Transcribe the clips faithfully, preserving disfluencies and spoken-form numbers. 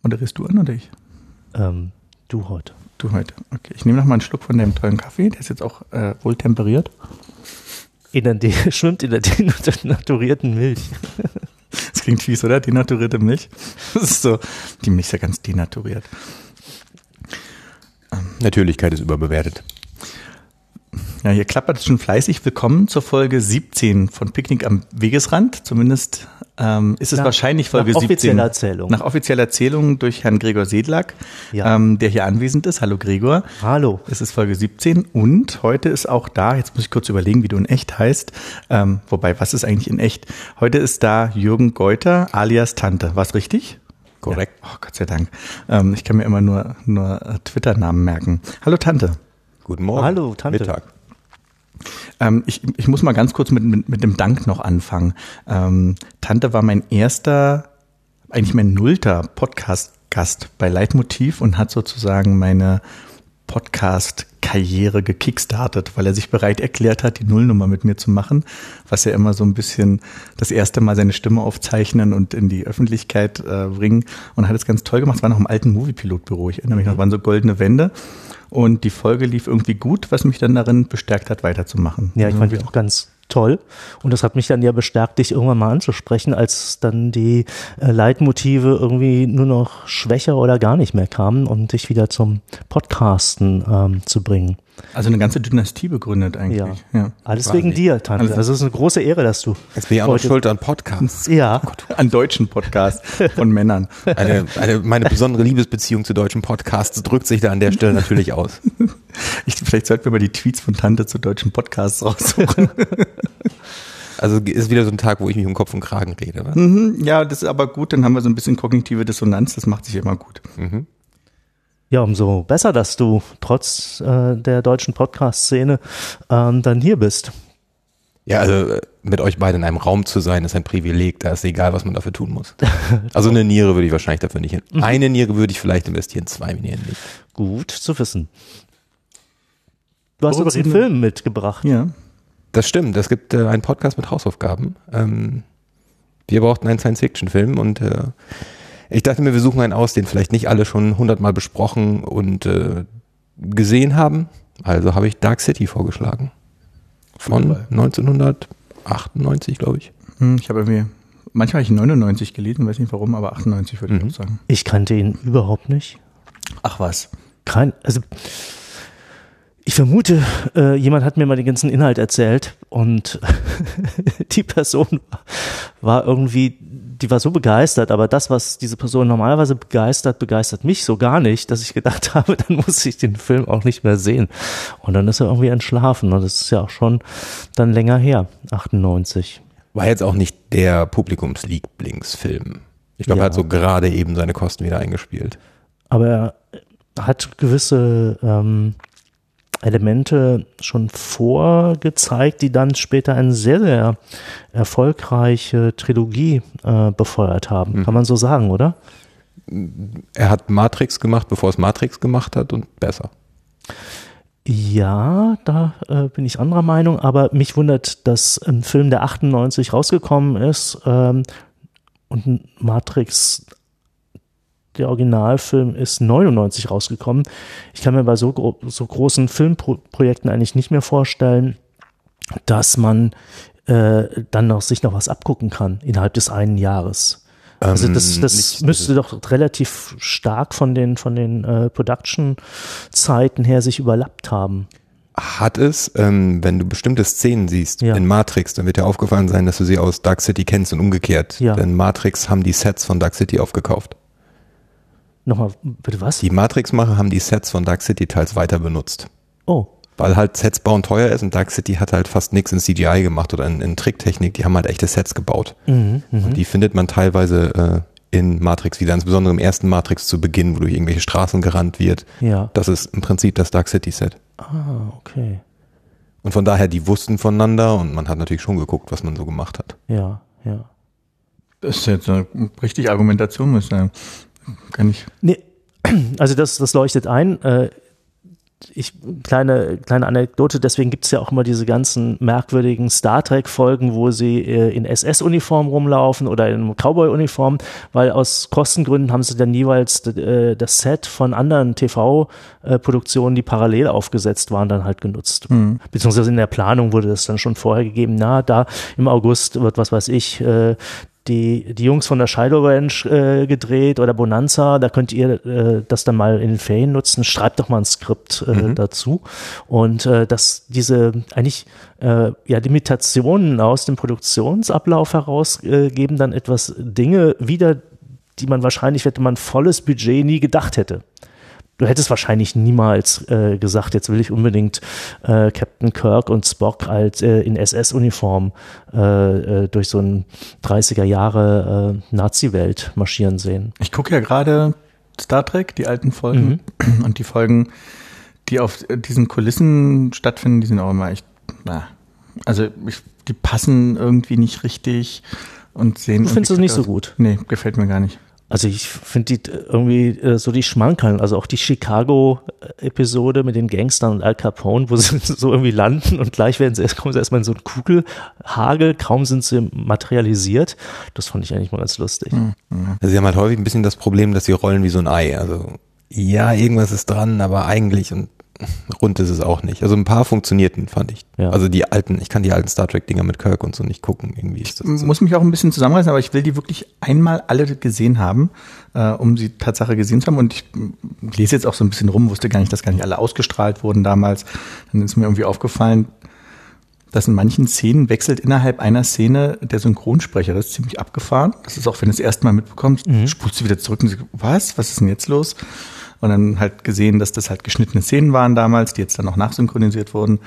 Moderierst du an oder ich? Ähm, du heute. Du heute. Okay, ich nehme noch mal einen Schluck von deinem tollen Kaffee. Der ist jetzt auch äh, wohl temperiert. In der De- schwimmt in der denaturierten Milch. Das klingt fies, oder? Denaturierte Milch. Das ist so, die Milch ist ja ganz denaturiert. Natürlichkeit ist überbewertet. Ja, hier klappert es schon fleißig. Willkommen zur Folge siebzehn von Picknick am Wegesrand. Zumindest ähm, ist es nach, wahrscheinlich Folge nach siebzehn. Offizieller Erzählung. Nach offizieller Erzählung durch Herrn Gregor Sedlak, Ja. ähm, der hier anwesend ist. Hallo Gregor. Hallo. Es ist Folge siebzehn und heute ist auch da, jetzt muss ich kurz überlegen, wie du in echt heißt. Ähm, wobei, was ist eigentlich in echt? Heute ist da Jürgen Geuter alias Tante. War's richtig? Korrekt. Ja. Oh, Gott sei Dank. Ähm, ich kann mir immer nur, nur äh, Twitter-Namen merken. Hallo Tante. Guten Morgen. Hallo, Tante. Mittag. Ähm, ich, ich muss mal ganz kurz mit, mit, mit dem Dank noch anfangen. Ähm, Tante war mein erster, eigentlich mein nullter Podcast-Gast bei Leitmotiv und hat sozusagen meine Podcast-Karriere gekickstartet, weil er sich bereit erklärt hat, die Nullnummer mit mir zu machen, was ja immer so ein bisschen das erste Mal seine Stimme aufzeichnen und in die Öffentlichkeit äh, bringen, und hat es ganz toll gemacht. Es war noch im alten Moviepilot-Büro, ich erinnere mich noch, waren so goldene Wände. Und die Folge lief irgendwie gut, was mich dann darin bestärkt hat, weiterzumachen. Ja, ich fand die auch ganz toll. Und das hat mich dann ja bestärkt, dich irgendwann mal anzusprechen, als dann die äh, Leitmotive irgendwie nur noch schwächer oder gar nicht mehr kamen und dich wieder zum Podcasten ähm, zu bringen. Also eine ganze Dynastie begründet eigentlich. Ja. Ja. Alles Quasi. wegen dir, Tante. Also- Also es ist eine große Ehre, dass du Jetzt bin ich auch noch heute- schuld an Podcasts. Ja, An deutschen Podcast von Männern. Eine, eine, meine besondere Liebesbeziehung zu deutschen Podcasts drückt sich da an der Stelle natürlich aus. Ich, vielleicht sollten wir mal die Tweets von Tante zu deutschen Podcasts raussuchen. Also ist wieder so ein Tag, wo ich mich um Kopf und Kragen rede. Ne? Mhm, ja, das ist aber gut, dann haben wir so ein bisschen kognitive Dissonanz, das macht sich immer gut. Mhm. ja, umso besser, dass du trotz äh, der deutschen Podcast-Szene ähm, dann hier bist. Ja, also äh, mit euch beiden in einem Raum zu sein, ist ein Privileg. Da ist egal, was man dafür tun muss. Also eine Niere würde ich wahrscheinlich dafür nicht. Eine Niere würde ich vielleicht investieren, zwei Nieren nicht. Gut zu wissen. Du hast Worüber uns einen reden wir? Film mitgebracht. Ja. Das stimmt. Es gibt äh, einen Podcast mit Hausaufgaben. Ähm, wir brauchten einen Science-Fiction-Film und äh, ich dachte mir, wir suchen einen aus, den vielleicht nicht alle schon hundertmal besprochen und äh, gesehen haben. Also habe ich Dark City vorgeschlagen. Von neunzehnhundertachtundneunzig, glaube ich. Hm, Ich habe irgendwie, manchmal habe ich neunundneunzig gelesen, weiß nicht warum, aber achtundneunzig würde ich Mhm. auch sagen. Ich kannte ihn überhaupt nicht. Ach was. Kein, also ich vermute, äh, jemand hat mir mal den ganzen Inhalt erzählt und die Person war irgendwie, die war so begeistert, aber das, was diese Person normalerweise begeistert, begeistert mich so gar nicht, dass ich gedacht habe, dann muss ich den Film auch nicht mehr sehen. Und dann ist er irgendwie entschlafen und das ist ja auch schon dann länger her, achtundneunzig. War jetzt auch nicht der Publikumslieblingsfilm. Ich glaube, Ja. er hat so gerade eben seine Kosten wieder eingespielt. Aber er hat gewisse ähm, Elemente schon vorgezeigt, die dann später eine sehr, sehr erfolgreiche Trilogie äh, befeuert haben. Mhm. Kann man so sagen, oder? Er hat Matrix gemacht, bevor es Matrix gemacht hat und besser. Ja, da äh, bin ich anderer Meinung, aber mich wundert, dass ein Film, der achtundneunzig rausgekommen ist ähm, und Matrix, der Originalfilm, ist neunundneunzig rausgekommen. Ich kann mir bei so, gro- so großen Filmprojekten eigentlich nicht mehr vorstellen, dass man äh, dann noch sich noch was abgucken kann innerhalb des einen Jahres. Also das, Ähm, das nicht- müsste doch relativ stark von den, von den äh, Production-Zeiten her sich überlappt haben. Hat es, ähm, wenn du bestimmte Szenen siehst Ja. in Matrix, dann wird dir aufgefallen sein, dass du sie aus Dark City kennst und umgekehrt. Ja. Denn Matrix haben die Sets von Dark City aufgekauft. Nochmal, bitte was? Die Matrix-Macher haben die Sets von Dark City teils weiter benutzt. Oh, Weil halt Sets bauen teuer ist und Dark City hat halt fast nichts in C G I gemacht oder in, in Tricktechnik. Die haben halt echte Sets gebaut. mhm, mhm. Und die findet man teilweise äh, in Matrix wieder, insbesondere im ersten Matrix zu Beginn, wo durch irgendwelche Straßen gerannt wird. Ja. Das ist im Prinzip das Dark City-Set. Ah, okay. Und von daher, die wussten voneinander und man hat natürlich schon geguckt, was man so gemacht hat. Ja, ja. Das ist jetzt eine richtig Argumentation, muss ich sagen. Kann ich. Nee, also das, das leuchtet ein. Äh, Ich, kleine, kleine Anekdote, deswegen gibt es ja auch immer diese ganzen merkwürdigen Star Trek-Folgen, wo sie äh, in S S-Uniform rumlaufen oder in Cowboy-Uniform, weil aus Kostengründen haben sie dann jeweils äh, das Set von anderen T V-Produktionen, die parallel aufgesetzt waren, dann halt genutzt. Mhm. Beziehungsweise in der Planung wurde das dann schon vorher gegeben, na, da im August wird, was weiß ich, äh, Die, die Jungs von der Shiloh Ranch äh, gedreht oder Bonanza, da könnt ihr äh, das dann mal in den Ferien nutzen, schreibt doch mal ein Skript äh, mhm. dazu. Und äh, dass diese eigentlich äh, ja Limitationen aus dem Produktionsablauf heraus äh, geben dann etwas Dinge wieder, die man wahrscheinlich, hätte man volles Budget, nie gedacht hätte. Du hättest wahrscheinlich niemals äh, gesagt, jetzt will ich unbedingt äh, Captain Kirk und Spock als äh, in S S-Uniform äh, äh, durch so ein dreißiger Jahre äh, Nazi-Welt marschieren sehen. Ich gucke ja gerade Star Trek, die alten Folgen mhm. und die Folgen, die auf diesen Kulissen stattfinden, die sind auch immer echt, na, also ich, die passen irgendwie nicht richtig und sehen. Du findest es nicht so gut? Nee, gefällt mir gar nicht. Also ich finde die irgendwie äh, so die Schmankerln, also auch die Chicago-Episode mit den Gangstern und Al Capone, wo sie so irgendwie landen und gleich werden sie erst, kommen sie erstmal in so einen Kugelhagel, kaum sind sie materialisiert. Das fand ich eigentlich mal ganz lustig. Also sie haben halt häufig ein bisschen das Problem, dass sie rollen wie so ein Ei. Also ja, irgendwas ist dran, aber eigentlich und rund ist es auch nicht. Also ein paar funktionierten, fand ich. Ja. Also die alten, ich kann die alten Star Trek-Dinger mit Kirk und so nicht gucken. Irgendwie ist das ich so. Muss mich auch ein bisschen zusammenreißen, aber ich will die wirklich einmal alle gesehen haben, äh, um sie Tatsache gesehen zu haben. Und ich lese jetzt auch so ein bisschen rum, wusste gar nicht, dass gar nicht alle ausgestrahlt wurden damals. Dann ist mir irgendwie aufgefallen, dass in manchen Szenen wechselt innerhalb einer Szene der Synchronsprecher. Das ist ziemlich abgefahren. Das ist auch, wenn du es erstmal mitbekommst, mhm. spulst du wieder zurück und sagst, was? Was ist denn jetzt los? Und dann halt gesehen, dass das halt geschnittene Szenen waren damals, die jetzt dann noch nachsynchronisiert wurden.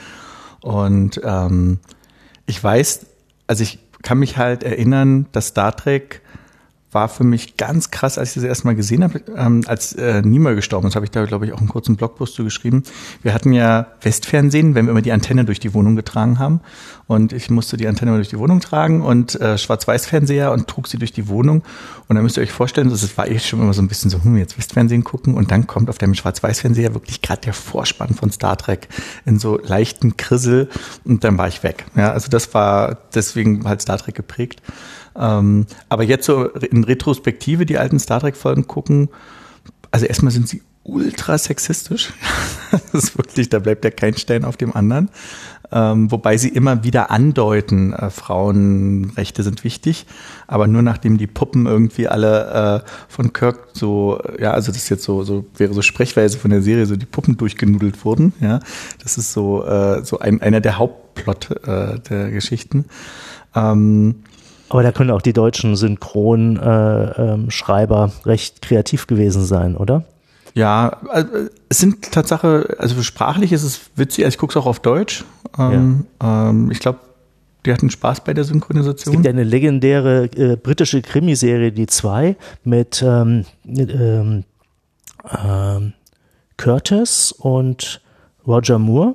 Und ähm, ich weiß, also ich kann mich halt erinnern, dass Star Trek war für mich ganz krass, als ich das erste Mal gesehen habe, ähm, als äh, Nimoy gestorben ist, habe ich da, glaube ich, auch einen kurzen Blogpost zu geschrieben. Wir hatten ja Westfernsehen, wenn wir immer die Antenne durch die Wohnung getragen haben. Und ich musste die Antenne durch die Wohnung tragen und äh, Schwarz-Weiß-Fernseher und trug sie durch die Wohnung. Und dann müsst ihr euch vorstellen, das war eh schon immer so ein bisschen so, hm, jetzt Westfernsehen gucken. Und dann kommt auf dem Schwarz-Weiß-Fernseher wirklich gerade der Vorspann von Star Trek in so leichten Krissel. Und dann war ich weg. Ja, also das war deswegen halt Star Trek geprägt. Ähm, aber jetzt so in Retrospektive die alten Star Trek-Folgen gucken, also erstmal sind sie ultra sexistisch. Das ist wirklich, da bleibt ja kein Stein auf dem anderen. Ähm, wobei sie immer wieder andeuten, äh, Frauenrechte sind wichtig, aber nur nachdem die Puppen irgendwie alle äh, von Kirk so, ja, also das jetzt so, so wäre so Sprechweise von der Serie, so die Puppen durchgenudelt wurden, ja. Das ist so, äh, so ein, einer der Hauptplot äh, der Geschichten. Ähm, Aber da können auch die deutschen Synchronschreiber äh, ähm, recht kreativ gewesen sein, oder? Ja, also es sind Tatsache, also sprachlich ist es witzig, also ich gucke es auch auf Deutsch. Ähm, ja. ähm, ich glaube, die hatten Spaß bei der Synchronisation. Es gibt ja eine legendäre äh, britische Krimiserie, die zwei, mit ähm, ähm, ähm, Curtis und Roger Moore.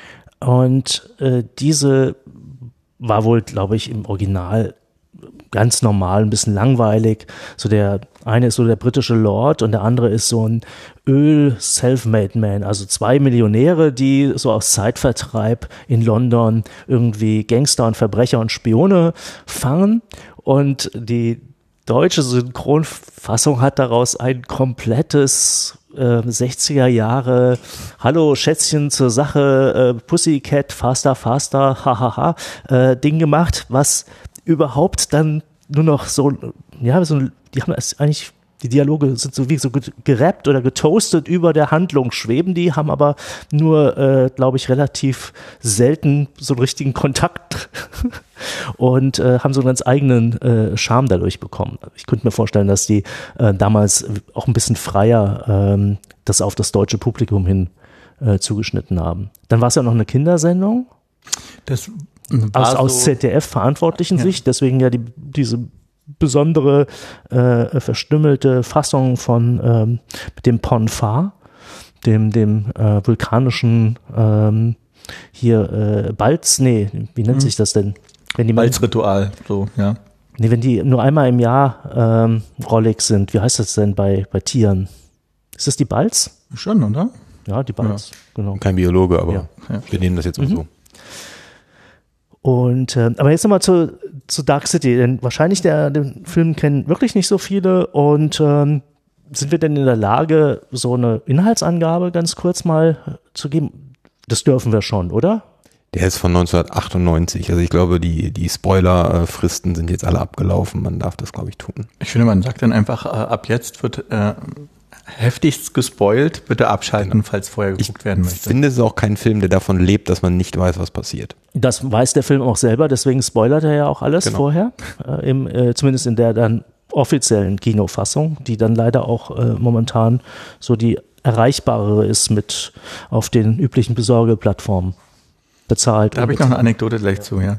Und äh, diese war wohl, glaube ich, im Original ganz normal, ein bisschen langweilig. So der eine ist so der britische Lord und der andere ist so ein Öl-Self-Made-Man. Also zwei Millionäre, die so aus Zeitvertreib in London irgendwie Gangster und Verbrecher und Spione fangen. Und die deutsche Synchronfassung hat daraus ein komplettes äh, sechziger Jahre Hallo Schätzchen zur Sache, äh, Pussycat, faster, faster, hahaha, äh, Ding gemacht, was überhaupt dann nur noch so, ja, so, die haben eigentlich, die Dialoge sind so wie so gerappt oder getoastet über der Handlung schweben, die haben aber nur, äh, glaube ich, relativ selten so einen richtigen Kontakt und äh, haben so einen ganz eigenen äh, Charme dadurch bekommen. Ich könnte mir vorstellen, dass die äh, damals auch ein bisschen freier ähm, das auf das deutsche Publikum hin äh, zugeschnitten haben. Dann war es ja noch eine Kindersendung. Das Aus, so aus Z D F-verantwortlichen ja. Sicht, deswegen ja die, diese besondere äh, verstümmelte Fassung von ähm, mit dem Ponfar, dem, dem äh, vulkanischen ähm, hier äh, Balz, nee, wie nennt mhm. sich das denn? Wenn die Balzritual, so, ja. Nee, wenn die nur einmal im Jahr ähm, rollig sind, wie heißt das denn bei, bei Tieren? Ist das die Balz? Schon, oder? Ja, die Bites, ja. Genau. Kein Biologe, aber ja. Ja. wir nehmen das jetzt mal mhm. so. Und äh, aber jetzt nochmal zu, zu Dark City, denn wahrscheinlich der, den Film kennen wirklich nicht so viele und ähm, sind wir denn in der Lage, so eine Inhaltsangabe ganz kurz mal zu geben? Das dürfen wir schon, oder? Der ist von neunzehnhundertachtundneunzig, also ich glaube, die, die Spoiler-Fristen sind jetzt alle abgelaufen, man darf das, glaube ich, tun. Ich finde, man sagt dann einfach, äh, ab jetzt wird äh, heftigst gespoilt, bitte abschalten, genau. falls vorher geguckt ich werden möchte. Ich finde, es ist auch kein Film, der davon lebt, dass man nicht weiß, was passiert. Das weiß der Film auch selber, deswegen spoilert er ja auch alles genau. vorher, äh, im, äh, zumindest in der dann offiziellen Kinofassung, die dann leider auch äh, momentan so die erreichbare ist mit auf den üblichen Besorgeplattformen bezahlt. Da habe ich noch eine Anekdote gleich zu, ja.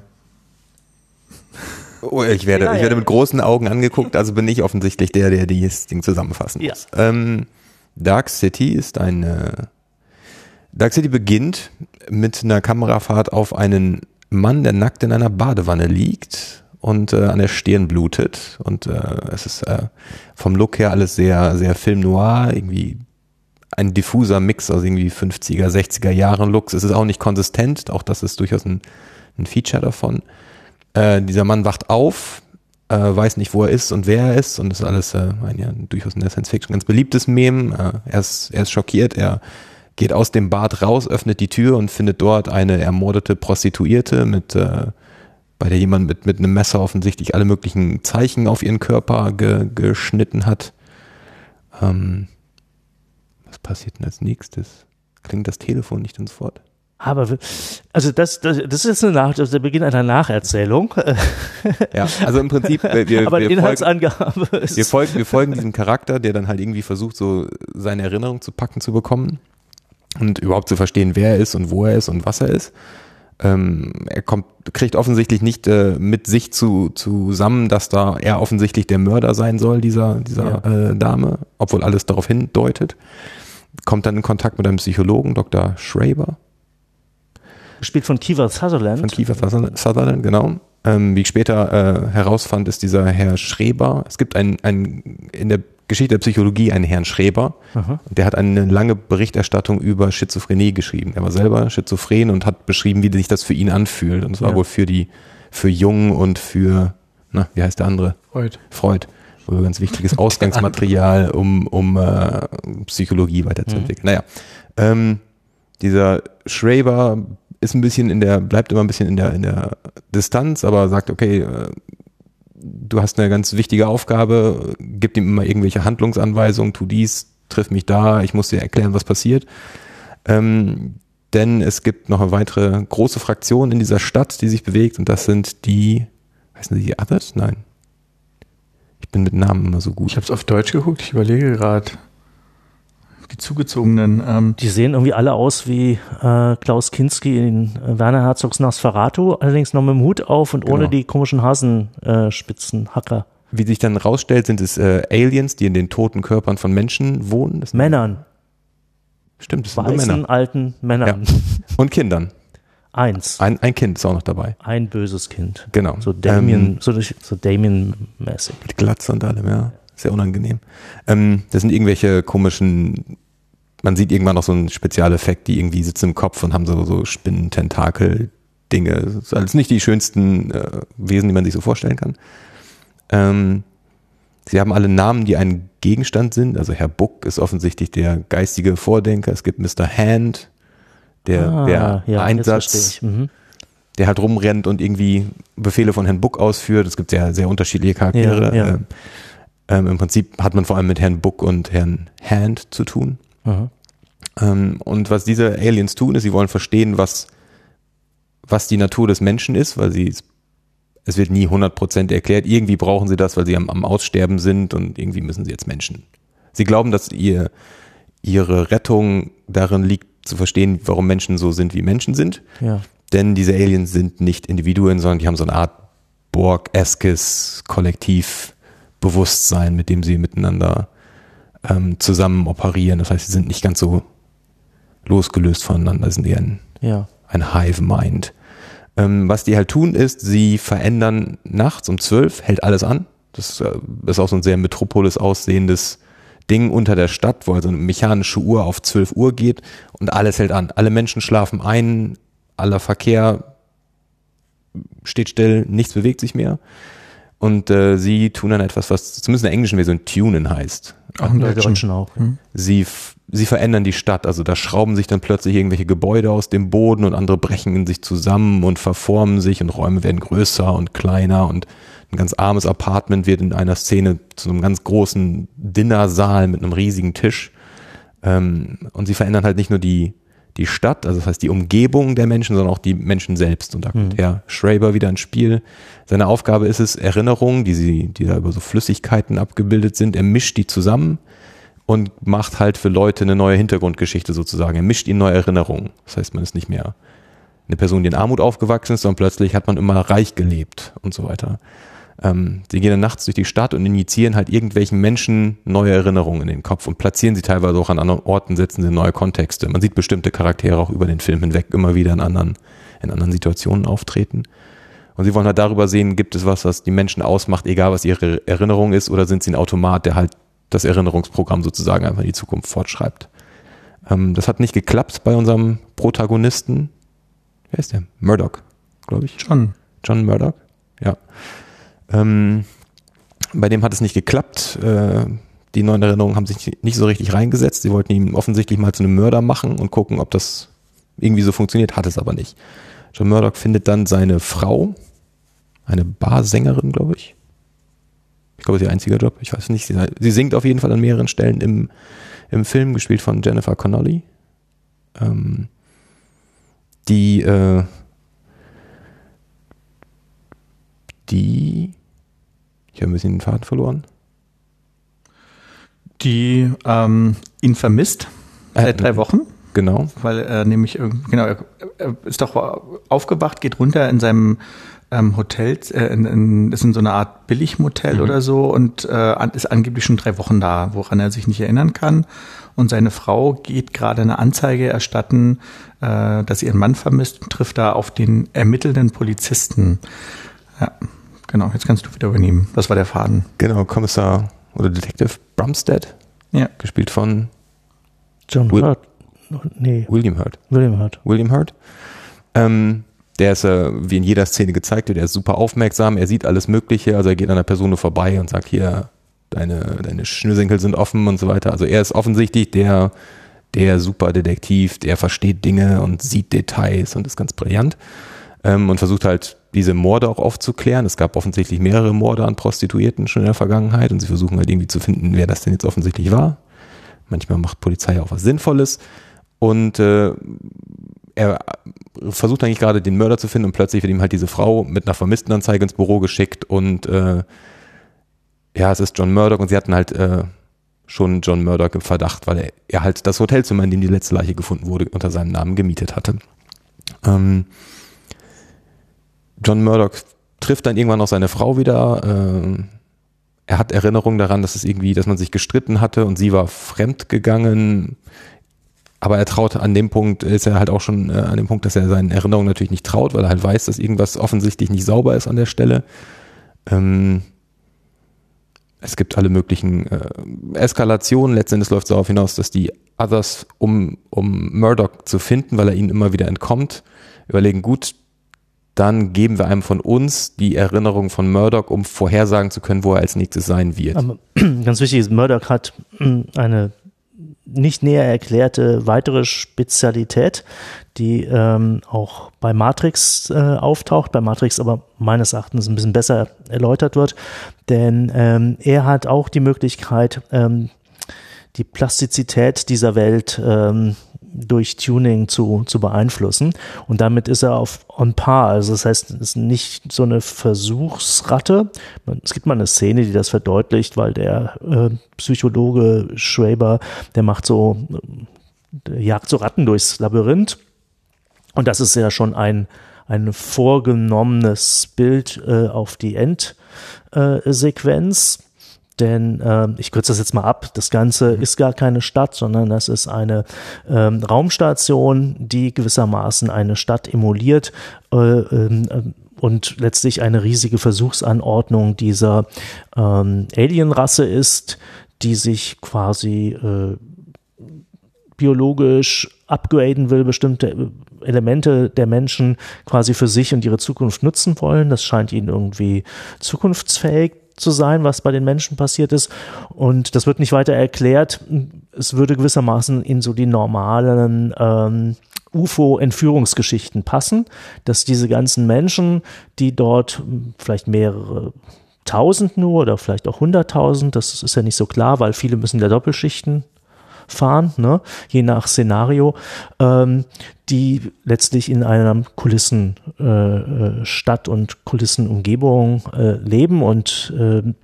Oh, ich werde, ja, ich werde mit großen Augen angeguckt, also bin ich offensichtlich der, der dieses Ding zusammenfassen muss. Ja. Ähm, Dark City ist eine Dark City beginnt mit einer Kamerafahrt auf einen Mann, der nackt in einer Badewanne liegt und äh, an der Stirn blutet. Und äh, es ist äh, vom Look her alles sehr, sehr Film Noir, irgendwie ein diffuser Mix aus irgendwie fünfziger, sechziger Jahren Looks. Es ist auch nicht konsistent, auch das ist durchaus ein, ein Feature davon. Äh, dieser Mann wacht auf, äh, weiß nicht, wo er ist und wer er ist, und das ist alles äh, ein ja durchaus in der Science Fiction ganz beliebtes Meme. Äh, er ist, er ist schockiert, er geht aus dem Bad raus, öffnet die Tür und findet dort eine ermordete Prostituierte, mit, äh, bei der jemand mit, mit einem Messer offensichtlich alle möglichen Zeichen auf ihren Körper ge, geschnitten hat. Ähm, was passiert denn als nächstes? Klingt das Telefon nicht ins Wort? Aber, also das, das, das ist eine Nach, das ist der Beginn einer Nacherzählung. Ja, also im Prinzip, wir, aber wir, die Inhaltsangabe folgen, ist wir folgen, wir folgen diesem Charakter, der dann halt irgendwie versucht, so seine Erinnerung zu packen zu bekommen und überhaupt zu verstehen, wer er ist und wo er ist und was er ist. Ähm, er kommt, kriegt offensichtlich nicht äh, mit sich zu, zusammen, dass da er offensichtlich der Mörder sein soll, dieser, dieser ja. äh, Dame, obwohl alles darauf hindeutet. Kommt dann in Kontakt mit einem Psychologen, Doktor Schreiber. Gespielt von Kiefer Sutherland. Von Kiefer Sutherland, genau. Ähm, wie ich später äh, herausfand, ist dieser Herr Schreiber. Es gibt einen, einen in der Geschichte der Psychologie einen Herrn Schreiber. Aha. Der hat eine lange Berichterstattung über Schizophrenie geschrieben. Er war selber schizophren und hat beschrieben, wie sich das für ihn anfühlt. Und zwar ja. wohl für die, für Jung und für, na, wie heißt der andere? Freud. Freud. Wohl ganz wichtiges Ausgangsmaterial, um, um äh, Psychologie weiterzuentwickeln. Mhm. Naja, ähm, dieser Schreiber ist ein bisschen in der, bleibt immer ein bisschen in der, in der Distanz, aber sagt, okay, äh, du hast eine ganz wichtige Aufgabe, gib ihm immer irgendwelche Handlungsanweisungen, tu dies, triff mich da, ich muss dir erklären, was passiert. Ähm, denn es gibt noch eine weitere große Fraktion in dieser Stadt, die sich bewegt, und das sind die, heißen die Others? Nein. Ich bin mit Namen immer so gut. Ich habe es auf Deutsch geguckt, ich überlege gerade. Die Zugezogenen. Ähm. Die sehen irgendwie alle aus wie äh, Klaus Kinski in äh, Werner Herzogs Nosferatu, allerdings noch mit dem Hut auf und genau. ohne die komischen Hasenspitzenhacker. Äh, wie sich dann rausstellt, sind es äh, Aliens, die in den toten Körpern von Menschen wohnen. Das Männern. Stimmt, das sind Weißen, nur Männer. alten Männern. Ja. Und Kindern. Eins. Ein, ein Kind ist auch noch dabei. Ein böses Kind. Genau. So Damien, ähm, so, so Damien-mäßig. Mit Glatze und allem, ja. Sehr unangenehm. Ähm, das sind irgendwelche komischen, man sieht irgendwann noch so einen Spezialeffekt, die irgendwie sitzen im Kopf und haben so, so Spinnen-Tentakel-Dinge. Das ist alles nicht die schönsten äh, Wesen, die man sich so vorstellen kann. Ähm, sie haben alle Namen, die ein Gegenstand sind. Also Herr Buck ist offensichtlich der geistige Vordenker. Es gibt Mister Hand, der, ah, der ja, Einsatz, mhm. der halt rumrennt und irgendwie Befehle von Herrn Buck ausführt. Es gibt sehr, sehr unterschiedliche Charaktere. Ja, ja. Ähm, Ähm, Im Prinzip hat man vor allem mit Herrn Buck und Herrn Hand zu tun. Ähm, und was diese Aliens tun, ist, sie wollen verstehen, was, was die Natur des Menschen ist, weil sie, es wird nie hundert Prozent erklärt. Irgendwie brauchen sie das, weil sie am, am Aussterben sind, und irgendwie müssen sie jetzt Menschen. Sie glauben, dass ihr, ihre Rettung darin liegt, zu verstehen, warum Menschen so sind, wie Menschen sind. Ja. Denn diese Aliens sind nicht Individuen, sondern die haben so eine Art Borg-eskes Kollektiv Bewusstsein, mit dem sie miteinander ähm, zusammen operieren. Das heißt, sie sind nicht ganz so losgelöst voneinander, sie sind eher ein, ja. ein Hive-Mind. Ähm, was die halt tun, ist, sie verändern nachts um zwölf, hält alles an. Das äh, ist auch so ein sehr Metropolis aussehendes Ding unter der Stadt, wo also eine mechanische Uhr auf zwölf Uhr geht und alles hält an. Alle Menschen schlafen ein, aller Verkehr steht still, nichts bewegt sich mehr. Und äh, sie tun dann etwas, was zumindest in der englischen Version tunen heißt. Auch in der deutschen auch. Ja. Sie, sie verändern die Stadt, also da schrauben sich dann plötzlich irgendwelche Gebäude aus dem Boden und andere brechen in sich zusammen und verformen sich und Räume werden größer und kleiner und ein ganz armes Apartment wird in einer Szene zu einem ganz großen Dinnersaal mit einem riesigen Tisch. Ähm, und sie verändern halt nicht nur die die Stadt, also das heißt die Umgebung der Menschen, sondern auch die Menschen selbst. Und da kommt mhm. Herr Schreiber wieder ins Spiel. Seine Aufgabe ist es, Erinnerungen, die sie, die da über so Flüssigkeiten abgebildet sind, er mischt die zusammen und macht halt für Leute eine neue Hintergrundgeschichte sozusagen. Er mischt ihnen neue Erinnerungen. Das heißt, man ist nicht mehr eine Person, die in Armut aufgewachsen ist, sondern plötzlich hat man immer reich gelebt und so weiter. Ähm, sie gehen dann nachts durch die Stadt und injizieren halt irgendwelchen Menschen neue Erinnerungen in den Kopf und platzieren sie teilweise auch an anderen Orten, setzen sie in neue Kontexte. Man sieht bestimmte Charaktere auch über den Film hinweg immer wieder in anderen, in anderen Situationen auftreten. Und sie wollen halt darüber sehen, gibt es was, was die Menschen ausmacht, egal was ihre Erinnerung ist, oder sind sie ein Automat, der halt das Erinnerungsprogramm sozusagen einfach in die Zukunft fortschreibt. Ähm, das hat nicht geklappt bei unserem Protagonisten. Wer ist der? Murdoch, glaube ich. John. John Murdoch, ja. Ähm, bei dem hat es nicht geklappt. Äh, die neuen Erinnerungen haben sich nicht so richtig reingesetzt. Sie wollten ihn offensichtlich mal zu einem Mörder machen und gucken, ob das irgendwie so funktioniert. Hat es aber nicht. John Murdoch findet dann seine Frau, eine Barsängerin, glaube ich. Ich glaube, das ist ihr einziger Job. Ich weiß nicht. Sie, sie singt auf jeden Fall an mehreren Stellen im, im Film, gespielt von Jennifer Connelly. Ähm, die äh, die ich habe ein bisschen den Faden verloren. Die ähm, ihn vermisst seit drei Wochen. Genau. Weil er nämlich, genau, er, er ist doch aufgewacht, geht runter in seinem ähm, Hotel, äh, in, in, ist in so einer Art Billigmotel mhm. oder so und äh, ist angeblich schon drei Wochen da, woran er sich nicht erinnern kann. Und seine Frau geht gerade eine Anzeige erstatten, äh, dass sie ihren Mann vermisst und trifft da auf den ermittelnden Polizisten. Ja. Genau, jetzt kannst du wieder übernehmen. Das war der Faden. Genau, Kommissar oder Detective Brumstead. Ja. Gespielt von John Will, Hurt. Nee. William Hurt. William Hurt. William Hurt. Ähm, der ist, äh, wie in jeder Szene gezeigt wird, der ist super aufmerksam, er sieht alles Mögliche, also er geht an der Person nur vorbei und sagt, hier, deine, deine Schnürsenkel sind offen und so weiter. Also er ist offensichtlich der, der Superdetektiv, der versteht Dinge und sieht Details und ist ganz brillant. Ähm, und versucht halt, diese Morde auch aufzuklären. Es gab offensichtlich mehrere Morde an Prostituierten schon in der Vergangenheit und sie versuchen halt irgendwie zu finden, wer das denn jetzt offensichtlich war. Manchmal macht Polizei auch was Sinnvolles und äh, er versucht eigentlich gerade den Mörder zu finden und plötzlich wird ihm halt diese Frau mit einer Vermisstenanzeige ins Büro geschickt und äh, ja, es ist John Murdoch und sie hatten halt äh, schon John Murdoch im Verdacht, weil er, er halt das Hotelzimmer, in dem die letzte Leiche gefunden wurde, unter seinem Namen gemietet hatte. Ähm, John Murdoch trifft dann irgendwann noch seine Frau wieder. Äh, er hat Erinnerungen daran, dass es irgendwie, dass man sich gestritten hatte und sie war fremd gegangen. Aber er traut an dem Punkt, ist er halt auch schon äh, an dem Punkt, dass er seinen Erinnerungen natürlich nicht traut, weil er halt weiß, dass irgendwas offensichtlich nicht sauber ist an der Stelle. Ähm, es gibt alle möglichen äh, Eskalationen. Letztendlich läuft es darauf hinaus, dass die Others, um, um Murdoch zu finden, weil er ihnen immer wieder entkommt, überlegen, gut, dann geben wir einem von uns die Erinnerung von Murdoch, um vorhersagen zu können, wo er als nächstes sein wird. Aber ganz wichtig ist, Murdoch hat eine nicht näher erklärte weitere Spezialität, die ähm, auch bei Matrix äh, auftaucht, bei Matrix aber meines Erachtens ein bisschen besser erläutert wird, denn ähm, er hat auch die Möglichkeit, ähm, die Plastizität dieser Welt ähm, durch Tuning zu, zu beeinflussen und damit ist er auf on par, also das heißt, es ist nicht so eine Versuchsratte. Es gibt mal eine Szene, die das verdeutlicht, weil der äh, Psychologe Schreiber, der macht so, der jagt so Ratten durchs Labyrinth und das ist ja schon ein, ein vorgenommenes Bild äh, auf die Endsequenz. Äh, Denn äh, ich kürze das jetzt mal ab, das Ganze ist gar keine Stadt, sondern das ist eine ähm, Raumstation, die gewissermaßen eine Stadt emuliert äh, äh, und letztlich eine riesige Versuchsanordnung dieser ähm, Alienrasse ist, die sich quasi äh, biologisch upgraden will, bestimmte Elemente der Menschen quasi für sich und ihre Zukunft nutzen wollen. Das scheint ihnen irgendwie zukunftsfähig zu sein, was bei den Menschen passiert ist. Und das wird nicht weiter erklärt. Es würde gewissermaßen in so die normalen ähm, U F O-Entführungsgeschichten passen, dass diese ganzen Menschen, die dort vielleicht mehrere tausend nur oder vielleicht auch hunderttausend, das ist ja nicht so klar, weil viele müssen ja Doppelschichten fahren, ne? Je nach Szenario, ähm, die letztlich in einer Kulissenstadt äh, und Kulissenumgebung äh, leben und, äh, und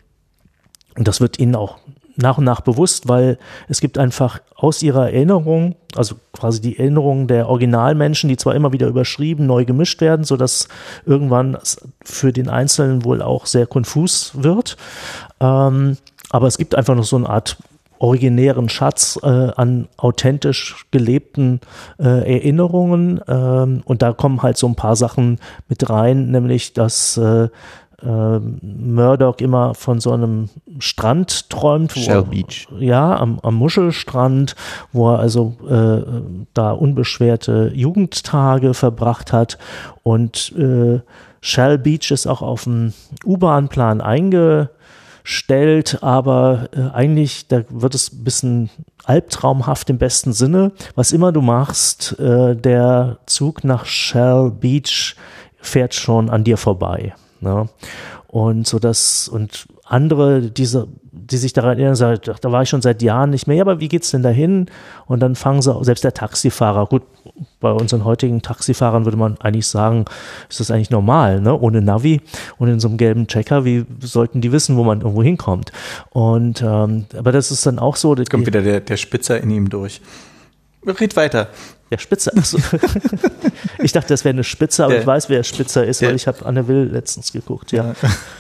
das wird ihnen auch nach und nach bewusst, weil es gibt einfach aus ihrer Erinnerung, also quasi die Erinnerungen der Originalmenschen, die zwar immer wieder überschrieben, neu gemischt werden, sodass irgendwann für den Einzelnen wohl auch sehr konfus wird, ähm, aber es gibt einfach noch so eine Art originären Schatz äh, an authentisch gelebten äh, Erinnerungen ähm, und da kommen halt so ein paar Sachen mit rein, nämlich dass äh, äh, Murdoch immer von so einem Strand träumt, wo Shell er, Beach. ja, am, am Muschelstrand, wo er also äh, da unbeschwerte Jugendtage verbracht hat und äh, Shell Beach ist auch auf dem U-Bahn-Plan einge stellt, aber äh, eigentlich, da wird es ein bisschen albtraumhaft im besten Sinne. Was immer du machst, äh, der Zug nach Shell Beach fährt schon an dir vorbei. Ne? Und so das, und andere, diese, die sich daran erinnern, sagen, da war ich schon seit Jahren nicht mehr, ja, aber wie geht's denn dahin? Und dann fangen sie, selbst der Taxifahrer, gut, bei unseren heutigen Taxifahrern würde man eigentlich sagen, ist das eigentlich normal, ne? Ohne Navi und in so einem gelben Checker, wie sollten die wissen, wo man irgendwo hinkommt? Und, ähm, aber das ist dann auch so. Jetzt kommt wieder der, der Spitzer in ihm durch. Red weiter. Der Spitzer. Also, ich dachte, das wäre eine Spitze, aber der, ich weiß, wer Spitzer ist, weil der, ich habe Anne Will letztens geguckt, ja. ja.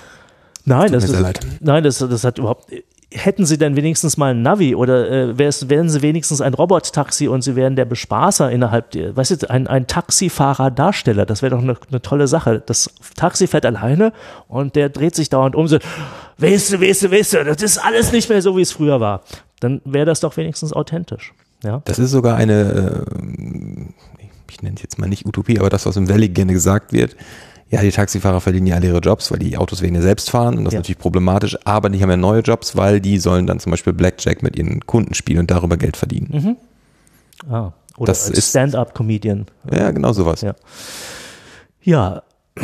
Nein, das, Tut mir sehr ist, leid. nein, das, das hat überhaupt. Hätten Sie denn wenigstens mal ein Navi oder äh, wären Sie wenigstens ein Robot-Taxi und Sie wären der Bespaßer innerhalb, der, weißt du, ein, ein Taxifahrer-Darsteller, das wäre doch eine, eine tolle Sache. Das Taxi fährt alleine und der dreht sich dauernd um, so, weißt du, weißt du, weißt du, das ist alles nicht mehr so, wie es früher war. Dann wäre das doch wenigstens authentisch. Ja? Das ist sogar eine, äh, ich nenne es jetzt mal nicht Utopie, aber das, was im Valley gerne gesagt wird. Ja, die Taxifahrer verlieren ja alle ihre Jobs, weil die Autos werden ja selbst fahren und das ja. ist natürlich problematisch, aber die haben ja neue Jobs, weil die sollen dann zum Beispiel Blackjack mit ihren Kunden spielen und darüber Geld verdienen. Mhm. Ah, oder das als ist Stand-up-Comedian. Ja, genau sowas. Ja. ja,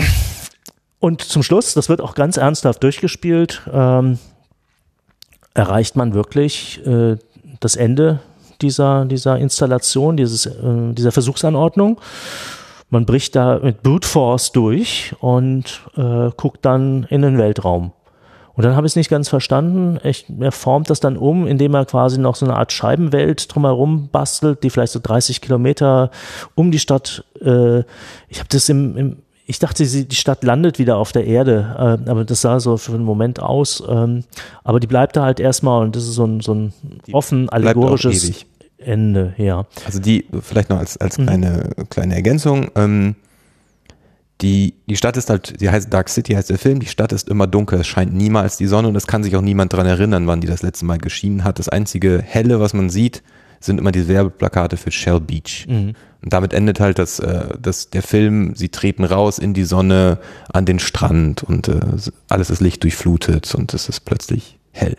und zum Schluss, das wird auch ganz ernsthaft durchgespielt, ähm, erreicht man wirklich äh, das Ende dieser, dieser Installation, dieses, äh, dieser Versuchsanordnung. Man bricht da mit Brute Force durch und äh, guckt dann in den Weltraum. Und dann habe ich es nicht ganz verstanden. Ich, er formt das dann um, indem er quasi noch so eine Art Scheibenwelt drumherum bastelt, die vielleicht so dreißig Kilometer um die Stadt. Äh, ich habe das im, im ich dachte, die Stadt landet wieder auf der Erde, äh, aber das sah so für einen Moment aus. Ähm, aber die bleibt da halt erstmal und das ist so ein, so ein offen allegorisches Ende, ja. Also die, vielleicht noch als, als kleine, mhm. kleine Ergänzung, ähm, die, die Stadt ist halt, die heißt Dark City, heißt der Film, die Stadt ist immer dunkel, es scheint niemals die Sonne und es kann sich auch niemand daran erinnern, wann die das letzte Mal geschienen hat. Das einzige Helle, was man sieht, sind immer die Werbeplakate für Shell Beach. Mhm. Und damit endet halt das, äh, das, der Film, sie treten raus in die Sonne, an den Strand und äh, alles ist lichtdurchflutet und es ist plötzlich hell.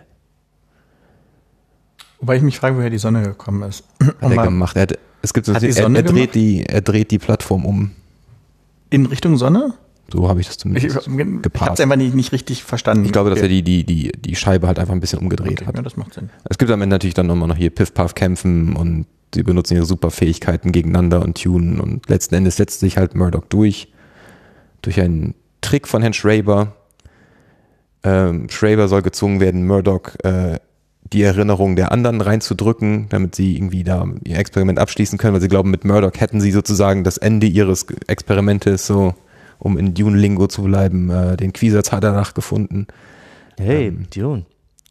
Wobei ich mich frage, woher die Sonne gekommen ist. Hat er gemacht. Er hat, es gibt so, hat die er, Sonne er, dreht gemacht? die, er dreht die Plattform um. In Richtung Sonne? So habe ich das Ich, zumindest ich habe geparkt. es einfach nicht, nicht richtig verstanden. Ich glaube, dass okay. er die, die, die, die Scheibe halt einfach ein bisschen umgedreht okay, hat. Ja, das macht Sinn. Es gibt am Ende natürlich dann nochmal noch hier Piff-Puff kämpfen und sie benutzen ihre Superfähigkeiten gegeneinander und tunen und letzten Endes setzt sich halt Murdoch durch. Durch einen Trick von Herrn Schreiber. Ähm, Schreiber soll gezwungen werden, Murdoch äh, die Erinnerung der anderen reinzudrücken, damit sie irgendwie da ihr Experiment abschließen können, weil sie glauben, mit Murdoch hätten sie sozusagen das Ende ihres Experimentes, so um in Dune-Lingo zu bleiben. Äh, den Quisatz hat er nachgefunden. Hey, ähm, Dune.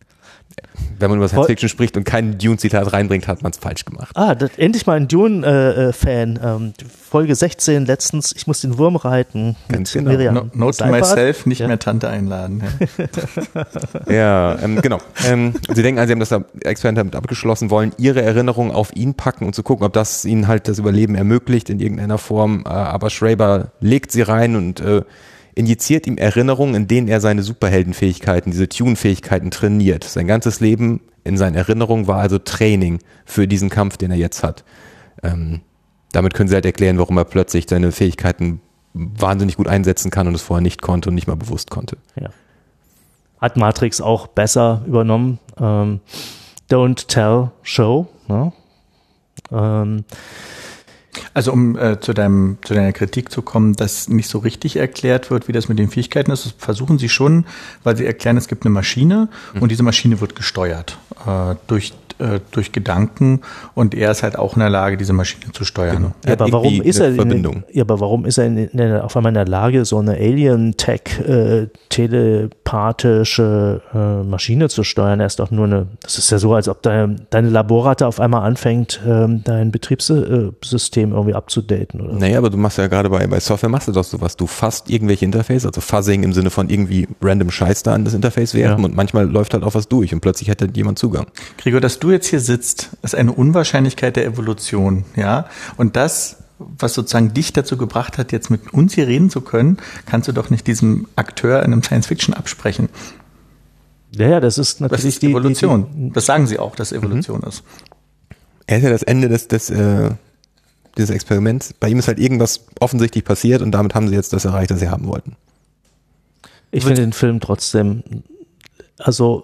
wenn man über Science Fiction spricht und kein Dune-Zitat reinbringt, hat man es falsch gemacht. Ah, das, endlich mal ein Dune-Fan. Äh, ähm, Folge sechzehn letztens, ich muss den Wurm reiten. Ganz genau. No, note to myself, nicht ja. mehr Tante einladen. Ja, ja ähm, genau. Ähm, Sie denken also, Sie haben das Experiment damit abgeschlossen, wollen Ihre Erinnerung auf ihn packen und zu gucken, ob das Ihnen halt das Überleben ermöglicht in irgendeiner Form. Äh, aber Schreiber legt sie rein und äh, injiziert ihm Erinnerungen, in denen er seine Superheldenfähigkeiten, diese Tune-Fähigkeiten trainiert. Sein ganzes Leben in seinen Erinnerungen war also Training für diesen Kampf, den er jetzt hat. Ähm, damit können sie halt erklären, warum er plötzlich seine Fähigkeiten wahnsinnig gut einsetzen kann und es vorher nicht konnte und nicht mal bewusst konnte. Ja. Hat Matrix auch besser übernommen. Ähm, Don't Tell Show. Ne? Ähm, Also um äh, zu, deinem, zu deiner Kritik zu kommen, dass nicht so richtig erklärt wird, wie das mit den Fähigkeiten ist, das versuchen sie schon, weil sie erklären, es gibt eine Maschine mhm. und diese Maschine wird gesteuert äh, durch, äh, durch Gedanken und er ist halt auch in der Lage, diese Maschine zu steuern. Genau. Ja, aber warum ist er in, ja, aber warum ist er in, in, auf einmal in der Lage, so eine Alien-Tech äh, telepathische äh, Maschine zu steuern? Er ist doch nur eine, das ist ja so, als ob dein, deine Laborratte auf einmal anfängt, ähm, dein Betriebssystem irgendwie abzudaten, oder? Naja, aber du machst ja gerade bei, bei Software machst du doch sowas. Du fasst irgendwelche Interface, also Fuzzing im Sinne von irgendwie random Scheiß da an das Interface werfen ja. und manchmal läuft halt auch was durch und plötzlich hätte jemand Zugang. Gregor, dass du jetzt hier sitzt, ist eine Unwahrscheinlichkeit der Evolution, ja? Und das, was sozusagen dich dazu gebracht hat, jetzt mit uns hier reden zu können, kannst du doch nicht diesem Akteur in einem Science-Fiction absprechen. Ja, ja, das ist natürlich das ist die Evolution. Die, die, das sagen sie auch, dass Evolution mhm. ist. Er ist ja das Ende des, des äh dieses Experiments. Bei ihm ist halt irgendwas offensichtlich passiert und damit haben sie jetzt das erreicht, was sie haben wollten. Ich finde den Film trotzdem, also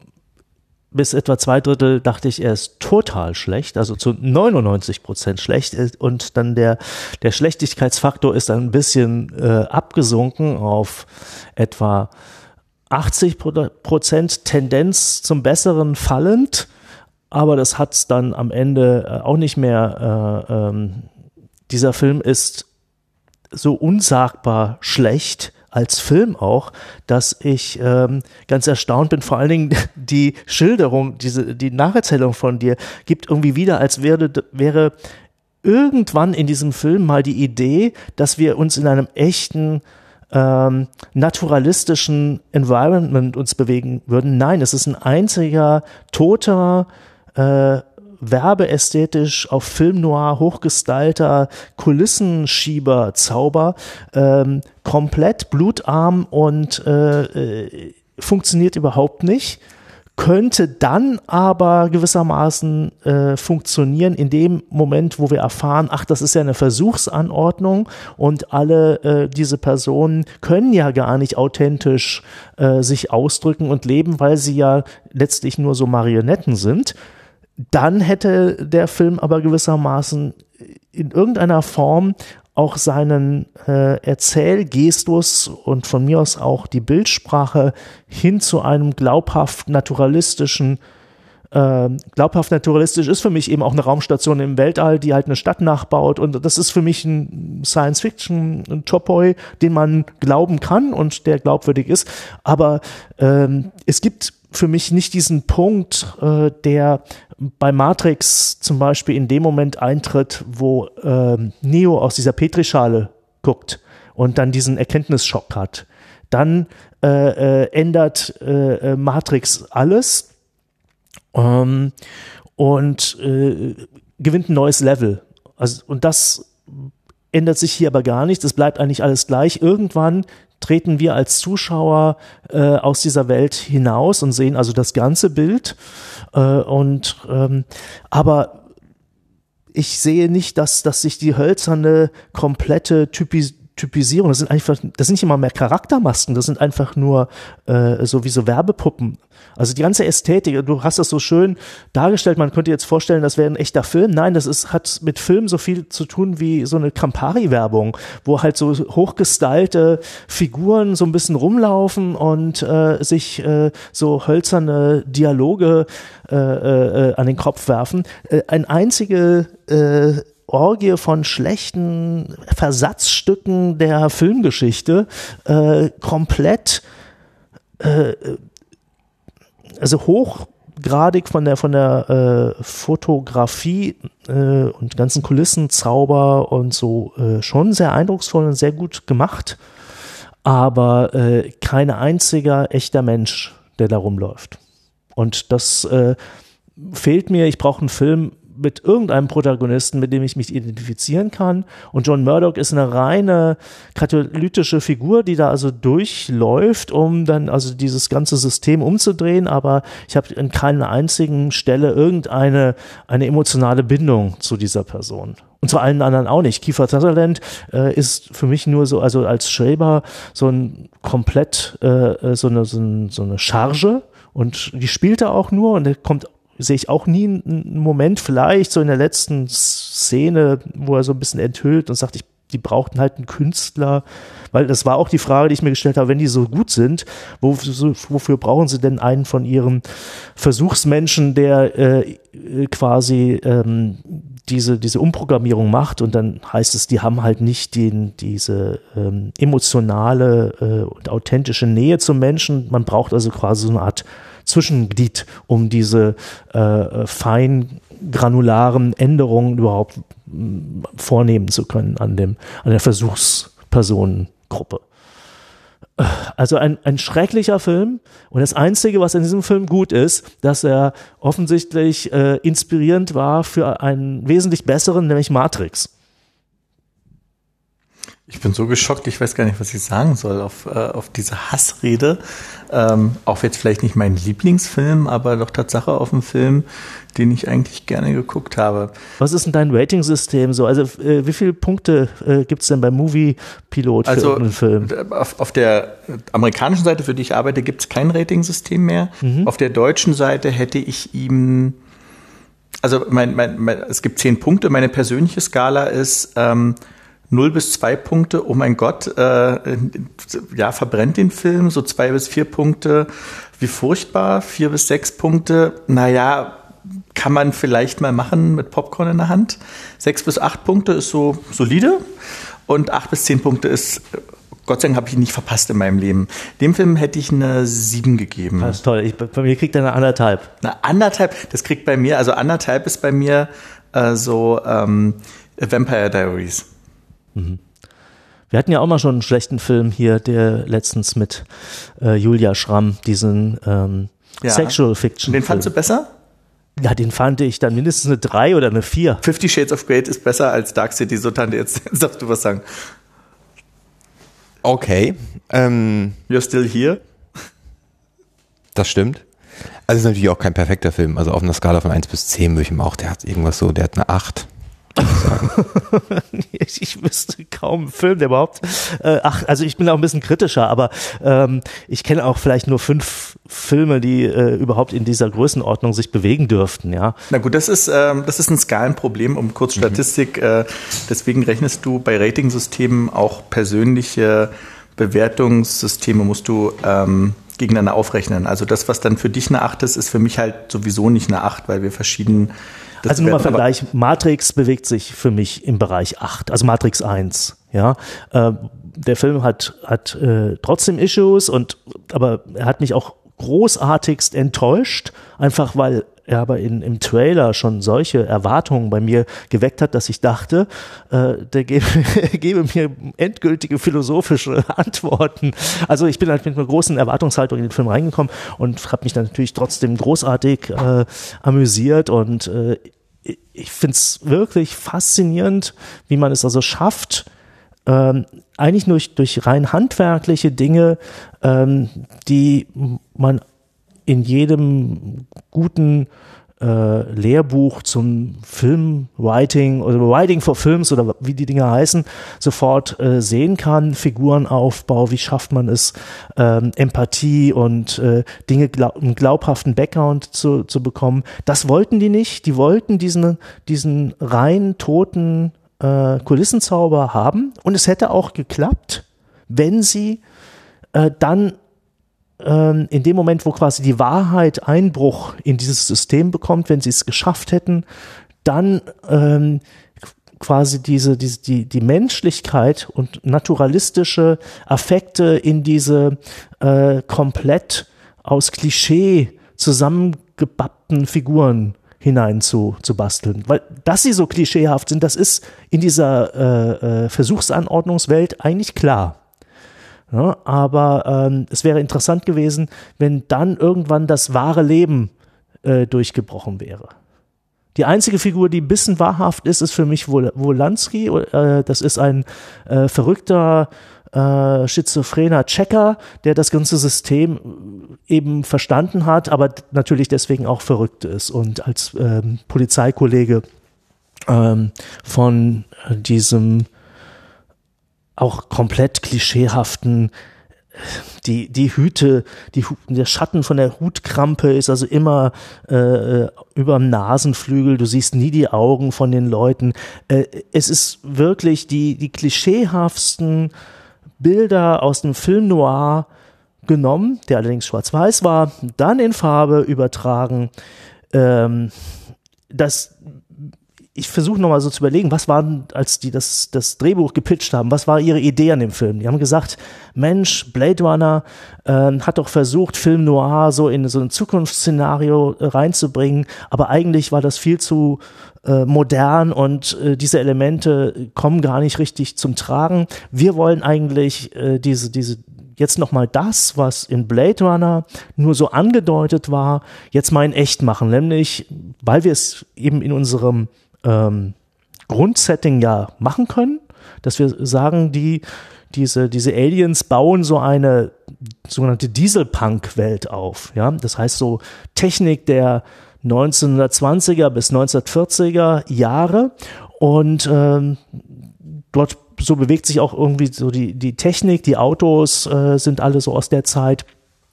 bis etwa zwei Drittel dachte ich, er ist total schlecht, also zu neunundneunzig Prozent schlecht und dann der, der Schlechtigkeitsfaktor ist ein bisschen äh, abgesunken auf etwa achtzig Prozent, Tendenz zum Besseren fallend. Aber das hat es dann am Ende äh, auch nicht mehr. Äh, ähm, dieser Film ist so unsagbar schlecht als Film auch, dass ich ähm, ganz erstaunt bin. Vor allen Dingen die Schilderung, diese die Nacherzählung von dir gibt irgendwie wieder, als wäre, wäre irgendwann in diesem Film mal die Idee, dass wir uns in einem echten ähm, naturalistischen Environment uns bewegen würden. Nein, es ist ein einziger toter Äh, werbeästhetisch auf Film Noir hochgestylter Kulissenschieber-Zauber, ähm, komplett blutarm und äh, äh, funktioniert überhaupt nicht, könnte dann aber gewissermaßen äh, funktionieren in dem Moment, wo wir erfahren, ach, das ist ja eine Versuchsanordnung und alle äh, diese Personen können ja gar nicht authentisch äh, sich ausdrücken und leben, weil sie ja letztlich nur so Marionetten sind. Dann hätte der Film aber gewissermaßen in irgendeiner Form auch seinen äh, Erzählgestus und von mir aus auch die Bildsprache hin zu einem glaubhaft naturalistischen, äh, glaubhaft naturalistisch ist für mich eben auch eine Raumstation im Weltall, die halt eine Stadt nachbaut und das ist für mich ein Science-Fiction, ein Topoi, den man glauben kann und der glaubwürdig ist, aber ähm, es gibt für mich nicht diesen Punkt, äh, der bei Matrix zum Beispiel in dem Moment eintritt, wo äh, Neo aus dieser Petrischale guckt und dann diesen Erkenntnisschock hat. Dann äh, äh, ändert äh, Matrix alles ähm, und äh, gewinnt ein neues Level. Also, und das ändert sich hier aber gar nicht. Es bleibt eigentlich alles gleich. Irgendwann treten wir als Zuschauer äh, aus dieser Welt hinaus und sehen also das ganze Bild. Äh, und ähm, aber ich sehe nicht, dass, dass sich die hölzerne, komplette Typis Typisierung, das sind einfach, das sind nicht immer mehr Charaktermasken, das sind einfach nur äh, so wie so Werbepuppen. Also die ganze Ästhetik, du hast das so schön dargestellt, man könnte jetzt vorstellen, das wäre ein echter Film. Nein, das ist, hat mit Film so viel zu tun wie so eine Campari-Werbung, wo halt so hochgestylte Figuren so ein bisschen rumlaufen und äh, sich äh, so hölzerne Dialoge äh, äh, an den Kopf werfen. Äh, ein einzige äh, Orgie von schlechten Versatzstücken der Filmgeschichte, äh, komplett äh, also hoch hochgradig von der von der äh, Fotografie äh, und ganzen Kulissenzauber und so äh, schon sehr eindrucksvoll und sehr gut gemacht, aber äh, kein einziger echter Mensch, der da rumläuft. Und das äh, fehlt mir. Ich brauche einen Film mit irgendeinem Protagonisten, mit dem ich mich identifizieren kann. Und John Murdock ist eine reine katalytische Figur, die da also durchläuft, um dann also dieses ganze System umzudrehen. Aber ich habe in keiner einzigen Stelle irgendeine eine emotionale Bindung zu dieser Person. Und zu allen anderen auch nicht. Kiefer Sutherland äh, ist für mich nur so, also als Schreiber so ein komplett äh, so eine so, ein, so eine Charge. Und die spielt er auch nur und er kommt sehe ich auch nie einen Moment, vielleicht so in der letzten Szene, wo er so ein bisschen enthüllt und sagt, ich, die brauchten halt einen Künstler, weil das war auch die Frage, die ich mir gestellt habe, wenn die so gut sind, wofür, wofür brauchen sie denn einen von ihren Versuchsmenschen, der äh, quasi ähm, diese, diese Umprogrammierung macht, und dann heißt es, die haben halt nicht den, diese ähm, emotionale äh, und authentische Nähe zum Menschen, man braucht also quasi so eine Art Zwischenglied, um diese äh, fein granularen Änderungen überhaupt m, vornehmen zu können an dem an der Versuchspersonengruppe. Also ein, ein schrecklicher Film, und das Einzige, was in diesem Film gut ist, dass er offensichtlich äh, inspirierend war für einen wesentlich besseren, nämlich Matrix. Ich bin so geschockt, ich weiß gar nicht, was ich sagen soll auf, äh, auf diese Hassrede. Ähm, auch jetzt vielleicht nicht mein Lieblingsfilm, aber doch Tatsache auf einen Film, den ich eigentlich gerne geguckt habe. Was ist denn dein Rating-System so? Also äh, wie viele Punkte äh, gibt es denn beim Movie-Pilot für also, irgendeinen Film? Auf, auf der amerikanischen Seite, für die ich arbeite, gibt es kein Rating-System mehr. Mhm. Auf der deutschen Seite hätte ich ihm, also mein, mein, mein, es gibt zehn Punkte, meine persönliche Skala ist ähm, null bis zwei Punkte, oh mein Gott, äh, ja, verbrennt den Film, so zwei bis vier Punkte, wie furchtbar, vier bis sechs Punkte, naja, kann man vielleicht mal machen mit Popcorn in der Hand. Sechs bis acht Punkte ist so solide, und acht bis zehn Punkte ist, Gott sei Dank habe ich ihn nicht verpasst in meinem Leben. Dem Film hätte ich eine sieben gegeben. Das ist toll, ich, bei mir kriegt er eine anderthalb. Eine anderthalb, das kriegt bei mir, also anderthalb ist bei mir äh, so ähm, Vampire Diaries. Mhm. Wir hatten ja auch mal schon einen schlechten Film hier, der letztens mit äh, Julia Schramm, diesen ähm, ja. Sexual Fiction. Den fandst du besser? Ja, den fand ich dann mindestens eine drei oder eine vier. Fifty Shades of Grey ist besser als Dark City, so Tante, jetzt darfst du was sagen. Okay. Ähm, You're still here? Das stimmt. Also es ist natürlich auch kein perfekter Film. Also auf einer Skala von eins bis zehn würde ich ihm auch, der hat irgendwas so, der hat eine acht. ich, ich wüsste kaum einen Film, der überhaupt, äh, ach, also ich bin auch ein bisschen kritischer, aber ähm, ich kenne auch vielleicht nur fünf Filme, die äh, überhaupt in dieser Größenordnung sich bewegen dürften, ja. Na gut, das ist, ähm, das ist ein Skalenproblem, um kurz Statistik, mhm. äh, deswegen rechnest du bei Ratingsystemen auch persönliche Bewertungssysteme, musst du ähm, gegeneinander aufrechnen. Also das, was dann für dich eine acht ist, ist für mich halt sowieso nicht eine acht, weil wir verschieden. Also nur mal Vergleich, Matrix bewegt sich für mich im Bereich acht, also Matrix eins, ja. Äh, der Film hat, hat äh, trotzdem Issues, und aber er hat mich auch großartigst enttäuscht, einfach weil er aber in, im Trailer schon solche Erwartungen bei mir geweckt hat, dass ich dachte, äh, der gebe, gebe mir endgültige philosophische Antworten. Also ich bin halt mit einer großen Erwartungshaltung in den Film reingekommen und habe mich dann natürlich trotzdem großartig äh, amüsiert, und äh, ich finde es wirklich faszinierend, wie man es also schafft, ähm, eigentlich durch, durch rein handwerkliche Dinge, ähm, die man in jedem guten äh, Lehrbuch zum Filmwriting oder Writing for Films oder wie die Dinge heißen, sofort äh, sehen kann. Figurenaufbau, wie schafft man es, ähm, Empathie und äh, Dinge, glaub, einen glaubhaften Background zu, zu bekommen. Das wollten die nicht. Die wollten diesen, diesen rein toten äh, Kulissenzauber haben, und es hätte auch geklappt, wenn sie äh, dann in dem Moment, wo quasi die Wahrheit Einbruch in dieses System bekommt, wenn sie es geschafft hätten, dann ähm, quasi diese, diese die, die Menschlichkeit und naturalistische Affekte in diese äh, komplett aus Klischee zusammen zusammengebappten Figuren hinein zu, zu basteln. Weil, dass sie so klischeehaft sind, das ist in dieser äh, äh, Versuchsanordnungswelt eigentlich klar. Ja, aber ähm, es wäre interessant gewesen, wenn dann irgendwann das wahre Leben äh, durchgebrochen wäre. Die einzige Figur, die ein bisschen wahrhaft ist, ist für mich Wol- Wolanski. Äh, das ist ein äh, verrückter, äh, schizophrener Checker, der das ganze System eben verstanden hat, aber natürlich deswegen auch verrückt ist und als ähm, Polizeikollege ähm, von diesem auch komplett klischeehaften, die, die Hüte, die, der Schatten von der Hutkrampe ist also immer äh, über dem Nasenflügel, du siehst nie die Augen von den Leuten. Äh, es ist wirklich die, die klischeehaftsten Bilder aus dem Film Noir genommen, der allerdings schwarz-weiß war, dann in Farbe übertragen. Ähm, das Ich versuche nochmal so zu überlegen, was war, als die das, das Drehbuch gepitcht haben, was war ihre Idee an dem Film? Die haben gesagt, Mensch, Blade Runner äh, hat doch versucht, Film Noir so in so ein Zukunftsszenario äh, reinzubringen, aber eigentlich war das viel zu äh, modern und äh, diese Elemente kommen gar nicht richtig zum Tragen. Wir wollen eigentlich äh, diese, diese jetzt nochmal das, was in Blade Runner nur so angedeutet war, jetzt mal in echt machen, nämlich, weil wir es eben in unserem Ähm, Grundsetting ja machen können, dass wir sagen, die, diese, diese Aliens bauen so eine sogenannte Dieselpunk-Welt auf. Ja? Das heißt so Technik der neunzehnhundertzwanziger bis neunzehnhundertvierziger Jahre und ähm, dort so bewegt sich auch irgendwie so die, die Technik, die Autos äh, sind alle so aus der Zeit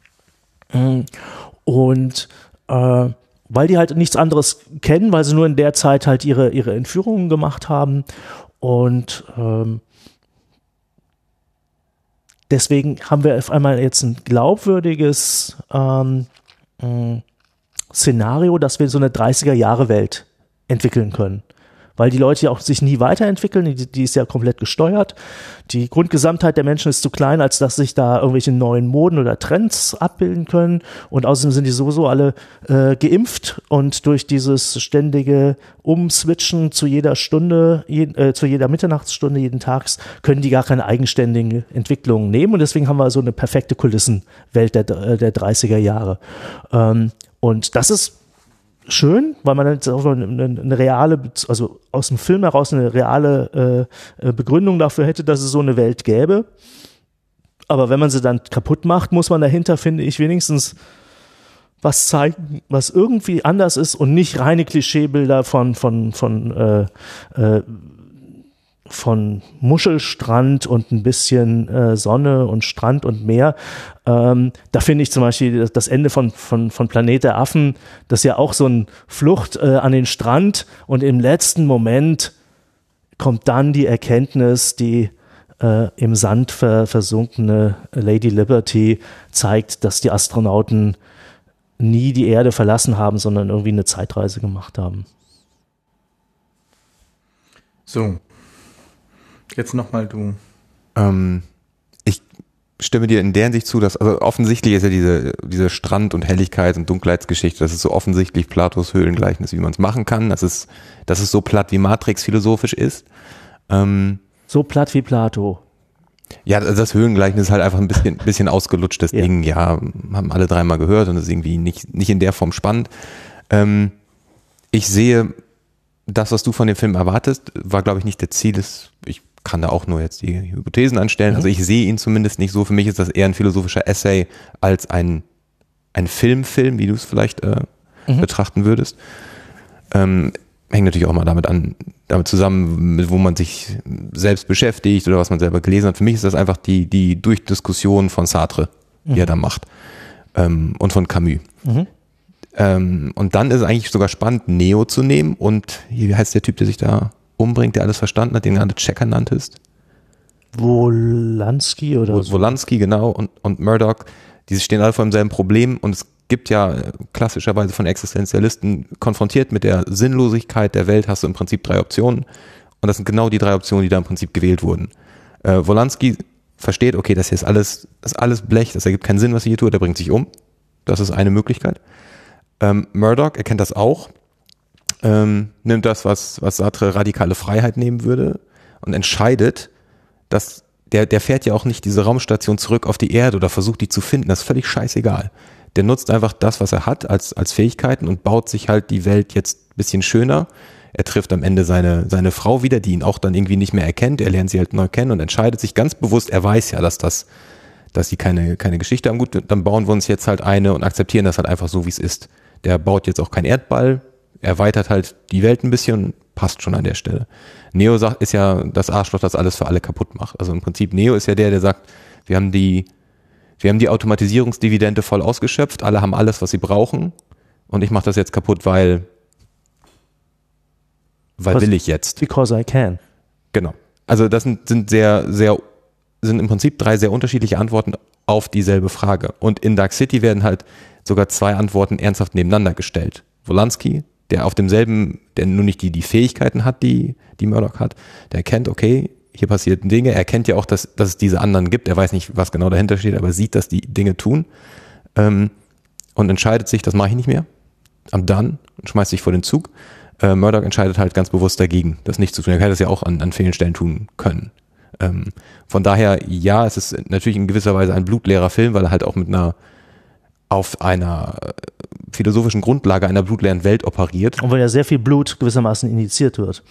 und äh, weil die halt nichts anderes kennen, weil sie nur in der Zeit halt ihre, ihre Entführungen gemacht haben und ähm, deswegen haben wir auf einmal jetzt ein glaubwürdiges ähm, äh, Szenario, dass wir so eine dreißiger-Jahre-Welt entwickeln können. Weil die Leute ja auch sich nie weiterentwickeln, die, die ist ja komplett gesteuert. Die Grundgesamtheit der Menschen ist zu klein, als dass sich da irgendwelche neuen Moden oder Trends abbilden können. Und außerdem sind die sowieso alle äh, geimpft und durch dieses ständige Umswitchen zu jeder Stunde, je, äh, zu jeder Mitternachtsstunde jeden Tags, können die gar keine eigenständigen Entwicklungen nehmen. Und deswegen haben wir so eine perfekte Kulissenwelt der, der dreißiger Jahre. Ähm, und das ist schön, weil man jetzt auch eine, eine reale, also aus dem Film heraus eine reale äh, Begründung dafür hätte, dass es so eine Welt gäbe. Aber wenn man sie dann kaputt macht, muss man dahinter, finde ich, wenigstens was zeigen, was irgendwie anders ist und nicht reine Klischeebilder von von von äh, äh, von Muschelstrand und ein bisschen äh, Sonne und Strand und Meer. Ähm, da finde ich zum Beispiel das Ende von, von, von Planet der Affen, das ist ja auch so eine Flucht äh, an den Strand und im letzten Moment kommt dann die Erkenntnis, die äh, im Sand ver, versunkene Lady Liberty zeigt, dass die Astronauten nie die Erde verlassen haben, sondern irgendwie eine Zeitreise gemacht haben. So. Jetzt nochmal du. Ähm, ich stimme dir in der Hinsicht zu, dass, also offensichtlich ist ja diese, diese Strand- und Helligkeit- und Dunkelheitsgeschichte, das ist so offensichtlich Platos Höhlengleichnis, wie man es machen kann. Das ist, das ist so platt wie Matrix philosophisch ist. Ähm, so platt wie Plato. Ja, das Höhlengleichnis ist halt einfach ein bisschen, bisschen ausgelutschtes ja. Ding. Ja, haben alle dreimal gehört und ist irgendwie nicht, nicht in der Form spannend. Ähm, ich sehe, das, was du von dem Film erwartest, war, glaube ich, nicht der Ziel des, ich kann da auch nur jetzt die Hypothesen anstellen. Mhm. Also ich sehe ihn zumindest nicht so. Für mich ist das eher ein philosophischer Essay als ein, ein Filmfilm, wie du es vielleicht äh, mhm. betrachten würdest. Ähm, hängt natürlich auch mal damit an, damit zusammen, mit wo man sich selbst beschäftigt oder was man selber gelesen hat. Für mich ist das einfach die, die Durchdiskussion von Sartre, die mhm. er da macht. Ähm, und von Camus. Mhm. Ähm, und dann ist es eigentlich sogar spannend, Neo zu nehmen und wie heißt der Typ, der sich da umbringt, der alles verstanden hat, den du gerade Checker nanntest? Wolanski oder Wo, so. Wolanski, genau, und, und Murdoch, die stehen alle vor demselben Problem und es gibt ja klassischerweise von Existenzialisten konfrontiert mit der Sinnlosigkeit der Welt, hast du im Prinzip drei Optionen und das sind genau die drei Optionen, die da im Prinzip gewählt wurden. Äh, Wolanski versteht, okay, das hier ist alles, das ist alles Blech, das ergibt keinen Sinn, was er hier tut, er bringt sich um. Das ist eine Möglichkeit. Ähm, Murdoch erkennt das auch, ähm, nimmt das, was, was Sartre radikale Freiheit nehmen würde und entscheidet, dass der, der fährt ja auch nicht diese Raumstation zurück auf die Erde oder versucht die zu finden, das ist völlig scheißegal. Der nutzt einfach das, was er hat als, als Fähigkeiten und baut sich halt die Welt jetzt ein bisschen schöner. Er trifft am Ende seine, seine Frau wieder, die ihn auch dann irgendwie nicht mehr erkennt. Er lernt sie halt neu kennen und entscheidet sich ganz bewusst, er weiß ja, dass das, dass sie keine, keine Geschichte haben. Gut, dann bauen wir uns jetzt halt eine und akzeptieren das halt einfach so, wie es ist. Der baut jetzt auch keinen Erdball, erweitert halt die Welt ein bisschen und passt schon an der Stelle. Neo sagt, ist ja das Arschloch, das alles für alle kaputt macht. Also im Prinzip Neo ist ja der, der sagt, wir haben die, wir haben die Automatisierungsdividende voll ausgeschöpft, alle haben alles, was sie brauchen und ich mache das jetzt kaputt, weil weil because, will ich jetzt. Because I can. Genau. Also das sind, sind sehr, sehr, sind im Prinzip drei sehr unterschiedliche Antworten auf dieselbe Frage. Und in Dark City werden halt sogar zwei Antworten ernsthaft nebeneinander gestellt. Wolanski, der auf demselben, der nur nicht die, die Fähigkeiten hat, die, die Murdoch hat, der erkennt, okay, hier passieren Dinge, er kennt ja auch, dass, dass es diese anderen gibt, er weiß nicht, was genau dahinter steht, aber sieht, dass die Dinge tun ähm, und entscheidet sich, das mache ich nicht mehr, am Dann und schmeißt sich vor den Zug. Äh, Murdoch entscheidet halt ganz bewusst dagegen, das nicht zu tun. Er hätte das ja auch an, an vielen Stellen tun können. Ähm, von daher, ja, es ist natürlich in gewisser Weise ein blutleerer Film, weil er halt auch mit einer auf einer philosophischen Grundlage einer blutleeren Welt operiert. Und weil ja sehr viel Blut gewissermaßen injiziert wird.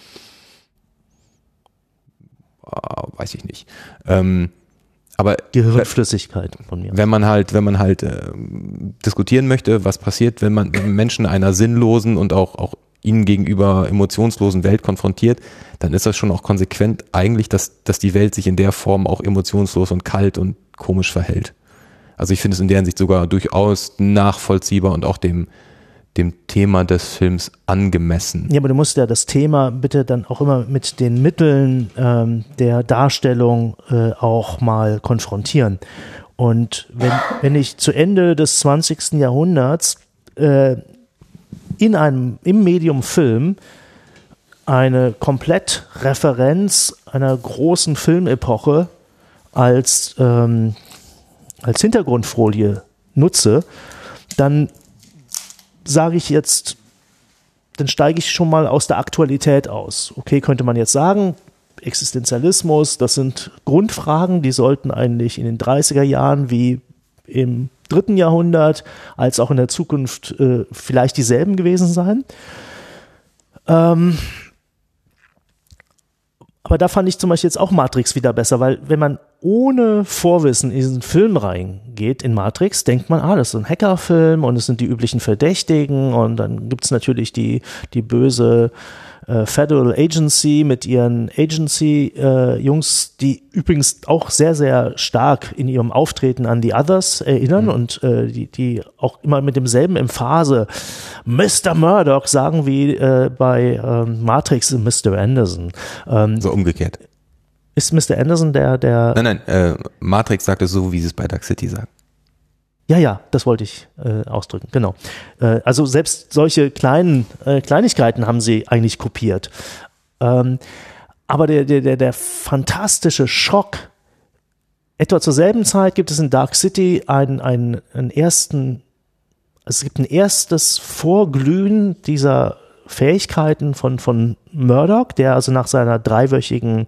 Uh, weiß ich nicht. Ähm, aber Gehirnflüssigkeit von mir. Wenn man halt, wenn man halt äh, diskutieren möchte, was passiert, wenn man wenn Menschen einer sinnlosen und auch, auch ihnen gegenüber emotionslosen Welt konfrontiert, dann ist das schon auch konsequent eigentlich, dass, dass die Welt sich in der Form auch emotionslos und kalt und komisch verhält. Also ich finde es in der Hinsicht sogar durchaus nachvollziehbar und auch dem, dem Thema des Films angemessen. Ja, aber du musst ja das Thema bitte dann auch immer mit den Mitteln ähm, der Darstellung äh, auch mal konfrontieren. Und wenn, wenn ich zu Ende des zwanzigsten Jahrhunderts äh, in einem, im Medium Film eine Komplettreferenz einer großen Filmepoche als, ähm, als Hintergrundfolie nutze, dann sage ich jetzt, dann steige ich schon mal aus der Aktualität aus. Okay, könnte man jetzt sagen, Existenzialismus, das sind Grundfragen, die sollten eigentlich in den dreißiger Jahren wie im dritten Jahrhundert als auch in der Zukunft äh, vielleicht dieselben gewesen sein. Ähm, aber da fand ich zum Beispiel jetzt auch Matrix wieder besser, weil wenn man ohne Vorwissen in diesen Film reingeht, in Matrix, denkt man, ah, das ist ein Hackerfilm und es sind die üblichen Verdächtigen und dann gibt es natürlich die, die böse äh, Federal Agency mit ihren Agency-Jungs, äh, die übrigens auch sehr, sehr stark in ihrem Auftreten an die Others erinnern mhm. und äh, die, die auch immer mit demselben Emphase Mister Murdoch sagen wie äh, bei ähm, Matrix Mister Anderson. Ähm, so umgekehrt. Ist Mister Anderson der, der... Nein, nein, äh, Matrix sagt es so, wie sie es bei Dark City sagt. Ja, ja, das wollte ich äh, ausdrücken, genau. Äh, also selbst solche kleinen äh, Kleinigkeiten haben sie eigentlich kopiert. Ähm, aber der, der, der, der fantastische Schock, etwa zur selben Zeit gibt es in Dark City einen, einen, einen ersten, es gibt ein erstes Vorglühen dieser Fähigkeiten von, von Murdoch, der also nach seiner dreiwöchigen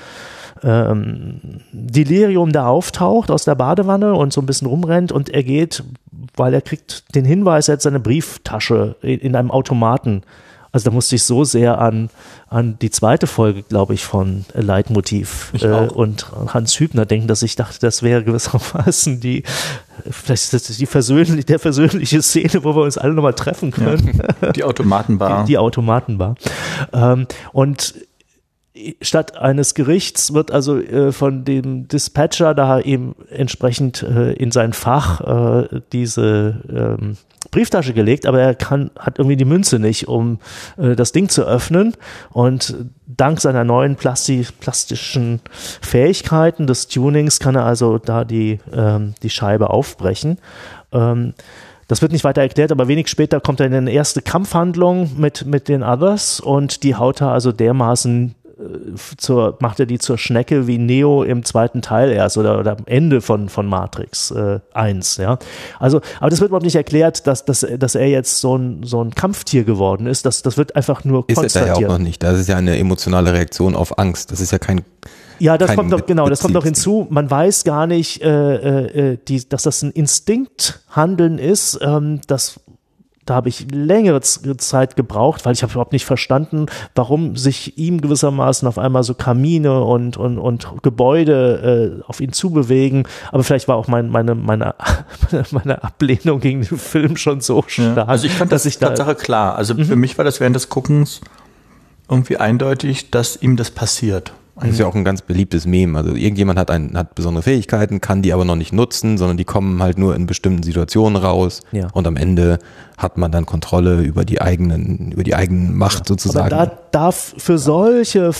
Ähm, Delirium da auftaucht aus der Badewanne und so ein bisschen rumrennt und er geht, weil er kriegt den Hinweis, er hat seine Brieftasche in, in einem Automaten. Also da musste ich so sehr an, an die zweite Folge, glaube ich, von Leitmotiv äh, und Hans Hübner denken, dass ich dachte, das wäre gewissermaßen die, vielleicht ist das die versöhnliche, der versöhnliche Szene, wo wir uns alle nochmal treffen können. Ja, die Automatenbar. Die, die Automatenbar. Ähm, und statt eines Gerichts wird also äh, von dem Dispatcher da eben entsprechend äh, in sein Fach äh, diese ähm, Brieftasche gelegt, aber er kann, hat irgendwie die Münze nicht, um äh, das Ding zu öffnen und dank seiner neuen Plasti plastischen Fähigkeiten des Tunings kann er also da die, ähm, die Scheibe aufbrechen. Ähm, Das wird nicht weiter erklärt, aber wenig später kommt er in eine erste Kampfhandlung mit, mit den Others und die haut er also dermaßen zur, macht er die zur Schnecke wie Neo im zweiten Teil erst oder, oder am Ende von, von Matrix äh, eins, ja. Also, aber das wird überhaupt nicht erklärt, dass, dass, dass er jetzt so ein, so ein Kampftier geworden ist. Das, das wird einfach nur ist konstatiert. Ist er ja auch noch nicht. Das ist ja eine emotionale Reaktion auf Angst. Das ist ja kein Ja, das kein kommt doch, genau, das kommt doch Beziehungs- hinzu. Man weiß gar nicht, äh, äh, die, dass das ein Instinkthandeln ist, ähm, das Da habe ich längere Zeit gebraucht, weil ich habe überhaupt nicht verstanden, warum sich ihm gewissermaßen auf einmal so Kamine und, und, und Gebäude äh, auf ihn zubewegen. Aber vielleicht war auch mein, meine, meine, meine Ablehnung gegen den Film schon so stark. Ja, also ich fand das ich Tatsache da, klar. Also mhm. für mich war das während des Guckens irgendwie eindeutig, dass ihm das passiert. Das ist ja auch ein ganz beliebtes Meme. Also irgendjemand hat, ein, hat besondere Fähigkeiten, kann die aber noch nicht nutzen, sondern die kommen halt nur in bestimmten Situationen raus. Ja. Und am Ende hat man dann Kontrolle über die eigenen, über die eigene Macht ja. sozusagen. Aber da darf für solche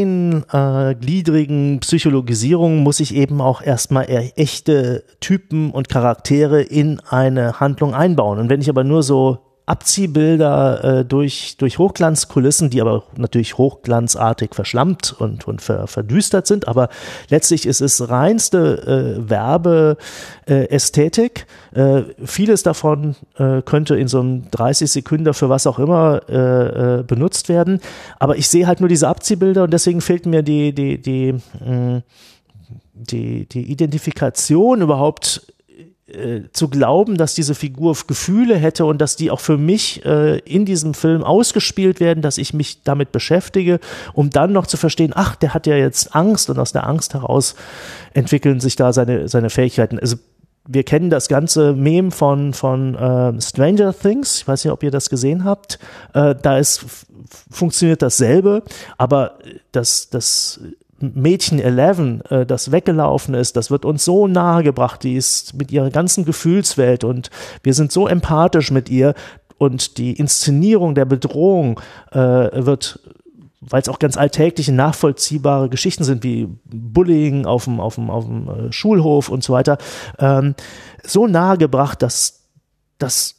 feingliedrigen äh, Psychologisierungen muss ich eben auch erstmal echte Typen und Charaktere in eine Handlung einbauen. Und wenn ich aber nur so Abziehbilder äh, durch, durch Hochglanzkulissen, die aber natürlich hochglanzartig verschlammt und, und ver, verdüstert sind, aber letztlich ist es reinste äh, Werbeästhetik. Äh, vieles davon äh, könnte in so einem dreißig Sekunden für was auch immer äh, äh, benutzt werden, aber ich sehe halt nur diese Abziehbilder und deswegen fehlt mir die, die, die, mh, die, die Identifikation überhaupt zu glauben, dass diese Figur Gefühle hätte und dass die auch für mich äh, in diesem Film ausgespielt werden, dass ich mich damit beschäftige, um dann noch zu verstehen, ach, der hat ja jetzt Angst und aus der Angst heraus entwickeln sich da seine, seine Fähigkeiten. Also wir kennen das ganze Meme von, von äh, Stranger Things, ich weiß nicht, ob ihr das gesehen habt, äh, da ist, f- funktioniert dasselbe, aber das, das Mädchen Eleven, äh, das weggelaufen ist, das wird uns so nahe gebracht, die ist mit ihrer ganzen Gefühlswelt und wir sind so empathisch mit ihr und die Inszenierung der Bedrohung äh, wird, weil es auch ganz alltägliche, nachvollziehbare Geschichten sind, wie Bullying auf dem, auf dem, auf dem äh, Schulhof und so weiter, ähm, so nahe gebracht, dass das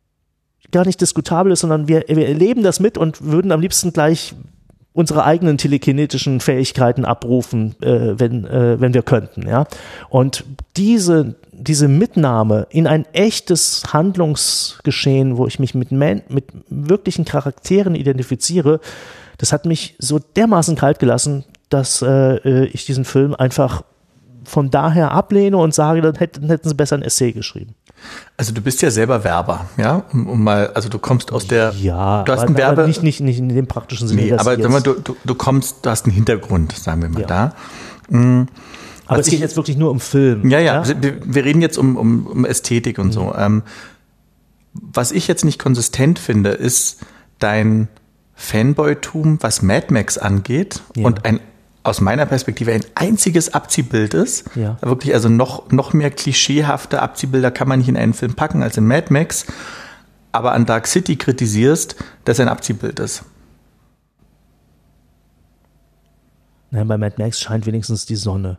gar nicht diskutabel ist, sondern wir, wir erleben das mit und würden am liebsten gleich unsere eigenen telekinetischen Fähigkeiten abrufen, äh, wenn, äh, wenn wir könnten, ja. Und diese, diese Mitnahme in ein echtes Handlungsgeschehen, wo ich mich mit, Man- mit wirklichen Charakteren identifiziere, das hat mich so dermaßen kalt gelassen, dass äh, ich diesen Film einfach von daher ablehne und sage, dann hätten, hätten sie besser ein Essay geschrieben. Also du bist ja selber Werber, ja, um, um mal, also du kommst aus der, ja, du hast aber, einen Werbe, aber nicht, nicht, nicht in dem praktischen Sinne. nee, aber du, du, du kommst, du hast einen Hintergrund, sagen wir mal ja. da. Mhm. Aber es geht ich, jetzt wirklich nur um Film. Ja, ja, ja? Wir, wir reden jetzt um, um, um Ästhetik und mhm. so. Ähm, was ich jetzt nicht konsistent finde, ist dein Fanboytum, was Mad Max angeht ja. und ein aus meiner Perspektive ein einziges Abziehbild ist. Ja. Wirklich, also noch, noch mehr klischeehafte Abziehbilder kann man nicht in einen Film packen als in Mad Max. Aber an Dark City kritisierst, dass er ein Abziehbild ist. Ja, bei Mad Max scheint wenigstens die Sonne.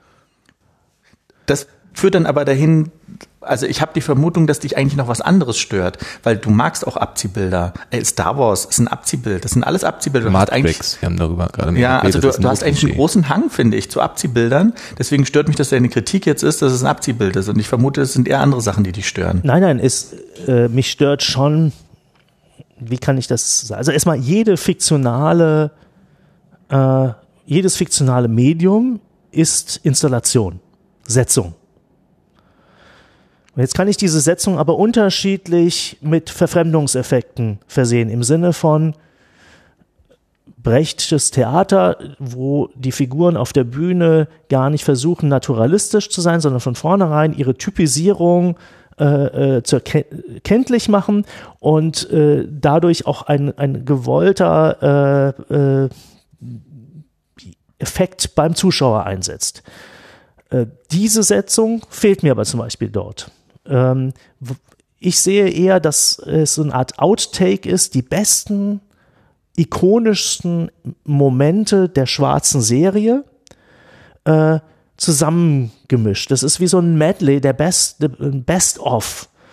Das führt dann aber dahin, also ich habe die Vermutung, dass dich eigentlich noch was anderes stört, weil du magst auch Abziehbilder. Ey, Star Wars ist ein Abziehbild, das sind alles Abziehbilder. Matrix, wir haben darüber gerade mal Ja, geredet, also du, du hast eigentlich einen großen Hang, finde ich, zu Abziehbildern. Deswegen stört mich, dass deine Kritik jetzt ist, dass es ein Abziehbild ist. Und ich vermute, es sind eher andere Sachen, die dich stören. Nein, nein, es, äh, mich stört schon, wie kann ich das sagen? Also erstmal jede fiktionale, äh, jedes fiktionale Medium ist Installation, Setzung. Und jetzt kann ich diese Setzung aber unterschiedlich mit Verfremdungseffekten versehen, im Sinne von Brechtsches Theater, wo die Figuren auf der Bühne gar nicht versuchen, naturalistisch zu sein, sondern von vornherein ihre Typisierung äh, äh, zur Ke- kenntlich machen und äh, dadurch auch ein, ein gewollter äh, äh, Effekt beim Zuschauer einsetzt. Äh, diese Setzung fehlt mir aber zum Beispiel dort. Ähm, ich sehe eher, dass es so eine Art Outtake ist, die besten, ikonischsten Momente der schwarzen Serie äh, zusammengemischt. Das ist wie so ein Medley, der Best, Best of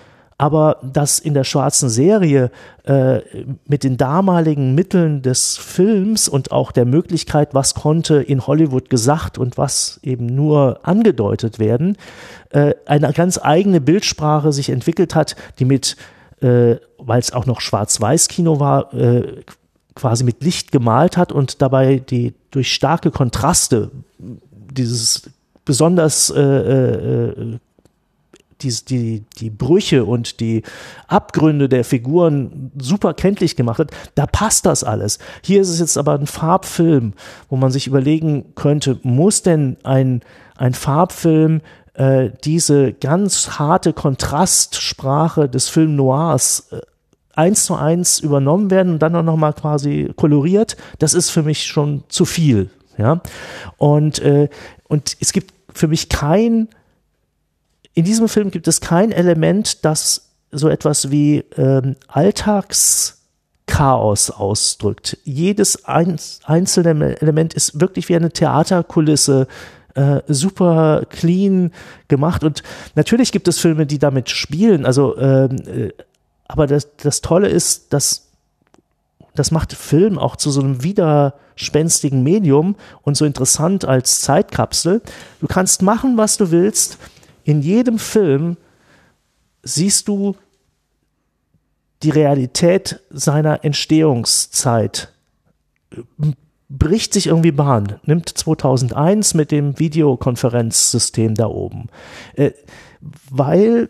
aber dass in der schwarzen Serie äh, mit den damaligen Mitteln des Films und auch der Möglichkeit, was konnte in Hollywood gesagt und was eben nur angedeutet werden, äh, eine ganz eigene Bildsprache sich entwickelt hat, die mit, äh, weil es auch noch Schwarz-Weiß-Kino war, äh, quasi mit Licht gemalt hat und dabei die durch starke Kontraste dieses besonders äh, äh, Die, die, die Brüche und die Abgründe der Figuren super kenntlich gemacht hat, da passt das alles. Hier ist es jetzt aber ein Farbfilm, wo man sich überlegen könnte, muss denn ein, ein Farbfilm äh, diese ganz harte Kontrastsprache des Film Noirs äh, eins zu eins übernommen werden und dann auch nochmal quasi koloriert? Das ist für mich schon zu viel. Ja? Und, äh, und es gibt für mich kein In diesem Film gibt es kein Element, das so etwas wie ähm, Alltagschaos ausdrückt. Jedes ein, einzelne Element ist wirklich wie eine Theaterkulisse, äh, super clean gemacht. Und natürlich gibt es Filme, die damit spielen. Also, ähm, äh, aber das, das Tolle ist, dass das macht Film auch zu so einem widerspenstigen Medium und so interessant als Zeitkapsel. Du kannst machen, was du willst. In jedem Film siehst du die Realität seiner Entstehungszeit, bricht sich irgendwie Bahn, nimmt zweitausendeins mit dem Videokonferenzsystem da oben, äh, weil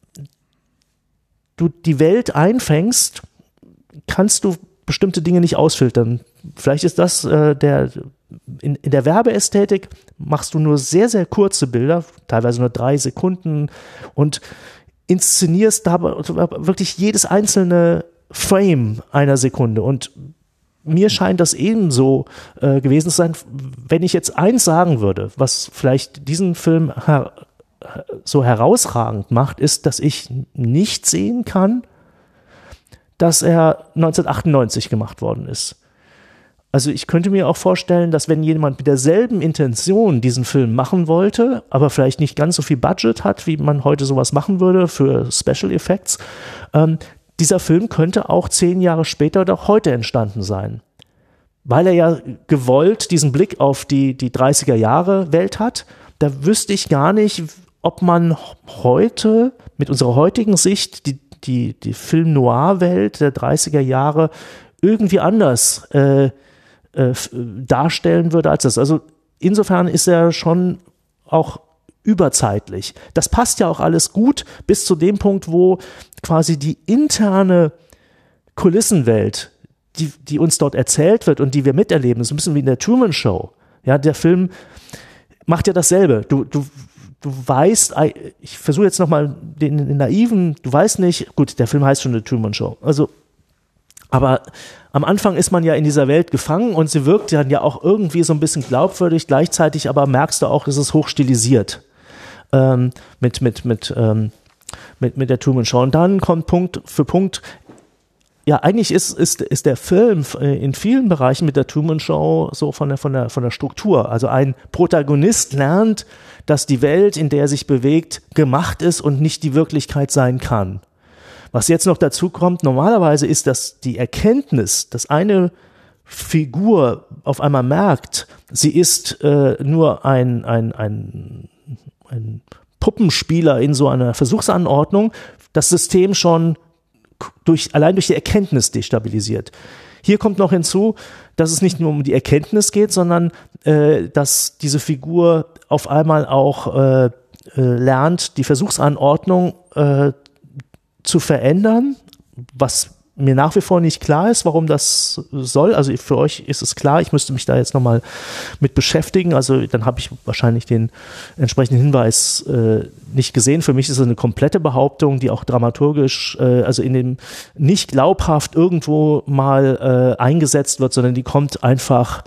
du die Welt einfängst, kannst du bestimmte Dinge nicht ausfiltern. Vielleicht ist das äh, der In, in der Werbeästhetik machst du nur sehr, sehr kurze Bilder, teilweise nur drei Sekunden und inszenierst dabei wirklich jedes einzelne Frame einer Sekunde. Und mir scheint das ebenso äh, gewesen zu sein, wenn ich jetzt eins sagen würde, was vielleicht diesen Film her- so herausragend macht, ist, dass ich nicht sehen kann, dass er neunzehnhundertachtundneunzig gemacht worden ist. Also ich könnte mir auch vorstellen, dass wenn jemand mit derselben Intention diesen Film machen wollte, aber vielleicht nicht ganz so viel Budget hat, wie man heute sowas machen würde für Special Effects, ähm, dieser Film könnte auch zehn Jahre später oder auch heute entstanden sein. Weil er ja gewollt diesen Blick auf die, die dreißiger Jahre Welt hat, da wüsste ich gar nicht, ob man heute mit unserer heutigen Sicht die, die, die Film-Noir-Welt der dreißiger Jahre irgendwie anders äh, Äh, darstellen würde als das. Also insofern ist er schon auch überzeitlich. Das passt ja auch alles gut bis zu dem Punkt, wo quasi die interne Kulissenwelt, die, die uns dort erzählt wird und die wir miterleben, das ist ein bisschen wie in der Truman Show. Ja, der Film macht ja dasselbe. Du, du, du weißt, ich versuche jetzt nochmal den, den naiven, du weißt nicht, gut, der Film heißt schon The Truman Show. Also aber am Anfang ist man ja in dieser Welt gefangen und sie wirkt dann ja auch irgendwie so ein bisschen glaubwürdig, gleichzeitig aber merkst du auch, es ist hochstilisiert ähm, mit, mit, mit, ähm, mit, mit der Truman Show. Und dann kommt Punkt für Punkt, ja, eigentlich ist, ist, ist der Film in vielen Bereichen mit der Truman Show so von der, von der, von der Struktur. Also ein Protagonist lernt, dass die Welt, in der er sich bewegt, gemacht ist und nicht die Wirklichkeit sein kann. Was jetzt noch dazu kommt, normalerweise ist das die Erkenntnis, dass eine Figur auf einmal merkt, sie ist äh, nur ein, ein, ein, ein Puppenspieler in so einer Versuchsanordnung, das System schon durch, allein durch die Erkenntnis destabilisiert. Hier kommt noch hinzu, dass es nicht nur um die Erkenntnis geht, sondern äh, dass diese Figur auf einmal auch äh, äh, lernt, die Versuchsanordnung äh, zu verändern, was mir nach wie vor nicht klar ist, warum das soll. Also für euch ist es klar, ich müsste mich da jetzt nochmal mit beschäftigen. Also dann habe ich wahrscheinlich den entsprechenden Hinweis äh, nicht gesehen. Für mich ist es eine komplette Behauptung, die auch dramaturgisch, äh, also in dem nicht glaubhaft irgendwo mal äh, eingesetzt wird, sondern die kommt einfach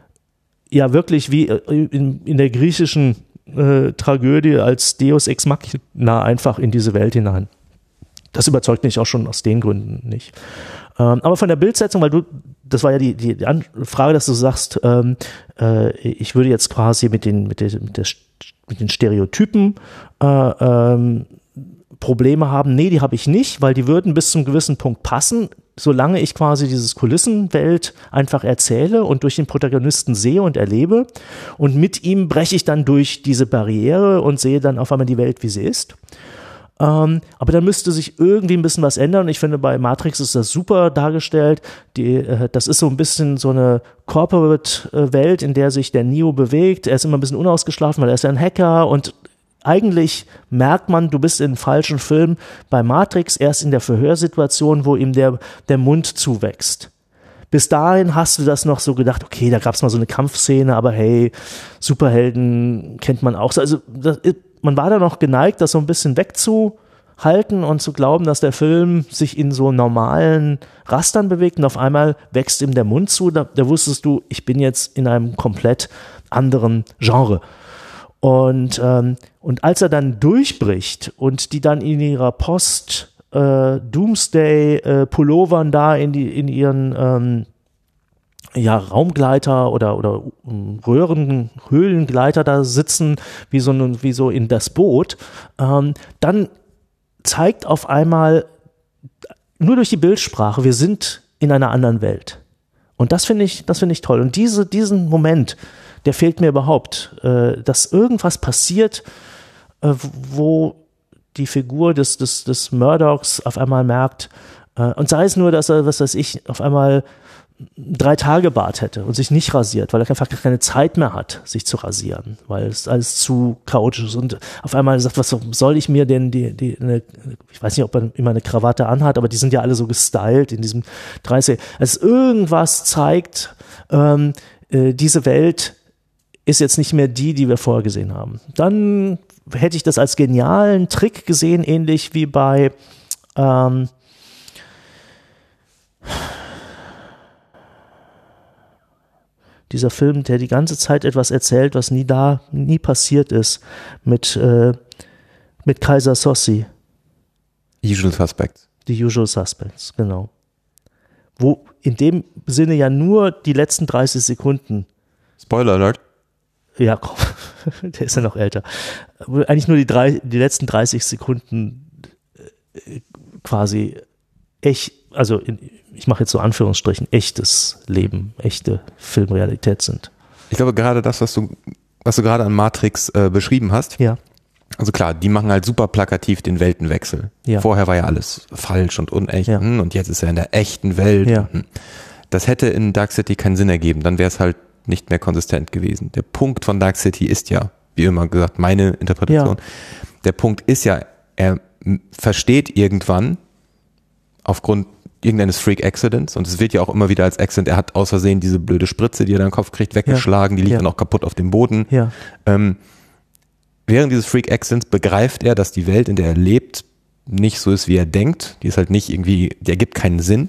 ja wirklich wie in, in der griechischen äh, Tragödie als Deus ex machina einfach in diese Welt hinein. Das überzeugt mich auch schon aus den Gründen nicht. Ähm, aber von der Bildsetzung, weil du, das war ja die, die, die Frage, dass du sagst, ähm, äh, ich würde jetzt quasi mit den, mit den, mit der, mit den Stereotypen äh, ähm, Probleme haben. Nee, die habe ich nicht, weil die würden bis zum gewissen Punkt passen, solange ich quasi dieses Kulissenwelt einfach erzähle und durch den Protagonisten sehe und erlebe. Und mit ihm breche ich dann durch diese Barriere und sehe dann auf einmal die Welt, wie sie ist. Ähm, aber dann müsste sich irgendwie ein bisschen was ändern. Ich finde, bei Matrix ist das super dargestellt. Die, äh, das ist so ein bisschen so eine Corporate-Welt, in der sich der Neo bewegt. Er ist immer ein bisschen unausgeschlafen, weil er ist ja ein Hacker und eigentlich merkt man, du bist in einem falschen Film. Bei Matrix erst in der Verhörsituation, wo ihm der, der Mund zuwächst. Bis dahin hast du das noch so gedacht, okay, da gab es mal so eine Kampfszene, aber hey, Superhelden kennt man auch. Also das, man war da noch geneigt, das so ein bisschen wegzuhalten und zu glauben, dass der Film sich in so normalen Rastern bewegt und auf einmal wächst ihm der Mund zu. Da, da wusstest du, ich bin jetzt in einem komplett anderen Genre. Und, ähm, und als er dann durchbricht und die dann in ihrer Post äh, Doomsday äh, Pullovern da in die in ihren ähm, ja Raumgleiter oder oder um, Röhren Höhlengleiter da sitzen wie so wie so in das Boot, ähm, dann zeigt auf einmal nur durch die Bildsprache, wir sind in einer anderen Welt. Und das finde ich das finde ich toll. Und diese diesen Moment, der fehlt mir überhaupt, äh, dass irgendwas passiert, äh, wo die Figur des, des, des Murdochs auf einmal merkt, äh, und sei es nur, dass er, was weiß ich, auf einmal drei Tage Bart hätte und sich nicht rasiert, weil er einfach keine Zeit mehr hat, sich zu rasieren, weil es alles zu chaotisch ist und auf einmal sagt, was soll ich mir denn die, die eine, ich weiß nicht, ob er immer eine Krawatte anhat, aber die sind ja alle so gestylt in diesem dreißig, als irgendwas zeigt, ähm, äh, diese Welt ist jetzt nicht mehr die, die wir vorher gesehen haben. Dann hätte ich das als genialen Trick gesehen, ähnlich wie bei ähm, dieser Film, der die ganze Zeit etwas erzählt, was nie da, nie passiert ist, mit, äh, mit Kaiser Soze. Usual Suspects. Die Usual Suspects, genau. Wo in dem Sinne ja nur die letzten dreißig Sekunden. Spoiler Alert. Ja, komm, der ist ja noch älter. Eigentlich nur die, drei, die letzten dreißig Sekunden äh, quasi echt, also in, ich mache jetzt so Anführungsstrichen, echtes Leben, echte Filmrealität sind. Ich glaube, gerade das, was du, was du gerade an Matrix äh, beschrieben hast, ja. Also klar, die machen halt super plakativ den Weltenwechsel. Ja. Vorher war ja alles falsch und unecht ja. und jetzt ist er in der echten Welt. Ja. Das hätte in Dark City keinen Sinn ergeben, dann wäre es halt nicht mehr konsistent gewesen. Der Punkt von Dark City ist ja, wie immer gesagt, meine Interpretation, ja. Der Punkt ist ja, er versteht irgendwann aufgrund irgendeines Freak-Accidents, und es wird ja auch immer wieder als Accident, er hat aus Versehen diese blöde Spritze, die er in den Kopf kriegt, weggeschlagen, ja. Die liegt ja. dann auch kaputt auf dem Boden. Ja. Ähm, während dieses Freak-Accidents begreift er, dass die Welt, in der er lebt, nicht so ist, wie er denkt. Die ist halt nicht irgendwie, die ergibt keinen Sinn.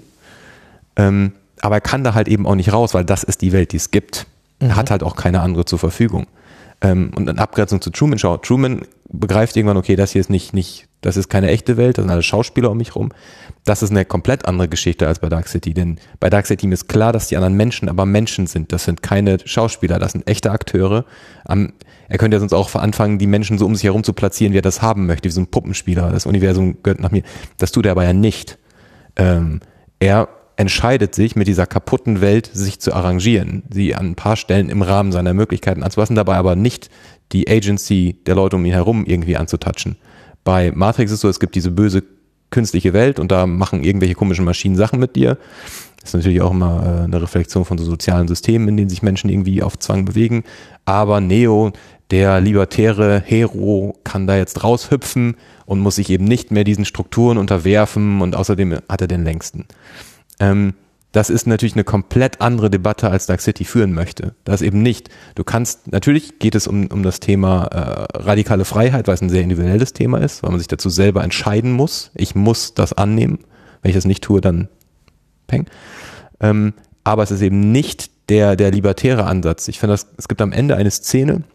Ähm, aber er kann da halt eben auch nicht raus, weil das ist die Welt, die es gibt. Mhm. Er hat halt auch keine andere zur Verfügung. Ähm, und in Abgrenzung zu Truman Show, Truman begreift irgendwann, okay, das hier ist nicht, nicht, das ist keine echte Welt, das sind alle Schauspieler um mich rum. Das ist eine komplett andere Geschichte als bei Dark City, denn bei Dark City ist klar, dass die anderen Menschen aber Menschen sind. Das sind keine Schauspieler, das sind echte Akteure. Um, er könnte ja sonst auch anfangen, die Menschen so um sich herum zu platzieren, wie er das haben möchte, wie so ein Puppenspieler. Das Universum gehört nach mir. Das tut er aber ja nicht. Ähm, er entscheidet sich, mit dieser kaputten Welt sich zu arrangieren, sie an ein paar Stellen im Rahmen seiner Möglichkeiten anzupassen, dabei aber nicht die Agency der Leute um ihn herum irgendwie anzutatschen. Bei Matrix ist es so, es gibt diese böse künstliche Welt und da machen irgendwelche komischen Maschinen Sachen mit dir. Das ist natürlich auch immer äh, eine Reflexion von so sozialen Systemen, in denen sich Menschen irgendwie auf Zwang bewegen. Aber Neo, der libertäre Hero, kann da jetzt raushüpfen und muss sich eben nicht mehr diesen Strukturen unterwerfen und außerdem hat er den längsten. Ähm, das ist natürlich eine komplett andere Debatte, als Dark City führen möchte. Das eben nicht. Du kannst, natürlich geht es um, um das Thema äh, radikale Freiheit, weil es ein sehr individuelles Thema ist, weil man sich dazu selber entscheiden muss. Ich muss das annehmen. Wenn ich das nicht tue, dann peng. Ähm, aber es ist eben nicht der, der libertäre Ansatz. Ich finde, es gibt am Ende eine Szene,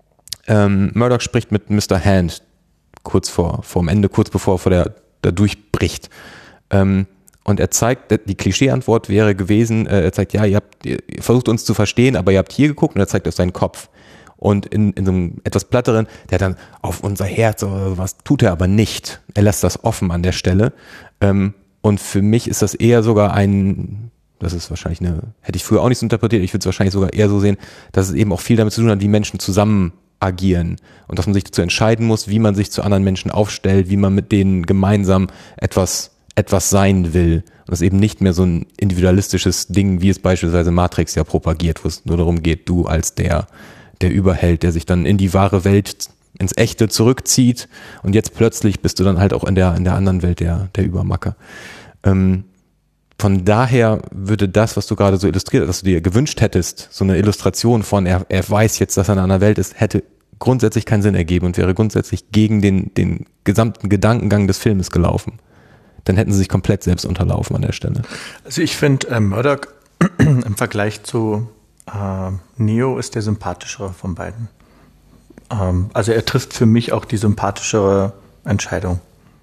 ähm, Murdoch spricht mit Mister Hand kurz vor, vor dem Ende, kurz bevor er vor der, der durchbricht. Ähm, Und er zeigt, die Klischeeantwort wäre gewesen, äh, er zeigt, ja, ihr habt ihr versucht uns zu verstehen, aber ihr habt hier geguckt und er zeigt auf seinen Kopf. Und in, in so einem etwas platteren, der dann auf unser Herz oder sowas, tut er aber nicht. Er lässt das offen an der Stelle. Ähm, und für mich ist das eher sogar ein, das ist wahrscheinlich eine, hätte ich früher auch nicht so interpretiert, ich würde es wahrscheinlich sogar eher so sehen, dass es eben auch viel damit zu tun hat, wie Menschen zusammen agieren und dass man sich dazu entscheiden muss, wie man sich zu anderen Menschen aufstellt, wie man mit denen gemeinsam etwas etwas sein will. Und das ist eben nicht mehr so ein individualistisches Ding, wie es beispielsweise Matrix ja propagiert, wo es nur darum geht, du als der, der Überheld, der sich dann in die wahre Welt, ins Echte zurückzieht und jetzt plötzlich bist du dann halt auch in der, in der anderen Welt der, der Übermacker. Ähm, von daher würde das, was du gerade so illustriert hast, was du dir gewünscht hättest, so eine Illustration von, er, er weiß jetzt, dass er in einer Welt ist, hätte grundsätzlich keinen Sinn ergeben und wäre grundsätzlich gegen den, den gesamten Gedankengang des Filmes gelaufen. Dann hätten sie sich komplett selbst unterlaufen an der Stelle. Also ich finde, äh, Murdoch im Vergleich zu äh, Neo ist der sympathischere von beiden. Ähm, also er trifft für mich auch die sympathischere Entscheidung.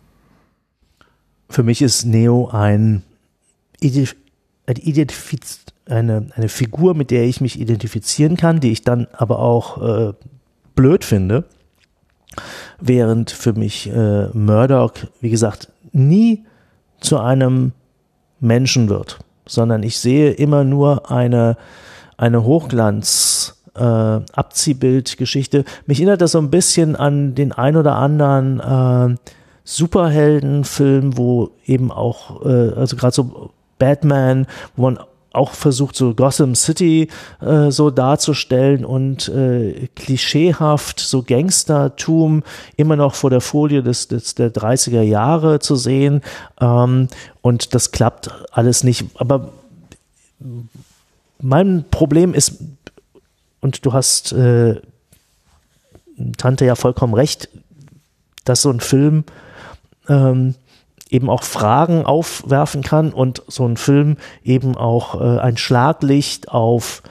Für mich ist Neo ein, Identif- ein Identifiz- eine, eine Figur, mit der ich mich identifizieren kann, die ich dann aber auch äh, blöd finde. Während für mich äh, Murdoch, wie gesagt, nie zu einem Menschen wird, sondern ich sehe immer nur eine, eine Hochglanz äh, Abziehbildgeschichte. Mich erinnert das so ein bisschen an den ein oder anderen äh, Superheldenfilm, wo eben auch, äh, also gerade so Batman, wo man auch versucht, so Gotham City äh, so darzustellen und äh, klischeehaft so Gangstertum immer noch vor der Folie des, des der dreißiger Jahre zu sehen, ähm, und das klappt alles nicht. Aber mein Problem ist, und du hast äh, Tante ja vollkommen recht, dass so ein Film ähm, eben auch Fragen aufwerfen kann und so ein Film eben auch äh, ein Schlaglicht auf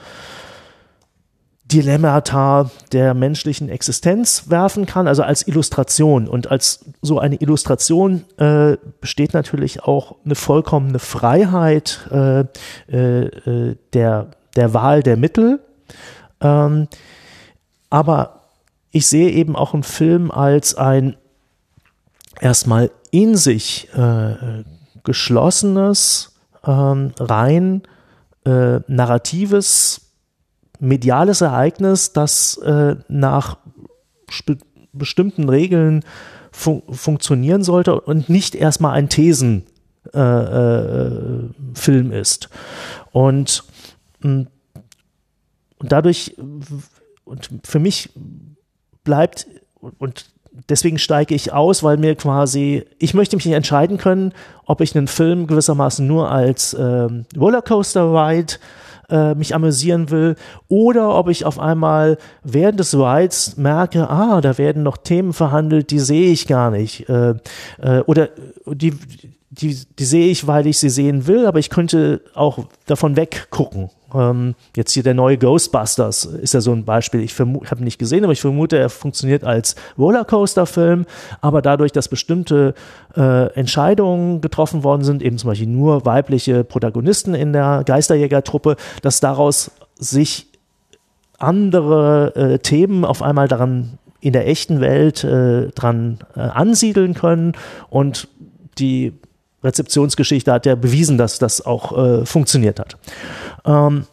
Dilemmata der menschlichen Existenz werfen kann, also als Illustration. Und als so eine Illustration äh, besteht natürlich auch eine vollkommene Freiheit äh, äh, der, der Wahl der Mittel. Ähm, aber ich sehe eben auch einen Film als ein erstmal in sich äh, geschlossenes, ähm, rein äh, narratives, mediales Ereignis, das äh, nach spe- bestimmten Regeln fun- funktionieren sollte und nicht erstmal ein Thesenfilm äh, äh, ist. Und, und dadurch, und für mich bleibt, und deswegen steige ich aus, weil mir quasi, ich möchte mich nicht entscheiden können, ob ich einen Film gewissermaßen nur als ähm, Rollercoaster-Ride äh, mich amüsieren will oder ob ich auf einmal während des Rides merke, ah, da werden noch Themen verhandelt, die sehe ich gar nicht. Äh, äh, oder die, die, die sehe ich, weil ich sie sehen will, aber ich könnte auch davon weggucken. Ähm, jetzt hier der neue Ghostbusters ist ja so ein Beispiel. Ich vermu- habe ihn nicht gesehen, aber ich vermute, er funktioniert als Rollercoaster-Film, aber dadurch, dass bestimmte äh, Entscheidungen getroffen worden sind, eben zum Beispiel nur weibliche Protagonisten in der Geisterjägertruppe, dass daraus sich andere äh, Themen auf einmal daran in der echten Welt äh, dran äh, ansiedeln können, und die Rezeptionsgeschichte hat ja bewiesen, dass das auch äh, funktioniert hat. Ähm,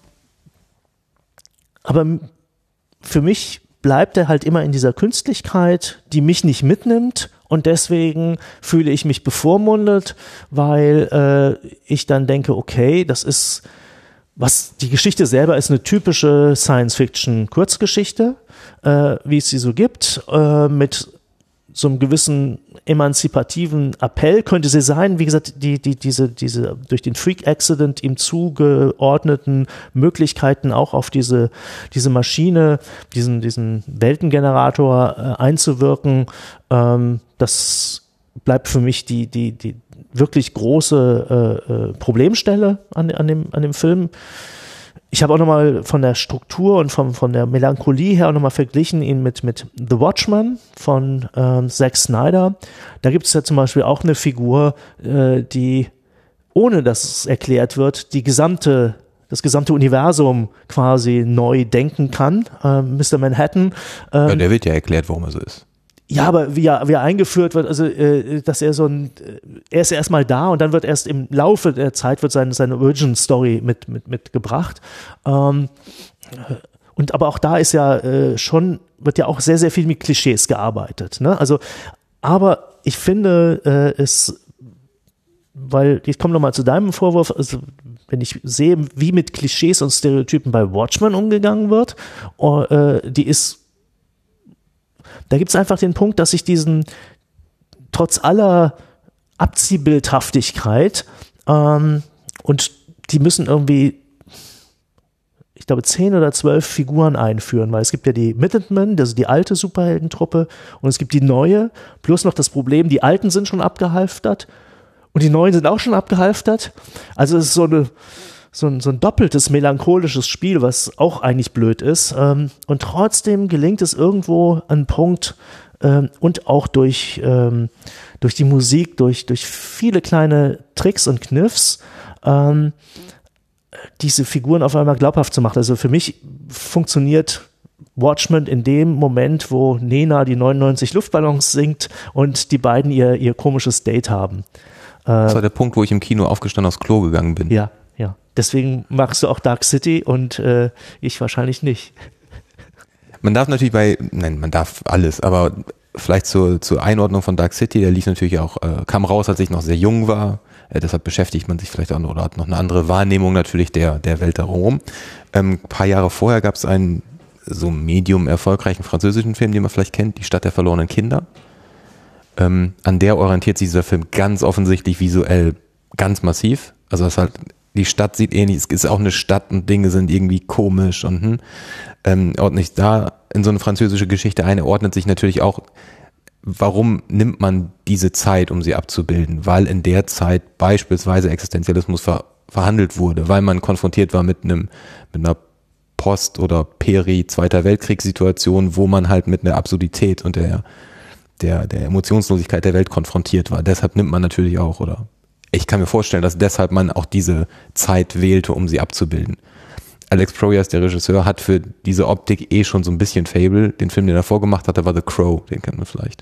aber für mich bleibt er halt immer in dieser Künstlichkeit, die mich nicht mitnimmt, und deswegen fühle ich mich bevormundet, weil äh, ich dann denke, okay, das ist, was die Geschichte selber ist, eine typische Science-Fiction-Kurzgeschichte, äh, wie es sie so gibt, äh, mit so einem gewissen emanzipativen Appell könnte sie sein, wie gesagt, die, die, diese, diese durch den Freak-Accident ihm zugeordneten Möglichkeiten auch auf diese, diese Maschine, diesen, diesen Weltengenerator äh, einzuwirken, ähm, das bleibt für mich die, die, die wirklich große äh, äh, Problemstelle an, an, dem, an dem Film. Ich habe auch nochmal von der Struktur und von, von der Melancholie her auch nochmal verglichen ihn mit, mit The Watchmen von ähm, Zack Snyder. Da gibt es ja zum Beispiel auch eine Figur, äh, die, ohne dass es erklärt wird, die gesamte das gesamte Universum quasi neu denken kann. Ähm, Mister Manhattan. Ähm, ja, der wird ja erklärt, warum er so ist. Ja, aber wie er, wie er eingeführt wird, also äh, dass er so ein, er ist erstmal da und dann wird erst im Laufe der Zeit wird seine, seine Origin-Story mit, mit, mitgebracht. Ähm, und aber auch da ist ja äh, schon, wird ja auch sehr, sehr viel mit Klischees gearbeitet. Ne? Also, aber ich finde äh, es, weil, ich komme nochmal zu deinem Vorwurf, also wenn ich sehe, wie mit Klischees und Stereotypen bei Watchmen umgegangen wird, oh, äh, die ist Da gibt es einfach den Punkt, dass ich diesen, trotz aller Abziehbildhaftigkeit, ähm, und die müssen irgendwie, ich glaube, zehn oder zwölf Figuren einführen, weil es gibt ja die Minutemen, also die alte Superheldentruppe, und es gibt die neue, plus noch das Problem, die alten sind schon abgehalftert und die neuen sind auch schon abgehalftert. Also es ist so eine So ein, so ein doppeltes melancholisches Spiel, was auch eigentlich blöd ist. Ähm, und trotzdem gelingt es irgendwo an Punkt ähm, und auch durch, ähm, durch die Musik, durch, durch viele kleine Tricks und Kniffs, ähm, diese Figuren auf einmal glaubhaft zu machen. Also für mich funktioniert Watchmen in dem Moment, wo Nena die neunundneunzig Luftballons singt und die beiden ihr, ihr komisches Date haben. Das war der Punkt, wo ich im Kino aufgestanden aufs Klo gegangen bin. Ja. Ja, deswegen magst du auch Dark City und äh, ich wahrscheinlich nicht. Man darf natürlich bei, nein, man darf alles, aber vielleicht zur, zur Einordnung von Dark City, der lief natürlich auch, äh, kam raus, als ich noch sehr jung war, äh, deshalb beschäftigt man sich vielleicht auch noch, oder hat noch eine andere Wahrnehmung natürlich der, der Welt darum. Ähm, ein paar Jahre vorher gab es einen so medium erfolgreichen französischen Film, den man vielleicht kennt, Die Stadt der verlorenen Kinder. Ähm, an der orientiert sich dieser Film ganz offensichtlich visuell ganz massiv, also das ist halt, die Stadt sieht ähnlich, es ist auch eine Stadt und Dinge sind irgendwie komisch und hm, ähm, ordnet sich da in so eine französische Geschichte ein, ordnet sich natürlich auch, warum nimmt man diese Zeit, um sie abzubilden? Weil in der Zeit beispielsweise Existenzialismus ver, verhandelt wurde, weil man konfrontiert war mit einem, mit einer Post- oder Peri-Zweiter Weltkriegssituation, wo man halt mit einer Absurdität und der, der, der Emotionslosigkeit der Welt konfrontiert war. Deshalb nimmt man natürlich auch, oder ich kann mir vorstellen, dass deshalb man auch diese Zeit wählte, um sie abzubilden. Alex Proyas, der Regisseur, hat für diese Optik eh schon so ein bisschen Fable. Den Film, den er vorgemacht hatte, war The Crow, den kennt man vielleicht.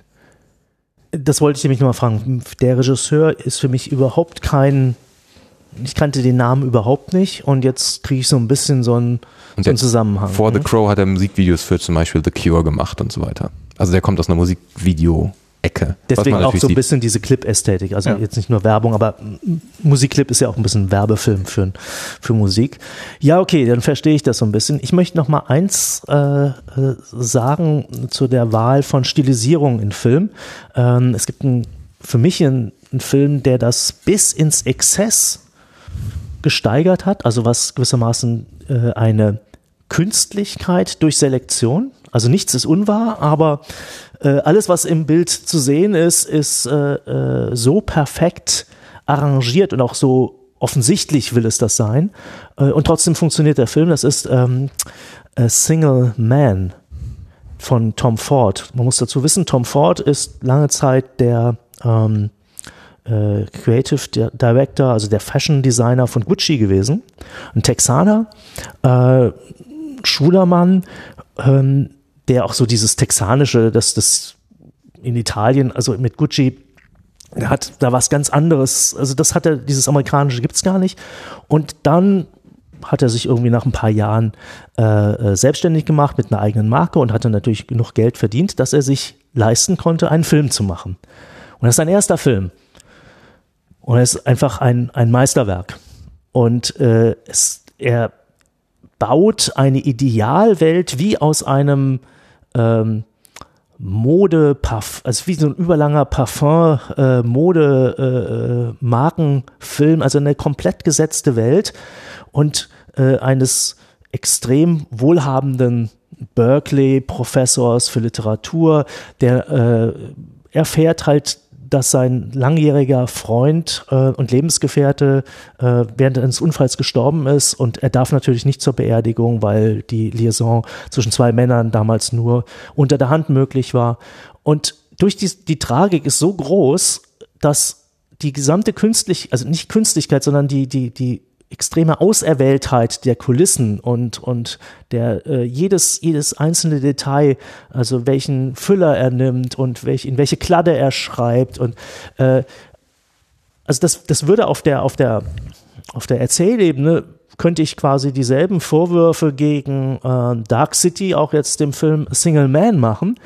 Das wollte ich nämlich nur mal fragen. Der Regisseur ist für mich überhaupt kein, ich kannte den Namen überhaupt nicht und jetzt kriege ich so ein bisschen so einen, so einen Zusammenhang. Vor ne? The Crow hat er Musikvideos für zum Beispiel The Cure gemacht und so weiter. Also der kommt aus einer Musikvideo- Ecke. Deswegen auch so ein sieht. bisschen diese Clip-Ästhetik, also Ja. jetzt nicht nur Werbung, aber Musikclip ist ja auch ein bisschen Werbefilm für, für Musik. Ja, okay, dann verstehe ich das so ein bisschen. Ich möchte noch mal eins äh, sagen zu der Wahl von Stilisierung in Film. Ähm, es gibt ein, für mich einen, einen Film, der das bis ins Exzess gesteigert hat, also was gewissermaßen äh, eine Künstlichkeit durch Selektion, also nichts ist unwahr, aber äh, alles, was im Bild zu sehen ist, ist äh, äh, so perfekt arrangiert und auch so offensichtlich will es das sein. Äh, und trotzdem funktioniert der Film. Das ist ähm, A Single Man von Tom Ford. Man muss dazu wissen, Tom Ford ist lange Zeit der ähm, äh, Creative Director, also der Fashion Designer von Gucci gewesen. Ein Texaner, äh, schwuler Mann, ähm, der auch so dieses Texanische, das, das in Italien, also mit Gucci, der hat da was ganz anderes, also das hat er, dieses Amerikanische gibt's gar nicht. Und dann hat er sich irgendwie nach ein paar Jahren äh, selbstständig gemacht mit einer eigenen Marke und hatte natürlich genug Geld verdient, dass er sich leisten konnte, einen Film zu machen. Und das ist sein erster Film. Und er ist einfach ein, ein Meisterwerk. Und äh, es, er baut eine Idealwelt wie aus einem ähm, Mode, Parf- also wie so ein überlanger Parfum, äh, Mode, äh, Markenfilm, also eine komplett gesetzte Welt und äh, eines extrem wohlhabenden Berkeley-Professors für Literatur, der äh, erfährt halt, dass sein langjähriger Freund äh, und Lebensgefährte äh, während eines Unfalls gestorben ist und er darf natürlich nicht zur Beerdigung, weil die Liaison zwischen zwei Männern damals nur unter der Hand möglich war. Und durch die, die Tragik ist so groß, dass die gesamte künstlich, also nicht Künstlichkeit, sondern die, die, die extreme Auserwähltheit der Kulissen und, und der, äh, jedes, jedes einzelne Detail, also welchen Füller er nimmt und welch, in welche Kladde er schreibt und äh, also das, das würde auf der, auf der, auf der Erzählebene könnte ich quasi dieselben Vorwürfe gegen äh, Dark City, auch jetzt dem Film A Single Man machen,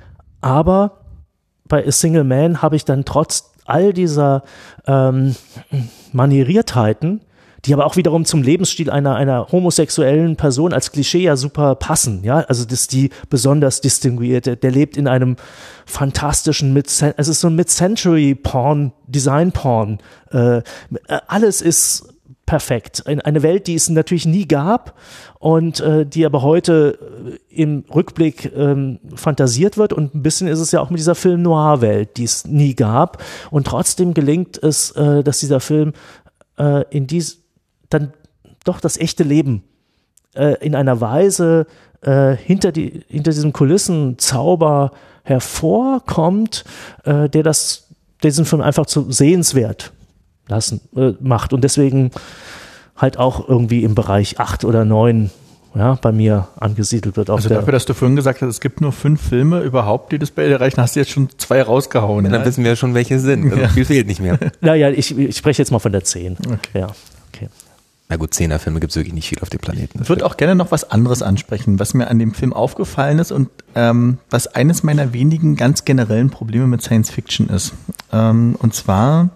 aber bei A Single Man habe ich dann trotz all dieser ähm, Manieriertheiten, die aber auch wiederum zum Lebensstil einer, einer homosexuellen Person als Klischee ja super passen, ja, also das ist die besonders distinguierte, der lebt in einem fantastischen, Mid es ist so ein Mid-Century-Porn, Design-Porn, äh, alles ist perfekt, eine Welt, die es natürlich nie gab und äh, die aber heute im Rückblick ähm, fantasiert wird und ein bisschen ist es ja auch mit dieser Film-Noir-Welt, die es nie gab und trotzdem gelingt es, äh, dass dieser Film äh, in dies dann doch das echte Leben äh, in einer Weise äh, hinter, die, hinter diesem Kulissenzauber hervorkommt, äh, der das, der diesen Film einfach zu sehenswert lassen, äh, macht und deswegen halt auch irgendwie im Bereich acht oder neun ja, bei mir angesiedelt wird. Auf also der dafür, dass du vorhin gesagt hast, es gibt nur fünf Filme überhaupt, die das bei dir erreichen, hast du jetzt schon zwei rausgehauen. Ja, dann ja? wissen wir ja schon, welche es sind. Also ja. Viel fehlt nicht mehr. Naja, ich, ich spreche jetzt mal von der zehn. Okay. Ja, okay. Na gut, Zehner-Filme gibt es wirklich nicht viel auf dem Planeten. Ich würde auch gerne noch was anderes ansprechen, was mir an dem Film aufgefallen ist und ähm, was eines meiner wenigen ganz generellen Probleme mit Science Fiction ist. Ähm, und zwar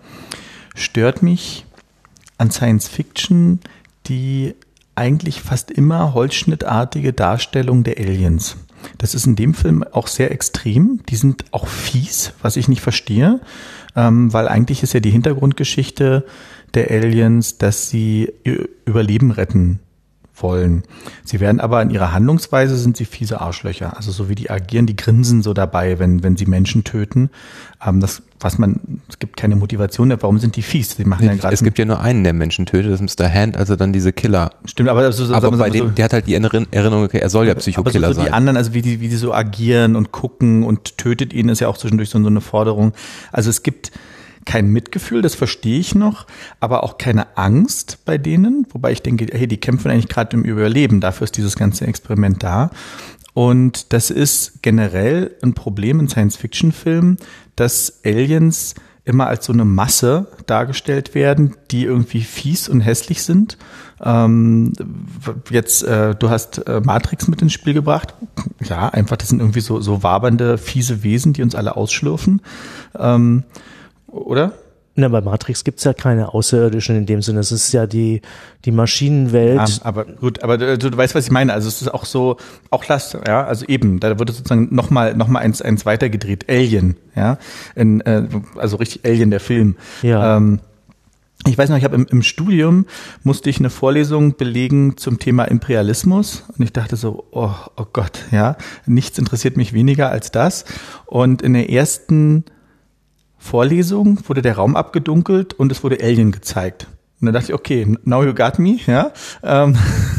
stört mich an Science Fiction die eigentlich fast immer holzschnittartige Darstellung der Aliens. Das ist in dem Film auch sehr extrem. Die sind auch fies, was ich nicht verstehe, ähm, weil eigentlich ist ja die Hintergrundgeschichte der Aliens, dass sie ihr Überleben retten wollen. Sie werden aber in ihrer Handlungsweise sind sie fiese Arschlöcher. Also so wie die agieren, die grinsen so dabei, wenn wenn sie Menschen töten. Ähm, das, was man, es gibt keine Motivation. Warum sind die fies? Die machen ja gerade. Es gibt ja nur einen, der Menschen tötet, das ist Mister Hand, also dann diese Killer. Stimmt, aber also so, aber so, bei so, dem, der hat halt die Erinnerung, okay, er soll ja Psychokiller aber so, so sein. Die anderen, also wie die wie die so agieren und gucken und tötet ihn, ist ja auch zwischendurch so, so eine Forderung. Also es gibt kein Mitgefühl, das verstehe ich noch, aber auch keine Angst bei denen, wobei ich denke, hey, die kämpfen eigentlich gerade im Überleben, dafür ist dieses ganze Experiment da. Und das ist generell ein Problem in Science-Fiction-Filmen, dass Aliens immer als so eine Masse dargestellt werden, die irgendwie fies und hässlich sind. Ähm, jetzt, äh, du hast äh, Matrix mit ins Spiel gebracht. Ja, einfach, das sind irgendwie so, so wabernde, fiese Wesen, die uns alle ausschlürfen. Ähm, Oder? Na, bei Matrix gibt es ja keine Außerirdischen in dem Sinne. Es ist ja die, die Maschinenwelt. Ja, aber gut, aber du, du weißt, was ich meine. Also es ist auch so, auch Last, ja, also eben, da wurde sozusagen nochmal noch mal eins, eins weitergedreht. Alien, ja. In, äh, also richtig Alien, der Film. Ja. Ähm, ich weiß noch, ich habe im, im Studium musste ich eine Vorlesung belegen zum Thema Imperialismus und ich dachte so, oh, oh Gott, ja, nichts interessiert mich weniger als das. Und in der ersten Vorlesung wurde der Raum abgedunkelt und es wurde Alien gezeigt. Und dann dachte ich, okay, now you got me, ja. Ähm,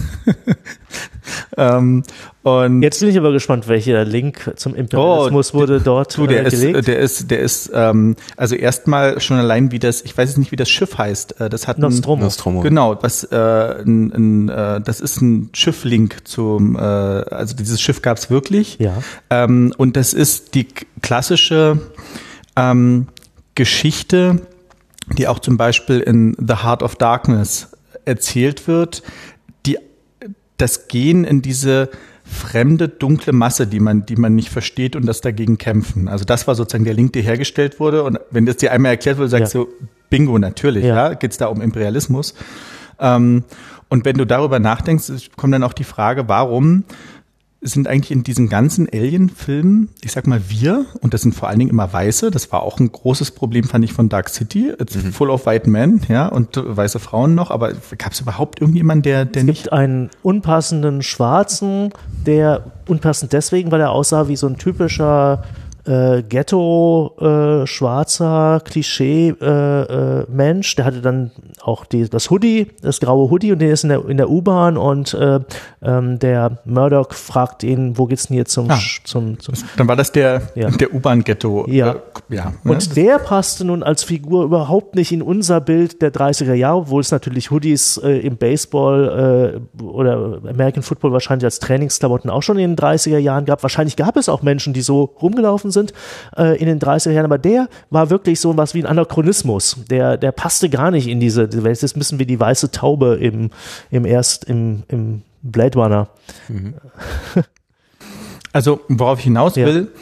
ähm, und Jetzt bin ich aber gespannt, welcher Link zum Imperialismus oh, wurde dort du, der äh, gelegt. Ist, der ist, der ist, ähm, also erstmal schon allein wie das, ich weiß jetzt nicht, wie das Schiff heißt. Das hat Nostromo. Ein, Nostromo. Genau, was, äh, ein, ein, äh, das ist ein Schifflink zum, äh, also dieses Schiff gab es wirklich. Ja. Ähm, und das ist die klassische Ähm, Geschichte, die auch zum Beispiel in The Heart of Darkness erzählt wird, die das Gehen in diese fremde, dunkle Masse, die man, die man nicht versteht und das dagegen kämpfen. Also das war sozusagen der Link, der hergestellt wurde. Und wenn das dir einmal erklärt wurde, sagst ja. du, bingo, natürlich, ja, ja geht es da um Imperialismus. Ähm, und wenn du darüber nachdenkst, kommt dann auch die Frage, warum sind eigentlich in diesen ganzen Alien-Filmen, ich sag mal wir, und das sind vor allen Dingen immer Weiße, das war auch ein großes Problem, fand ich, von Dark City, it's mhm. full of white men, ja, und weiße Frauen noch, aber gab es überhaupt irgendjemanden, der, der es nicht... Es gibt einen unpassenden Schwarzen, der unpassend deswegen, weil er aussah wie so ein typischer äh, Ghetto, äh, schwarzer Klischee äh, äh, Mensch, der hatte dann auch die, das Hoodie, das graue Hoodie, und der ist in der, in der U-Bahn, und äh, ähm, der Murdoch fragt ihn, wo geht's denn hier zum, ah, zum, zum dann war das der, ja. der U-Bahn-Ghetto. Ja. Äh, ja. Und ja, der passte nun als Figur überhaupt nicht in unser Bild der dreißiger Jahre, obwohl es natürlich Hoodies äh, im Baseball äh, oder American Football wahrscheinlich als Trainingsklamotten auch schon in den dreißiger Jahren gab. Wahrscheinlich gab es auch Menschen, die so rumgelaufen sind äh, in den dreißiger Jahren, aber der war wirklich so was wie ein Anachronismus. Der, der passte gar nicht in diese, diese Welt. Das müssen wir die weiße Taube im, im erst, im, im Blade Runner. Mhm. Also, worauf ich hinaus Ja. will,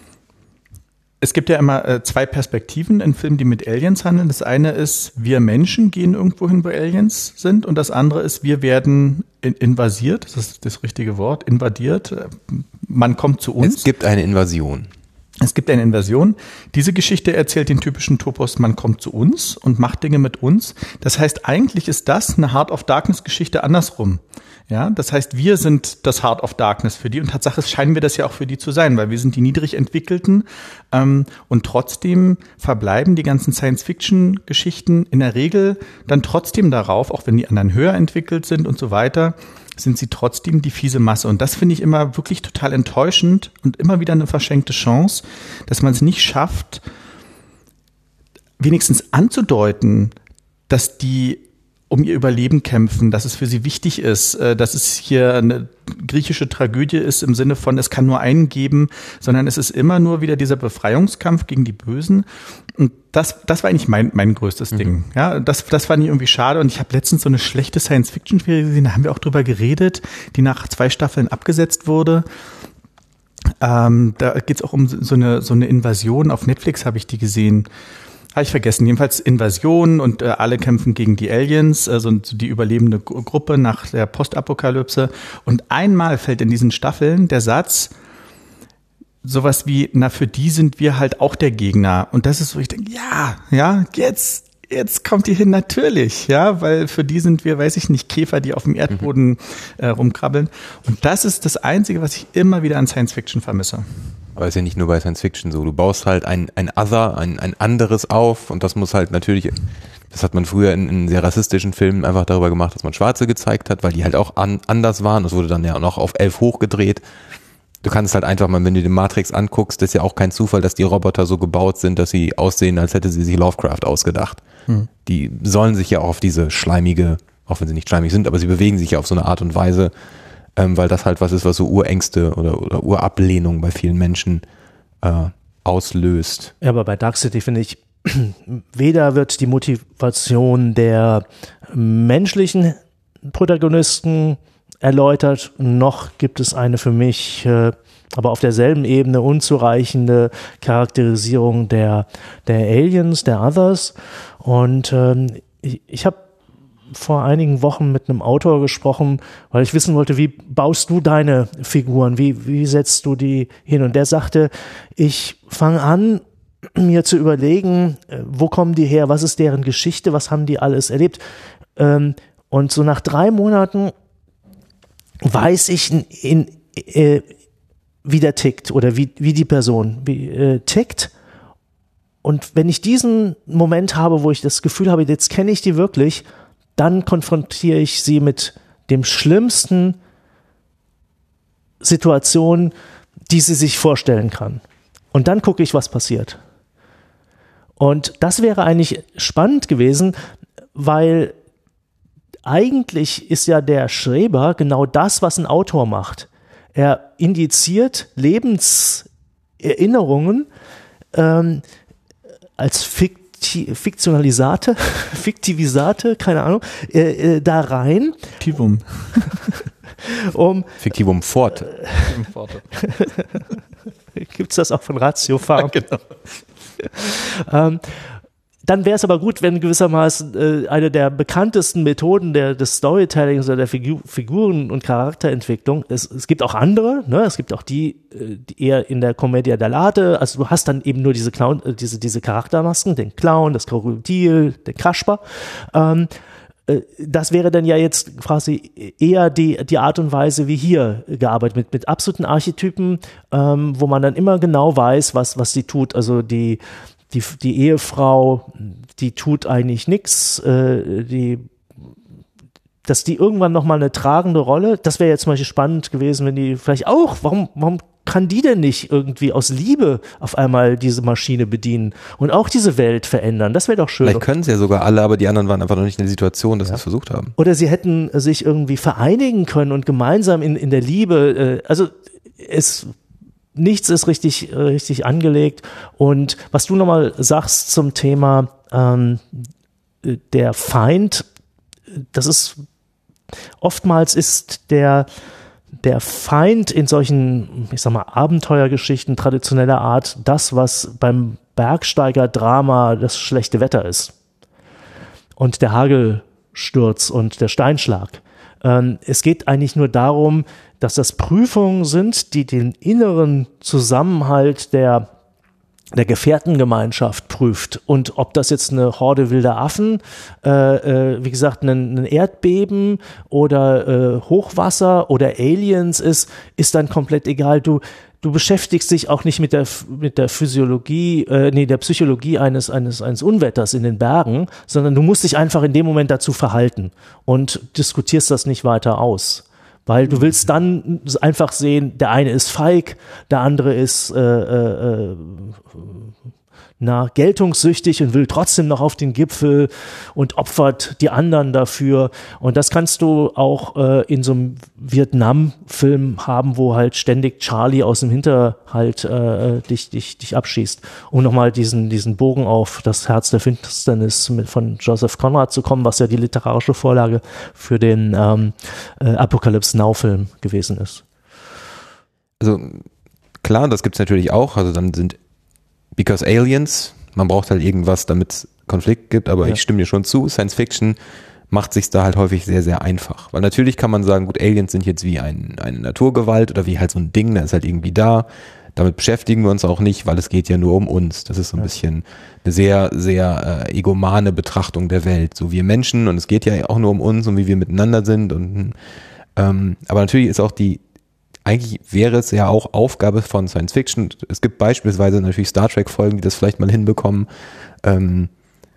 es gibt ja immer äh, zwei Perspektiven in Filmen, die mit Aliens handeln. Das eine ist, wir Menschen gehen irgendwo hin, wo Aliens sind, und das andere ist, wir werden in, invasiert, das ist das richtige Wort, invadiert. Man kommt zu uns. Es gibt eine Invasion. Es gibt eine Invasion. Diese Geschichte erzählt den typischen Topos, man kommt zu uns und macht Dinge mit uns. Das heißt, eigentlich ist das eine Heart of Darkness Geschichte andersrum. Ja, das heißt, wir sind das Heart of Darkness für die, und Tatsache scheinen wir das ja auch für die zu sein, weil wir sind die niedrig entwickelten, ähm, und trotzdem verbleiben die ganzen Science-Fiction-Geschichten in der Regel dann trotzdem darauf, auch wenn die anderen höher entwickelt sind und so weiter, sind sie trotzdem die fiese Masse. Und das finde ich immer wirklich total enttäuschend und immer wieder eine verschenkte Chance, dass man es nicht schafft, wenigstens anzudeuten, dass die um ihr Überleben kämpfen, dass es für sie wichtig ist, dass es hier eine griechische Tragödie ist im Sinne von, es kann nur einen geben, sondern es ist immer nur wieder dieser Befreiungskampf gegen die Bösen. Und das, das war eigentlich mein, mein größtes mhm. Ding. Ja, das, das fand ich irgendwie schade. Und ich habe letztens so eine schlechte Science-Fiction-Serie gesehen, da haben wir auch drüber geredet, die nach zwei Staffeln abgesetzt wurde. Ähm, da geht's auch um so eine, so eine Invasion. Auf Netflix habe ich die gesehen. Habe ich vergessen. Jedenfalls Invasion, und äh, alle kämpfen gegen die Aliens, also die überlebende G- Gruppe nach der Postapokalypse. Und einmal fällt in diesen Staffeln der Satz, sowas wie, na, für die sind wir halt auch der Gegner. Und das ist so, ich denke, ja, ja, jetzt, jetzt kommt die hin, natürlich, ja, weil für die sind wir, weiß ich nicht, Käfer, die auf dem Erdboden mhm. äh, rumkrabbeln. Und das ist das Einzige, was ich immer wieder an Science Fiction vermisse. Aber ist ja nicht nur bei Science Fiction so. Du baust halt ein, ein Other, ein, ein anderes auf, und das muss halt natürlich, das hat man früher in, in sehr rassistischen Filmen einfach darüber gemacht, dass man Schwarze gezeigt hat, weil die halt auch an, anders waren. Das wurde dann ja noch auf elf hochgedreht. Du kannst halt einfach mal, wenn du den Matrix anguckst, das ist ja auch kein Zufall, dass die Roboter so gebaut sind, dass sie aussehen, als hätte sie sich Lovecraft ausgedacht. Hm. Die sollen sich ja auch auf diese schleimige, auch wenn sie nicht schleimig sind, aber sie bewegen sich ja auf so eine Art und Weise, ähm, weil das halt was ist, was so Urängste oder, oder Urablehnung bei vielen Menschen äh, auslöst. Ja, aber bei Dark City finde ich, weder wird die Motivation der menschlichen Protagonisten erläutert, noch gibt es eine für mich, äh, aber auf derselben Ebene unzureichende Charakterisierung der, der Aliens, der Others. Und ähm, ich, ich habe vor einigen Wochen mit einem Autor gesprochen, weil ich wissen wollte, wie baust du deine Figuren, wie, wie setzt du die hin? Und der sagte, ich fange an, mir zu überlegen, wo kommen die her, was ist deren Geschichte, was haben die alles erlebt? Ähm, und so nach drei Monaten weiß ich, in, in, äh, wie der tickt oder wie, wie die Person wie, äh, tickt. Und wenn ich diesen Moment habe, wo ich das Gefühl habe, jetzt kenne ich die wirklich, dann konfrontiere ich sie mit dem schlimmsten Situation, die sie sich vorstellen kann. Und dann gucke ich, was passiert. Und das wäre eigentlich spannend gewesen, weil eigentlich ist ja der Schreiber genau das, was ein Autor macht. Er indiziert Lebenserinnerungen ähm, als Fiktion, Fiktionalisate, Fiktivisate, keine Ahnung, äh, äh, da rein. Fiktivum. um, Fiktivum fort. Gibt es das auch von Ratio Farm? Ja, genau. ähm, Dann wäre es aber gut, wenn gewissermaßen äh, eine der bekanntesten Methoden der, des Storytellings oder der Figur, Figuren- und Charakterentwicklung, es, es gibt auch andere, ne? Es gibt auch die, äh, die eher in der Commedia dell'arte, also du hast dann eben nur diese Clown, äh, diese, diese Charaktermasken, den Clown, das Krokodil, den Kasper. Ähm, das wäre dann ja jetzt quasi eher die, die Art und Weise, wie hier gearbeitet mit, mit absoluten Archetypen, ähm, wo man dann immer genau weiß, was, was sie tut. Also die, die, die Ehefrau, die tut eigentlich nichts, äh, die, dass die irgendwann nochmal eine tragende Rolle, das wäre jetzt zum Beispiel spannend gewesen, wenn die vielleicht auch, warum, warum kann die denn nicht irgendwie aus Liebe auf einmal diese Maschine bedienen und auch diese Welt verändern? Das wäre doch schön. Vielleicht können sie ja sogar alle, aber die anderen waren einfach noch nicht in der Situation, dass ja. sie es versucht haben. Oder sie hätten sich irgendwie vereinigen können und gemeinsam in, in der Liebe, äh, also es, nichts ist richtig, äh, richtig angelegt. Und was du nochmal sagst zum Thema ähm, der Feind, das ist, oftmals ist der der Feind in solchen, ich sag mal, Abenteuergeschichten traditioneller Art das, was beim Bergsteiger-Drama das schlechte Wetter ist. Und der Hagelsturz und der Steinschlag. Ähm, es geht eigentlich nur darum, dass das Prüfungen sind, die den inneren Zusammenhalt der der Gefährtengemeinschaft prüft. Und ob das jetzt eine Horde wilder Affen, äh, äh, wie gesagt, ein, ein Erdbeben oder äh, Hochwasser oder Aliens ist, ist dann komplett egal. Du, du beschäftigst dich auch nicht mit der, mit der Physiologie, äh, nee, der Psychologie eines, eines, eines Unwetters in den Bergen, sondern du musst dich einfach in dem Moment dazu verhalten und diskutierst das nicht weiter aus. Weil du willst dann einfach sehen, der eine ist feig, der andere ist äh, äh, na, geltungssüchtig und will trotzdem noch auf den Gipfel und opfert die anderen dafür. Und das kannst du auch äh, in so einem Vietnam-Film haben, wo halt ständig Charlie aus dem Hinterhalt äh, dich, dich, dich abschießt. Um nochmal diesen, diesen Bogen auf das Herz der Finsternis mit, von Joseph Conrad zu kommen, was ja die literarische Vorlage für den ähm, äh, Apocalypse Now-Film gewesen ist. Also klar, das gibt's natürlich auch. Also dann sind Because Aliens, man braucht halt irgendwas, damit es Konflikt gibt, aber ja. Ich stimme dir schon zu, Science Fiction macht sich da halt häufig sehr, sehr einfach. Weil natürlich kann man sagen, gut, Aliens sind jetzt wie ein, eine Naturgewalt oder wie halt so ein Ding, der ist halt irgendwie da. Damit beschäftigen wir uns auch nicht, weil es geht ja nur um uns. Das ist so ein ja. bisschen eine sehr, sehr äh, egomane Betrachtung der Welt. So wir Menschen, und es geht ja auch nur um uns und wie wir miteinander sind. Und ähm, aber natürlich ist auch die Eigentlich wäre es ja auch Aufgabe von Science Fiction. Es gibt beispielsweise natürlich Star Trek-Folgen, die das vielleicht mal hinbekommen, ähm,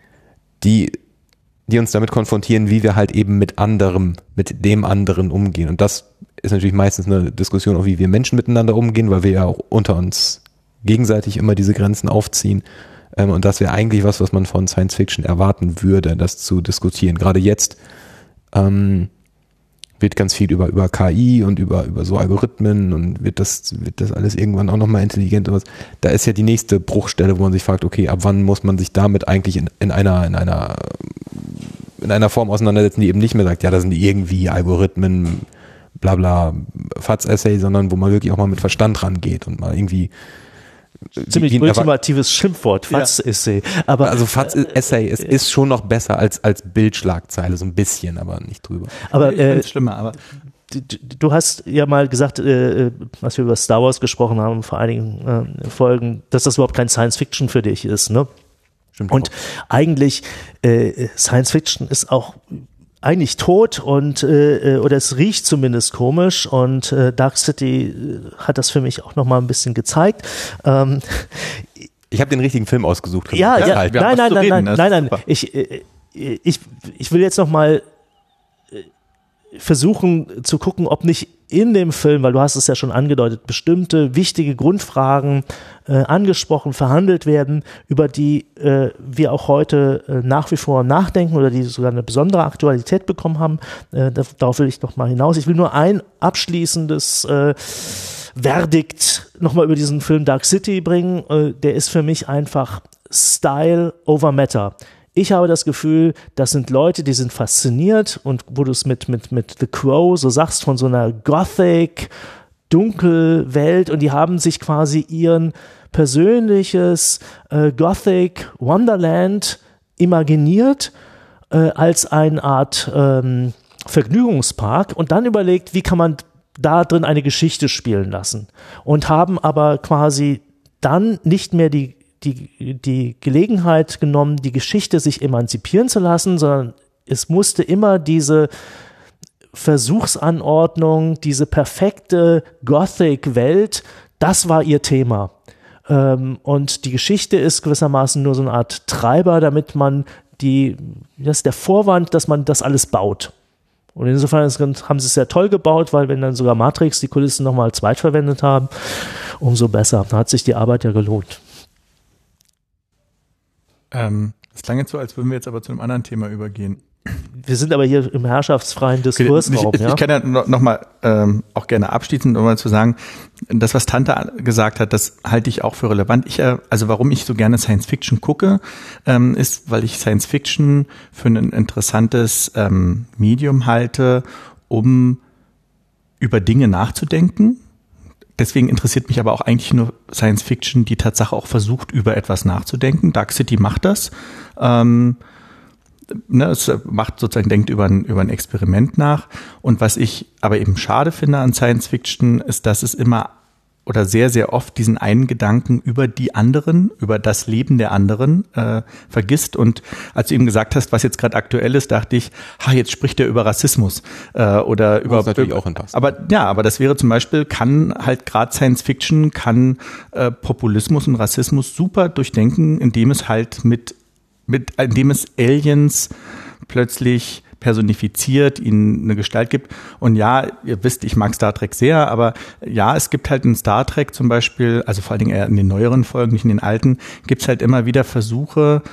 die, die uns damit konfrontieren, wie wir halt eben mit anderem, mit dem anderen umgehen. Und das ist natürlich meistens eine Diskussion, auch wie wir Menschen miteinander umgehen, weil wir ja auch unter uns gegenseitig immer diese Grenzen aufziehen. Ähm, und das wäre eigentlich was, was man von Science Fiction erwarten würde, das zu diskutieren. Gerade jetzt ähm, wird ganz viel über, über K I und über, über so Algorithmen und wird das, wird das alles irgendwann auch nochmal intelligent und was. Da ist ja die nächste Bruchstelle, wo man sich fragt, okay, ab wann muss man sich damit eigentlich in, in einer, in einer, in einer Form auseinandersetzen, die eben nicht mehr sagt, ja, das sind irgendwie Algorithmen, bla bla, F A Z-Essay, sondern wo man wirklich auch mal mit Verstand rangeht und mal irgendwie ziemlich ultimatives Schimpfwort, F A Z-Essay. Aber also F A Z-Essay ist, ist schon noch besser als, als Bildschlagzeile, so ein bisschen, aber nicht drüber. Aber äh, ich schlimmer, aber du, du hast ja mal gesagt, äh, als wir über Star Wars gesprochen haben vor einigen äh, Folgen, dass das überhaupt kein Science-Fiction für dich ist, ne? Stimmt. Und auch. eigentlich äh, Science-Fiction ist auch eigentlich tot und äh, oder es riecht zumindest komisch und äh, Dark City hat das für mich auch nochmal ein bisschen gezeigt. Ähm, ich habe den richtigen Film ausgesucht. Ja, ja, halt. nein, nein, nein, nein, nein, nein, nein. Ich, ich, ich will jetzt nochmal versuchen zu gucken, ob nicht in dem Film, weil du hast es ja schon angedeutet, bestimmte wichtige Grundfragen äh, angesprochen, verhandelt werden, über die äh, wir auch heute äh, nach wie vor nachdenken oder die sogar eine besondere Aktualität bekommen haben. Äh, darauf will ich noch mal hinaus. Ich will nur ein abschließendes äh, Verdikt nochmal über diesen Film Dark City bringen. Äh, der ist für mich einfach Style over Matter. Ich habe das Gefühl, das sind Leute, die sind fasziniert und wo du es mit, mit, mit The Crow so sagst, von so einer Gothic, Dunkelwelt und die haben sich quasi ihren persönliches äh, Gothic Wonderland imaginiert äh, als eine Art ähm, Vergnügungspark und dann überlegt, wie kann man da drin eine Geschichte spielen lassen und haben aber quasi dann nicht mehr die die, die Gelegenheit genommen, die Geschichte sich emanzipieren zu lassen, sondern es musste immer diese Versuchsanordnung, diese perfekte Gothic-Welt, das war ihr Thema. Ähm, und die Geschichte ist gewissermaßen nur so eine Art Treiber, damit man die, das ist der Vorwand, dass man das alles baut. Und insofern haben sie es sehr toll gebaut, weil wenn dann sogar Matrix die Kulissen nochmal zweitverwendet haben, umso besser. Da hat sich die Arbeit ja gelohnt. Ähm, das klang jetzt so, als würden wir jetzt aber zu einem anderen Thema übergehen. Wir sind aber hier im herrschaftsfreien Diskursraum. Ich, ich, ja? ich kann ja noch, noch mal ähm, auch gerne abschließend um mal zu sagen, das, was Tante gesagt hat, das halte ich auch für relevant. Ich, äh, also warum ich so gerne Science Fiction gucke, ähm, ist, weil ich Science Fiction für ein interessantes ähm, Medium halte, um über Dinge nachzudenken. Deswegen interessiert mich aber auch eigentlich nur Science Fiction, die Tatsache auch versucht, über etwas nachzudenken. Dark City macht das. Ähm, Ne, es macht sozusagen, denkt über ein, über ein Experiment nach. Und was ich aber eben schade finde an Science Fiction, ist, dass es immer oder sehr, sehr oft diesen einen Gedanken über die anderen, über das Leben der anderen äh, vergisst. Und als du eben gesagt hast, was jetzt gerade aktuell ist, dachte ich, ha, jetzt spricht er über Rassismus äh, oder das über. Ist natürlich auch interessant. Aber ja, aber das wäre zum Beispiel, kann halt gerade Science Fiction, kann äh, Populismus und Rassismus super durchdenken, indem es halt mit mit, indem es Aliens plötzlich personifiziert, ihnen eine Gestalt gibt. Und ja, ihr wisst, ich mag Star Trek sehr, aber ja, es gibt halt in Star Trek zum Beispiel, also vor allen Dingen eher in den neueren Folgen, nicht in den alten, gibt es halt immer wieder Versuche,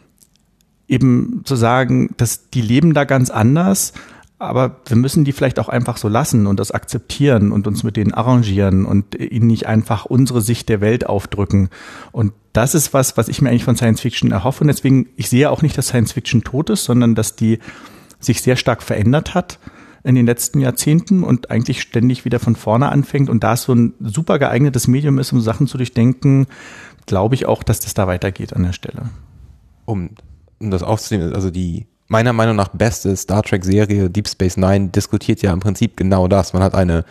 eben zu sagen, dass die leben da ganz anders, aber wir müssen die vielleicht auch einfach so lassen und das akzeptieren und uns mit denen arrangieren und ihnen nicht einfach unsere Sicht der Welt aufdrücken. Und das ist was, was ich mir eigentlich von Science Fiction erhoffe. Und deswegen, ich sehe auch nicht, dass Science Fiction tot ist, sondern dass die sich sehr stark verändert hat in den letzten Jahrzehnten und eigentlich ständig wieder von vorne anfängt. Und da es so ein super geeignetes Medium ist, um Sachen zu durchdenken, glaube ich auch, dass das da weitergeht an der Stelle. Um, um das aufzunehmen, also die meiner Meinung nach beste Star Trek-Serie Deep Space Nine diskutiert ja im Prinzip genau das. Man hat eine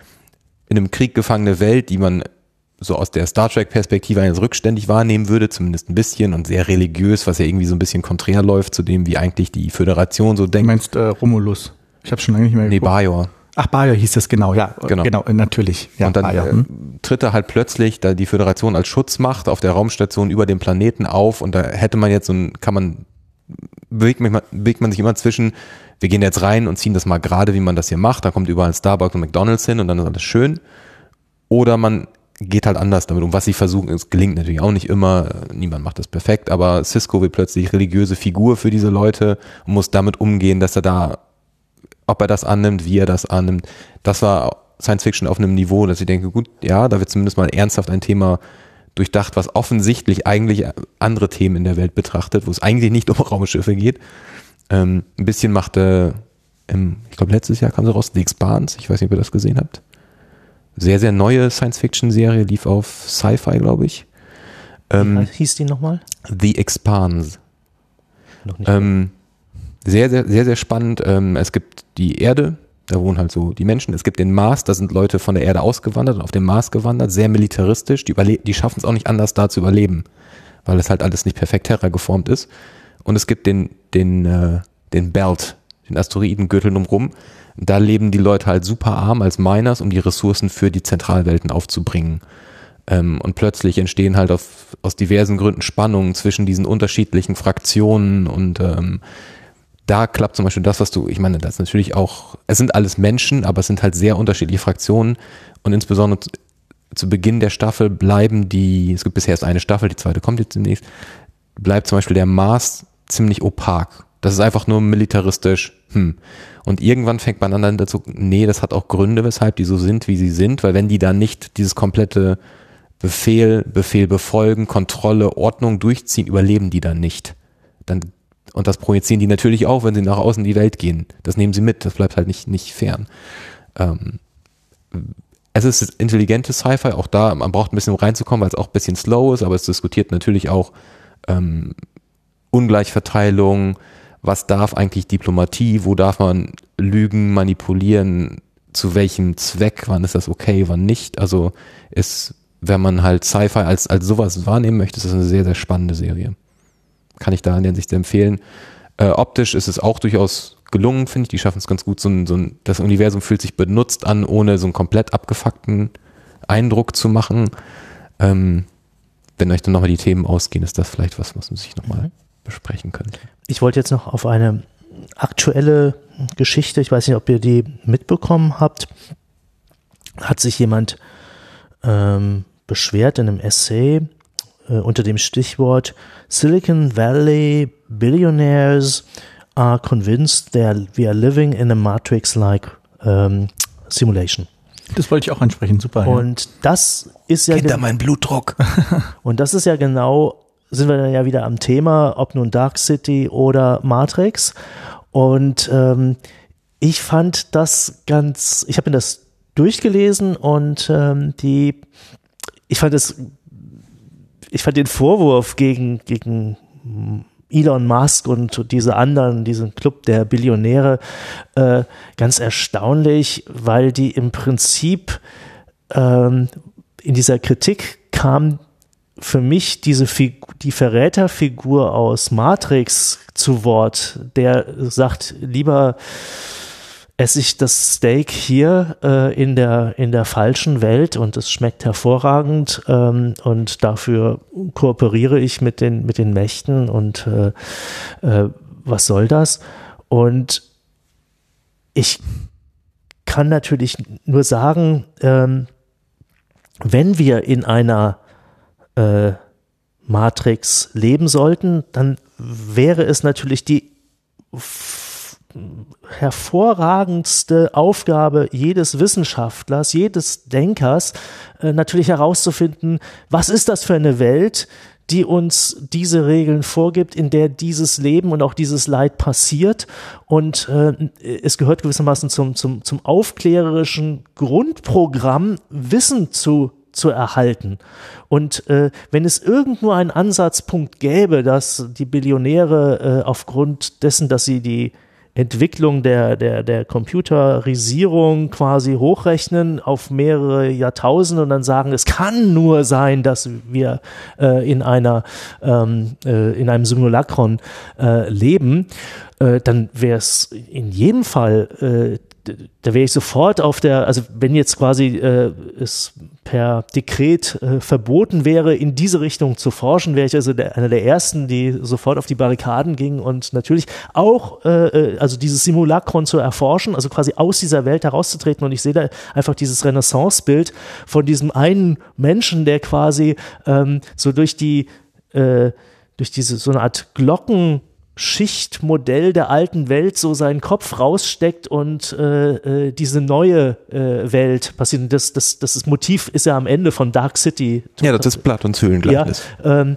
in einem Krieg gefangene Welt, die man so aus der Star Trek-Perspektive als rückständig wahrnehmen würde, zumindest ein bisschen und sehr religiös, was ja irgendwie so ein bisschen konträr läuft zu dem, wie eigentlich die Föderation so denkt. Du meinst äh, Romulus? Ich habe schon lange nicht mehr geguckt. Nee, Bajor. Ach, Bajor hieß das, genau, ja, genau, genau natürlich. Ja, und dann Bajor, hm? äh, tritt er halt plötzlich da die Föderation als Schutzmacht auf der Raumstation über dem Planeten auf und da hätte man jetzt so ein, kann man bewegt man, bewegt man sich immer zwischen, wir gehen jetzt rein und ziehen das mal gerade, wie man das hier macht, da kommt überall Starbucks und McDonald's hin und dann ist alles schön. Oder man geht halt anders damit um. Was sie versuchen, es gelingt natürlich auch nicht immer, niemand macht das perfekt, aber Sisko wird plötzlich religiöse Figur für diese Leute und muss damit umgehen, dass er da, ob er das annimmt, wie er das annimmt. Das war Science Fiction auf einem Niveau, dass ich denke, gut, ja, da wird zumindest mal ernsthaft ein Thema durchdacht, was offensichtlich eigentlich andere Themen in der Welt betrachtet, wo es eigentlich nicht um Raumschiffe geht. Ähm, ein bisschen machte, im, ich glaube letztes Jahr kam sie raus, The Expanse, ich weiß nicht, ob ihr das gesehen habt. Sehr, sehr neue Science-Fiction-Serie, lief auf Sci-Fi, glaube ich. Ähm, Wie hieß die nochmal? The Expanse. Noch nicht. Ähm, sehr, sehr, sehr, sehr spannend. Ähm, es gibt die Erde, da wohnen halt so die Menschen. Es gibt den Mars, da sind Leute von der Erde ausgewandert und auf den Mars gewandert, sehr militaristisch. Die, überle- die schaffen es auch nicht anders, da zu überleben, weil das halt alles nicht perfekt terrageformt ist. Und es gibt den, den, äh, den Belt, den Asteroidengürtel drumherum. Da leben die Leute halt super arm als Miners, um die Ressourcen für die Zentralwelten aufzubringen. Ähm, und plötzlich entstehen halt auf, aus diversen Gründen Spannungen zwischen diesen unterschiedlichen Fraktionen und ähm, da klappt zum Beispiel das, was du, ich meine, das ist natürlich auch, es sind alles Menschen, aber es sind halt sehr unterschiedliche Fraktionen und insbesondere zu, zu Beginn der Staffel bleiben die, es gibt bisher erst eine Staffel, die zweite kommt jetzt demnächst, bleibt zum Beispiel der Mars ziemlich opak. Das ist einfach nur militaristisch, hm. Und irgendwann fängt man dann dazu, nee, das hat auch Gründe, weshalb die so sind, wie sie sind, weil wenn die da nicht dieses komplette Befehl, Befehl befolgen, Kontrolle, Ordnung durchziehen, überleben die dann nicht. Dann Und das projizieren die natürlich auch, wenn sie nach außen in die Welt gehen. Das nehmen sie mit, das bleibt halt nicht, nicht fern. Ähm, es ist intelligentes Sci-Fi, auch da, man braucht ein bisschen um reinzukommen, weil es auch ein bisschen slow ist, aber es diskutiert natürlich auch ähm, Ungleichverteilung, was darf eigentlich Diplomatie, wo darf man lügen, manipulieren, zu welchem Zweck, wann ist das okay, wann nicht. Also ist, wenn man halt Sci-Fi als, als sowas wahrnehmen möchte, ist das eine sehr, sehr spannende Serie. Kann ich da in der Hinsicht empfehlen. Äh, optisch ist es auch durchaus gelungen, finde ich. Die schaffen es ganz gut. So ein, so ein, das Universum fühlt sich benutzt an, ohne so einen komplett abgefuckten Eindruck zu machen. Ähm, wenn euch dann nochmal die Themen ausgehen, ist das vielleicht was, was man sich nochmal mhm. besprechen könnte. Ich wollte jetzt noch auf eine aktuelle Geschichte, ich weiß nicht, ob ihr die mitbekommen habt, hat sich jemand ähm, beschwert in einem Essay äh, unter dem Stichwort Silicon Valley Billionaires are convinced that we are living in a Matrix-like um, simulation. Das wollte ich auch ansprechen, super. Und ja. das ist ja... Kennt da mein Blutdruck. Und das ist ja genau, sind wir dann ja wieder am Thema, ob nun Dark City oder Matrix. Und ähm, ich fand das ganz, ich habe mir das durchgelesen und ähm, die, ich fand es, ich fand den Vorwurf gegen, gegen Elon Musk und diese anderen, diesen Club der Billionäre, äh, ganz erstaunlich, weil die im Prinzip ähm, in dieser Kritik kam für mich diese Figur, die Verräterfigur aus Matrix zu Wort, der sagt, lieber esse ich das Steak hier äh, in der in der falschen Welt und es schmeckt hervorragend ähm, und dafür kooperiere ich mit den mit den Mächten und äh, äh, was soll das? Und ich kann natürlich nur sagen, ähm, wenn wir in einer äh, Matrix leben sollten, dann wäre es natürlich die f- hervorragendste Aufgabe jedes Wissenschaftlers, jedes Denkers, äh, natürlich herauszufinden, was ist das für eine Welt, die uns diese Regeln vorgibt, in der dieses Leben und auch dieses Leid passiert. Und äh, es gehört gewissermaßen zum, zum, zum aufklärerischen Grundprogramm, Wissen zu zu erhalten. Und äh, wenn es irgendwo einen Ansatzpunkt gäbe, dass die Billionäre äh, aufgrund dessen, dass sie die Entwicklung der, der, der Computerisierung quasi hochrechnen auf mehrere Jahrtausende und dann sagen, es kann nur sein, dass wir äh, in einer ähm, äh, in einem Simulacron äh, leben, äh, dann wäre es in jedem Fall äh, da wäre ich sofort auf der, also wenn jetzt quasi äh, es per Dekret äh, verboten wäre, in diese Richtung zu forschen, wäre ich also der, einer der Ersten, die sofort auf die Barrikaden gingen und natürlich auch, äh, also dieses Simulacron zu erforschen, also quasi aus dieser Welt herauszutreten. Und ich sehe da einfach dieses Renaissance-Bild von diesem einen Menschen, der quasi ähm, so durch die, äh, durch diese, so eine Art Glocken Schichtmodell der alten Welt so seinen Kopf raussteckt und äh, äh, diese neue äh, Welt passiert. Das, das, das Motiv ist ja am Ende von Dark City. Ja, das ist Platons Höhlengleichnis. Ja, ähm,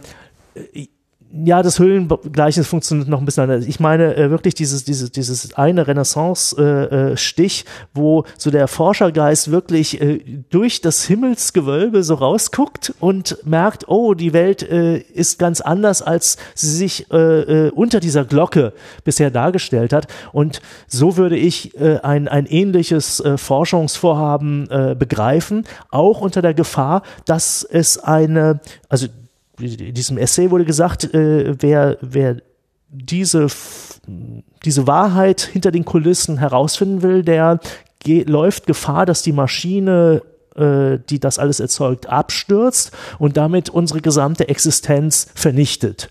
ja, das Höhlengleichnis funktioniert noch ein bisschen anders. Ich meine äh, wirklich dieses, dieses, dieses eine Renaissance-Stich, äh, wo so der Forschergeist wirklich äh, durch das Himmelsgewölbe so rausguckt und merkt, oh, die Welt äh, ist ganz anders, als sie sich äh, äh, unter dieser Glocke bisher dargestellt hat. Und so würde ich äh, ein, ein ähnliches äh, Forschungsvorhaben äh, begreifen, auch unter der Gefahr, dass es eine, also in diesem Essay wurde gesagt, äh, wer, wer diese, diese Wahrheit hinter den Kulissen herausfinden will, der ge- läuft Gefahr, dass die Maschine, äh, die das alles erzeugt, abstürzt und damit unsere gesamte Existenz vernichtet.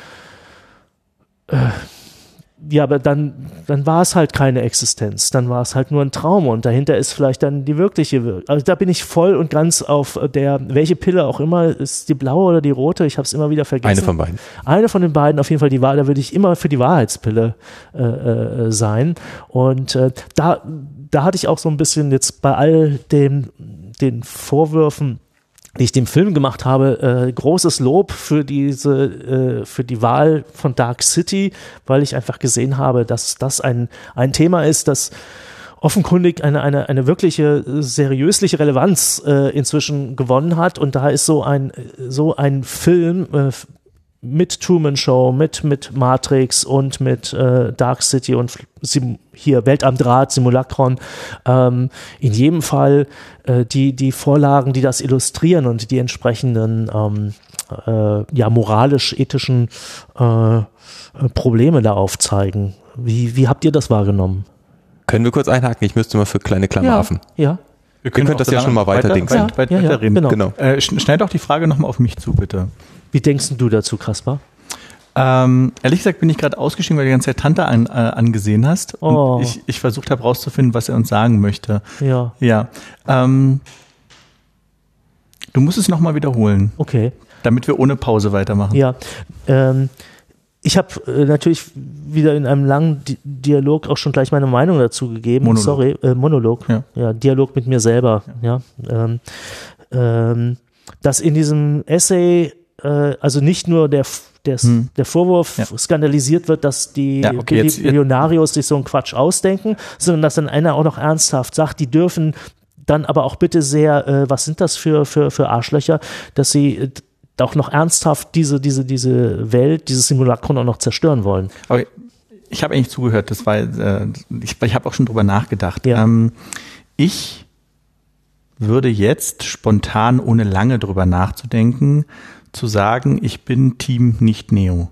Äh, ja, aber dann, dann war es halt keine Existenz, dann war es halt nur ein Traum und dahinter ist vielleicht dann die wirkliche, also da bin ich voll und ganz auf der, welche Pille auch immer, ist die blaue oder die rote, ich habe es immer wieder vergessen. Eine von beiden. Eine von den beiden, auf jeden Fall die Wahl, da würde ich immer für die Wahrheitspille äh, äh, sein und äh, da, da hatte ich auch so ein bisschen jetzt bei all dem, den Vorwürfen, die ich dem Film gemacht habe, äh, großes Lob für diese, äh, für die Wahl von Dark City, weil ich einfach gesehen habe, dass das ein, ein Thema ist, das offenkundig eine, eine, eine wirkliche seriösliche Relevanz äh, inzwischen gewonnen hat und da ist so ein, so ein Film äh, mit Truman Show, mit, mit Matrix und mit äh, Dark City und Sim- hier Welt am Draht, Simulacron, ähm, in jedem Fall äh, die, die Vorlagen, die das illustrieren und die entsprechenden ähm, äh, ja, moralisch-ethischen äh, Probleme da aufzeigen. Wie, wie habt ihr das wahrgenommen? Können wir kurz einhaken? Ich müsste mal für kleine Klammerhafen. Ja, ja. Wir können könnt das ja schon mal weiter weiter, dingsen. weiter, weiter, Ja, ja, weiter reden. genau. Genau. Äh, sch- schneid doch die Frage nochmal auf mich zu, bitte. Wie denkst du dazu, Kaspar? Ähm, ehrlich gesagt bin ich gerade ausgestiegen, weil du die ganze Zeit Tante an, äh, angesehen hast. Oh. Und ich, ich versucht habe rauszufinden, was er uns sagen möchte. Ja, Ja. Ähm, du musst es nochmal wiederholen, okay. damit wir ohne Pause weitermachen. Ja, ähm, ich habe äh, natürlich wieder in einem langen Di- Dialog auch schon gleich meine Meinung dazu gegeben. Monolog. Sorry, äh, Monolog. Ja. Ja, Dialog mit mir selber. Ja, ähm, ähm, dass in diesem Essay äh, also nicht nur der der, Hm. der Vorwurf Ja. skandalisiert wird, dass die Ja, okay, jetzt- Billionarios sich so einen Quatsch ausdenken, sondern dass dann einer auch noch ernsthaft sagt, die dürfen dann aber auch bitte sehr, äh, was sind das für, für, für Arschlöcher, dass sie äh, auch noch ernsthaft diese, diese, diese Welt, dieses Simulacron auch noch zerstören wollen. Aber ich habe eigentlich zugehört, das war, äh, ich, ich habe auch schon drüber nachgedacht. Ja. Ähm, ich würde jetzt spontan, ohne lange drüber nachzudenken, zu sagen, ich bin Team Nicht-Neo.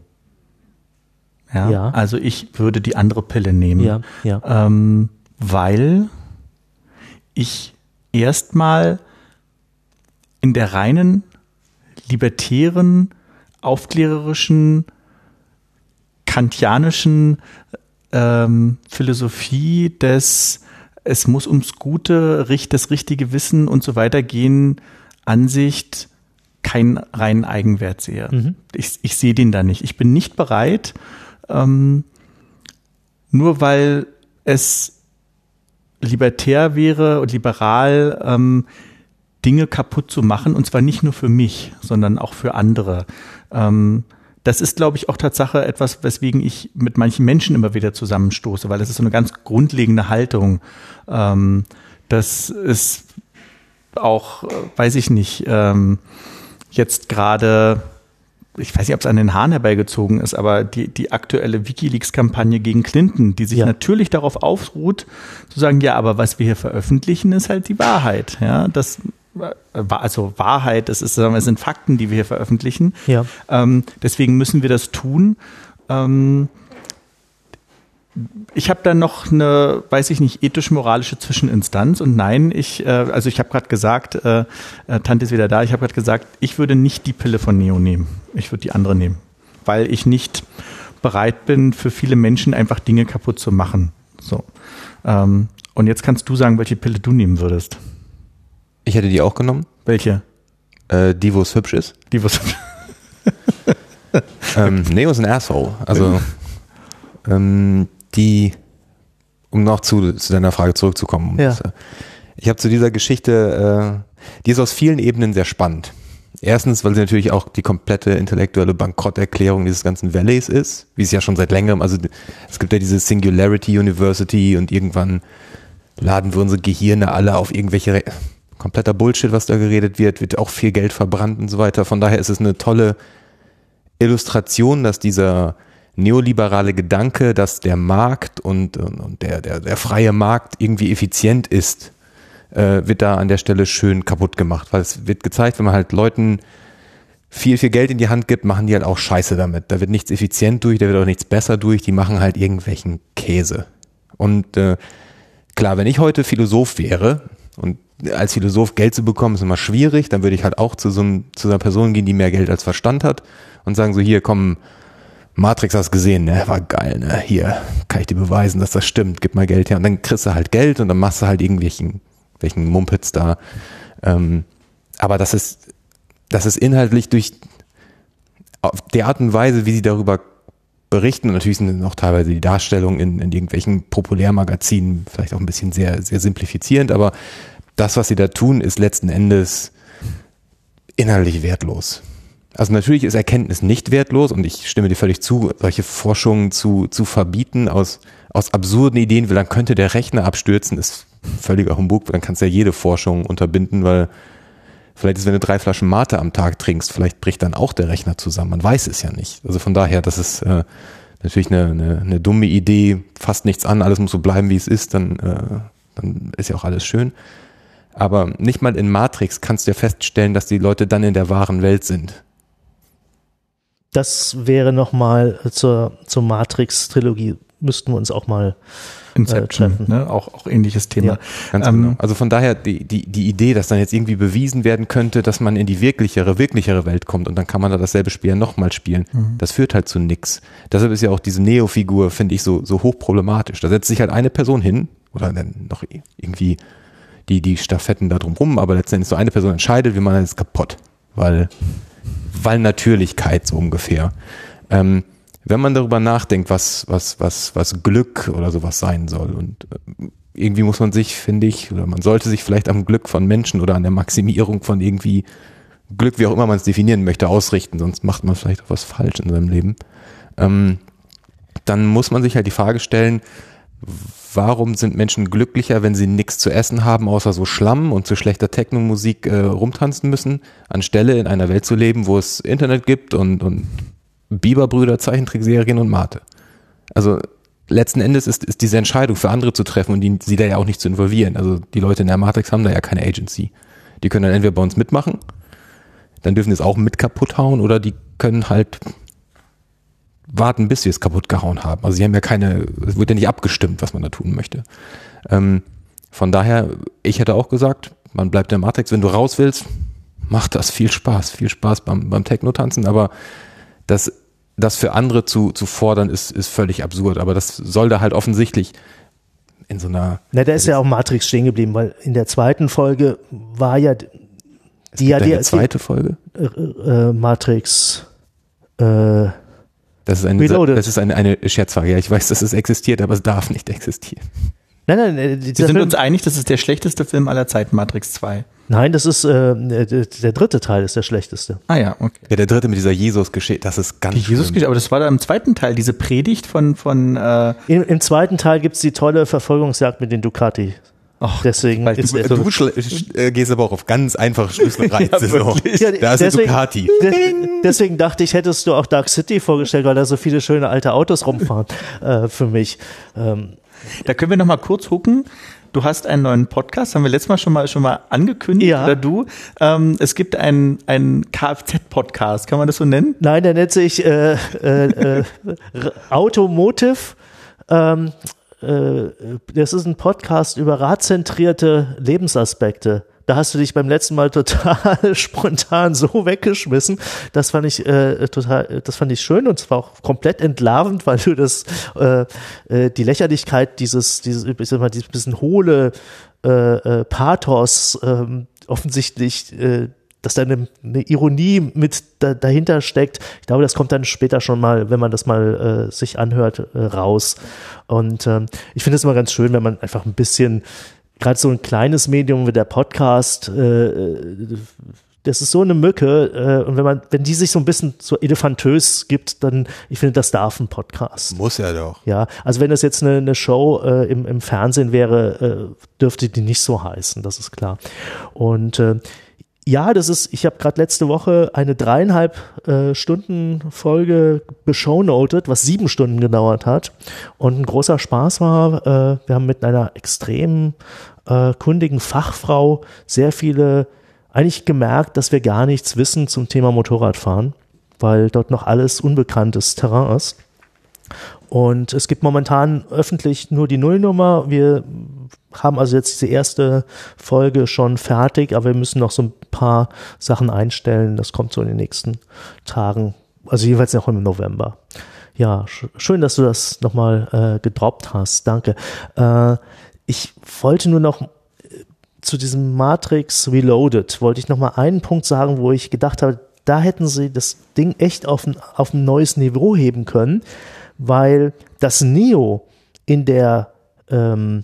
Ja, Ja. also ich würde die andere Pille nehmen. Ja, ja. Ähm, weil ich erstmal in der reinen, libertären, aufklärerischen, kantianischen ähm, Philosophie des es muss ums Gute, richt- das richtige Wissen und so weiter gehen, Ansicht keinen reinen Eigenwert sehe. Mhm. Ich, ich sehe den da nicht. Ich bin nicht bereit, ähm, nur weil es libertär wäre und liberal, ähm, Dinge kaputt zu machen, und zwar nicht nur für mich, sondern auch für andere. Ähm, das ist, glaube ich, auch Tatsache etwas, weswegen ich mit manchen Menschen immer wieder zusammenstoße, weil das ist so eine ganz grundlegende Haltung. Ähm, das ist auch, äh, weiß ich nicht, ähm, jetzt gerade, ich weiß nicht, ob es an den Haaren herbeigezogen ist, aber die, die aktuelle WikiLeaks-Kampagne gegen Clinton, die sich Ja. natürlich darauf ausruht, zu sagen, ja, aber was wir hier veröffentlichen, ist halt die Wahrheit. Ja, das, also Wahrheit, es ist, es sind Fakten, die wir hier veröffentlichen. Ja. Ähm, deswegen müssen wir das tun. Ähm, ich habe dann noch eine, weiß ich nicht, ethisch-moralische Zwischeninstanz, und nein, ich, äh, also ich habe gerade gesagt, äh, äh, Tante ist wieder da, ich habe gerade gesagt, ich würde nicht die Pille von Neo nehmen, ich würde die andere nehmen, weil ich nicht bereit bin, für viele Menschen einfach Dinge kaputt zu machen. So. Ähm, und jetzt kannst du sagen, welche Pille du nehmen würdest. Ich hätte die auch genommen, Welche? äh, die, wo es hübsch ist. Die, was ähm, Neo ist ein Asshole. Also ähm, die, um noch zu, zu deiner Frage zurückzukommen. Ja. Das, äh, ich habe zu dieser Geschichte, äh, die ist aus vielen Ebenen sehr spannend. Erstens, weil sie natürlich auch die komplette intellektuelle Bankrotterklärung dieses ganzen Valleys ist, wie es ja schon seit längerem, also es gibt ja diese Singularity University und irgendwann laden wir unsere Gehirne alle auf irgendwelche, Re kompletter Bullshit, was da geredet wird, wird auch viel Geld verbrannt und so weiter. Von daher ist es eine tolle Illustration, dass dieser neoliberale Gedanke, dass der Markt und, und, und der, der, der freie Markt irgendwie effizient ist, äh, wird da an der Stelle schön kaputt gemacht. Weil es wird gezeigt, wenn man halt Leuten viel, viel Geld in die Hand gibt, machen die halt auch Scheiße damit. Da wird nichts effizient durch, da wird auch nichts besser durch, die machen halt irgendwelchen Käse. Und äh, klar, wenn ich heute Philosoph wäre und als Philosoph Geld zu bekommen, ist immer schwierig, dann würde ich halt auch zu so, einem, zu einer Person gehen, die mehr Geld als Verstand hat und sagen so, hier, komm, Matrix hast gesehen, ne, war geil, ne, hier kann ich dir beweisen, dass das stimmt, gib mal Geld her, und dann kriegst du halt Geld und dann machst du halt irgendwelchen welchen Mumpitz da, ähm, aber das ist, das ist inhaltlich durch auf die Art und Weise, wie sie darüber berichten, und natürlich sind noch teilweise die Darstellungen in, in irgendwelchen Populärmagazinen vielleicht auch ein bisschen sehr, sehr simplifizierend, aber das, was sie da tun, ist letzten Endes inhaltlich wertlos. Also natürlich ist Erkenntnis nicht wertlos, und ich stimme dir völlig zu, solche Forschungen zu, zu verbieten aus, aus absurden Ideen, weil dann könnte der Rechner abstürzen, ist völliger Humbug, dann kannst du ja jede Forschung unterbinden, weil vielleicht ist, wenn du drei Flaschen Mate am Tag trinkst, vielleicht bricht dann auch der Rechner zusammen, man weiß es ja nicht. Also von daher, das ist äh, natürlich eine, eine, eine dumme Idee, fasst nichts an, alles muss so bleiben, wie es ist, dann, äh, dann ist ja auch alles schön. Aber nicht mal in Matrix kannst du ja feststellen, dass die Leute dann in der wahren Welt sind. das wäre nochmal zur, zur Matrix-Trilogie, müssten wir uns auch mal Inception, äh, ne? auch, auch ähnliches Thema. Ja, ganz ähm, genau. Also von daher die, die, die Idee, dass dann jetzt irgendwie bewiesen werden könnte, dass man in die wirklichere, wirklichere Welt kommt und dann kann man da dasselbe Spiel nochmal spielen, mhm. das führt halt zu nix. Deshalb ist ja auch diese Neo-Figur, finde ich, so, so hochproblematisch. Da setzt sich halt eine Person hin oder dann noch irgendwie die, die Stafetten da drum rum, aber letztendlich so eine Person entscheidet, wie man dann ist kaputt, weil, weil Natürlichkeit so ungefähr. Ähm, Wenn man darüber nachdenkt, was, was, was, was Glück oder sowas sein soll und irgendwie muss man sich, finde ich, oder man sollte sich vielleicht am Glück von Menschen oder an der Maximierung von irgendwie Glück, wie auch immer man es definieren möchte, ausrichten, sonst macht man vielleicht auch was falsch in seinem Leben. Ähm, dann muss man sich halt die Frage stellen, warum sind Menschen glücklicher, wenn sie nichts zu essen haben, außer so Schlamm und zu schlechter Techno-Musik äh, rumtanzen müssen, anstelle in einer Welt zu leben, wo es Internet gibt und, und Bieberbrüder, Zeichentrickserien und Mate. Also letzten Endes ist, ist diese Entscheidung für andere zu treffen und die, sie da ja auch nicht zu involvieren. Also die Leute in der Matrix haben da ja keine Agency. Die können dann entweder bei uns mitmachen, dann dürfen sie es auch mit kaputt hauen oder die können halt warten, bis wir es kaputt gehauen haben. Also sie haben ja keine, es wird ja nicht abgestimmt, was man da tun möchte. Ähm, von daher, ich hätte auch gesagt, man bleibt in der Matrix, wenn du raus willst, macht das viel Spaß, viel Spaß beim, beim Techno-Tanzen, aber das das für andere zu, zu fordern, ist, ist völlig absurd. Aber das soll da halt offensichtlich in so einer... Na, da ist ja auch Matrix stehen geblieben, weil in der zweiten Folge war ja... Die, es gibt ja die, eine zweite die, Folge? Äh, äh, Matrix... Äh, das ist, eine, Reloaded. das ist eine, eine Scherzfrage. Ja, ich weiß, dass es existiert, aber es darf nicht existieren. Nein, nein, äh, Wir sind Film, uns einig, das ist der schlechteste Film aller Zeiten, Matrix zwei. Nein, das ist äh, der dritte Teil ist der schlechteste. Ah ja, okay. Ja, der dritte mit dieser Jesus-Geschichte, das ist ganz Die Jesus-Geschichte, aber das war da im zweiten Teil, diese Predigt von... von äh Im, Im zweiten Teil gibt es die tolle Verfolgungsjagd mit den Ducati. Och, deswegen weil ist Du, er du so, schl- äh, gehst aber auch auf ganz einfache Schlüsselreize. so. Ja, Da ist deswegen- ein Ducati. de- deswegen dachte ich, hättest du auch Dark City vorgestellt, weil da so viele schöne alte Autos rumfahren äh, für mich. Ähm, Da können wir noch mal kurz gucken. Du hast einen neuen Podcast, haben wir letztes Mal schon mal schon mal angekündigt, Ja. oder du? Ähm, es gibt einen einen Kfz-Podcast, kann man das so nennen? Nein, der nennt sich äh, äh, äh, Automotive. Ähm, äh, das ist ein Podcast über radzentrierte Lebensaspekte. Da hast du dich beim letzten Mal total spontan so weggeschmissen. Das fand ich äh, total, das fand ich schön und zwar auch komplett entlarvend, weil du das äh, äh, die Lächerlichkeit dieses dieses ich sag mal dieses bisschen hohle äh, äh, Pathos ähm, offensichtlich äh, dass da eine, eine Ironie mit da, dahinter steckt. Ich glaube, das kommt dann später schon mal, wenn man das mal äh, sich anhört, äh, raus. Und ähm, ich finde es immer ganz schön, wenn man einfach ein bisschen, gerade so ein kleines Medium wie der Podcast, äh, das ist so eine Mücke. Äh, und wenn man, wenn die sich so ein bisschen so elefantös gibt, dann, ich finde, das darf ein Podcast. Muss ja doch. Ja, also wenn das jetzt eine, eine Show äh, im, im Fernsehen wäre, äh, dürfte die nicht so heißen, das ist klar. Und äh, ja, das ist, ich habe gerade letzte Woche eine dreieinhalb äh, Stunden Folge beshownotet, was sieben Stunden gedauert hat und ein großer Spaß war. Äh, wir haben mit einer extrem äh, kundigen Fachfrau sehr viele, eigentlich gemerkt, dass wir gar nichts wissen zum Thema Motorradfahren, weil dort noch alles unbekanntes Terrain ist. Und es gibt momentan öffentlich nur die Nullnummer. Wir haben also jetzt diese erste Folge schon fertig, aber wir müssen noch so ein paar Sachen einstellen. Das kommt so in den nächsten Tagen, also jeweils noch im November. Ja, sch- schön, dass du das nochmal äh, gedroppt hast. Danke. Äh, ich wollte nur noch zu diesem Matrix Reloaded, wollte ich nochmal einen Punkt sagen, wo ich gedacht habe, da hätten sie das Ding echt auf ein, auf ein neues Niveau heben können, weil das Neo in der ähm,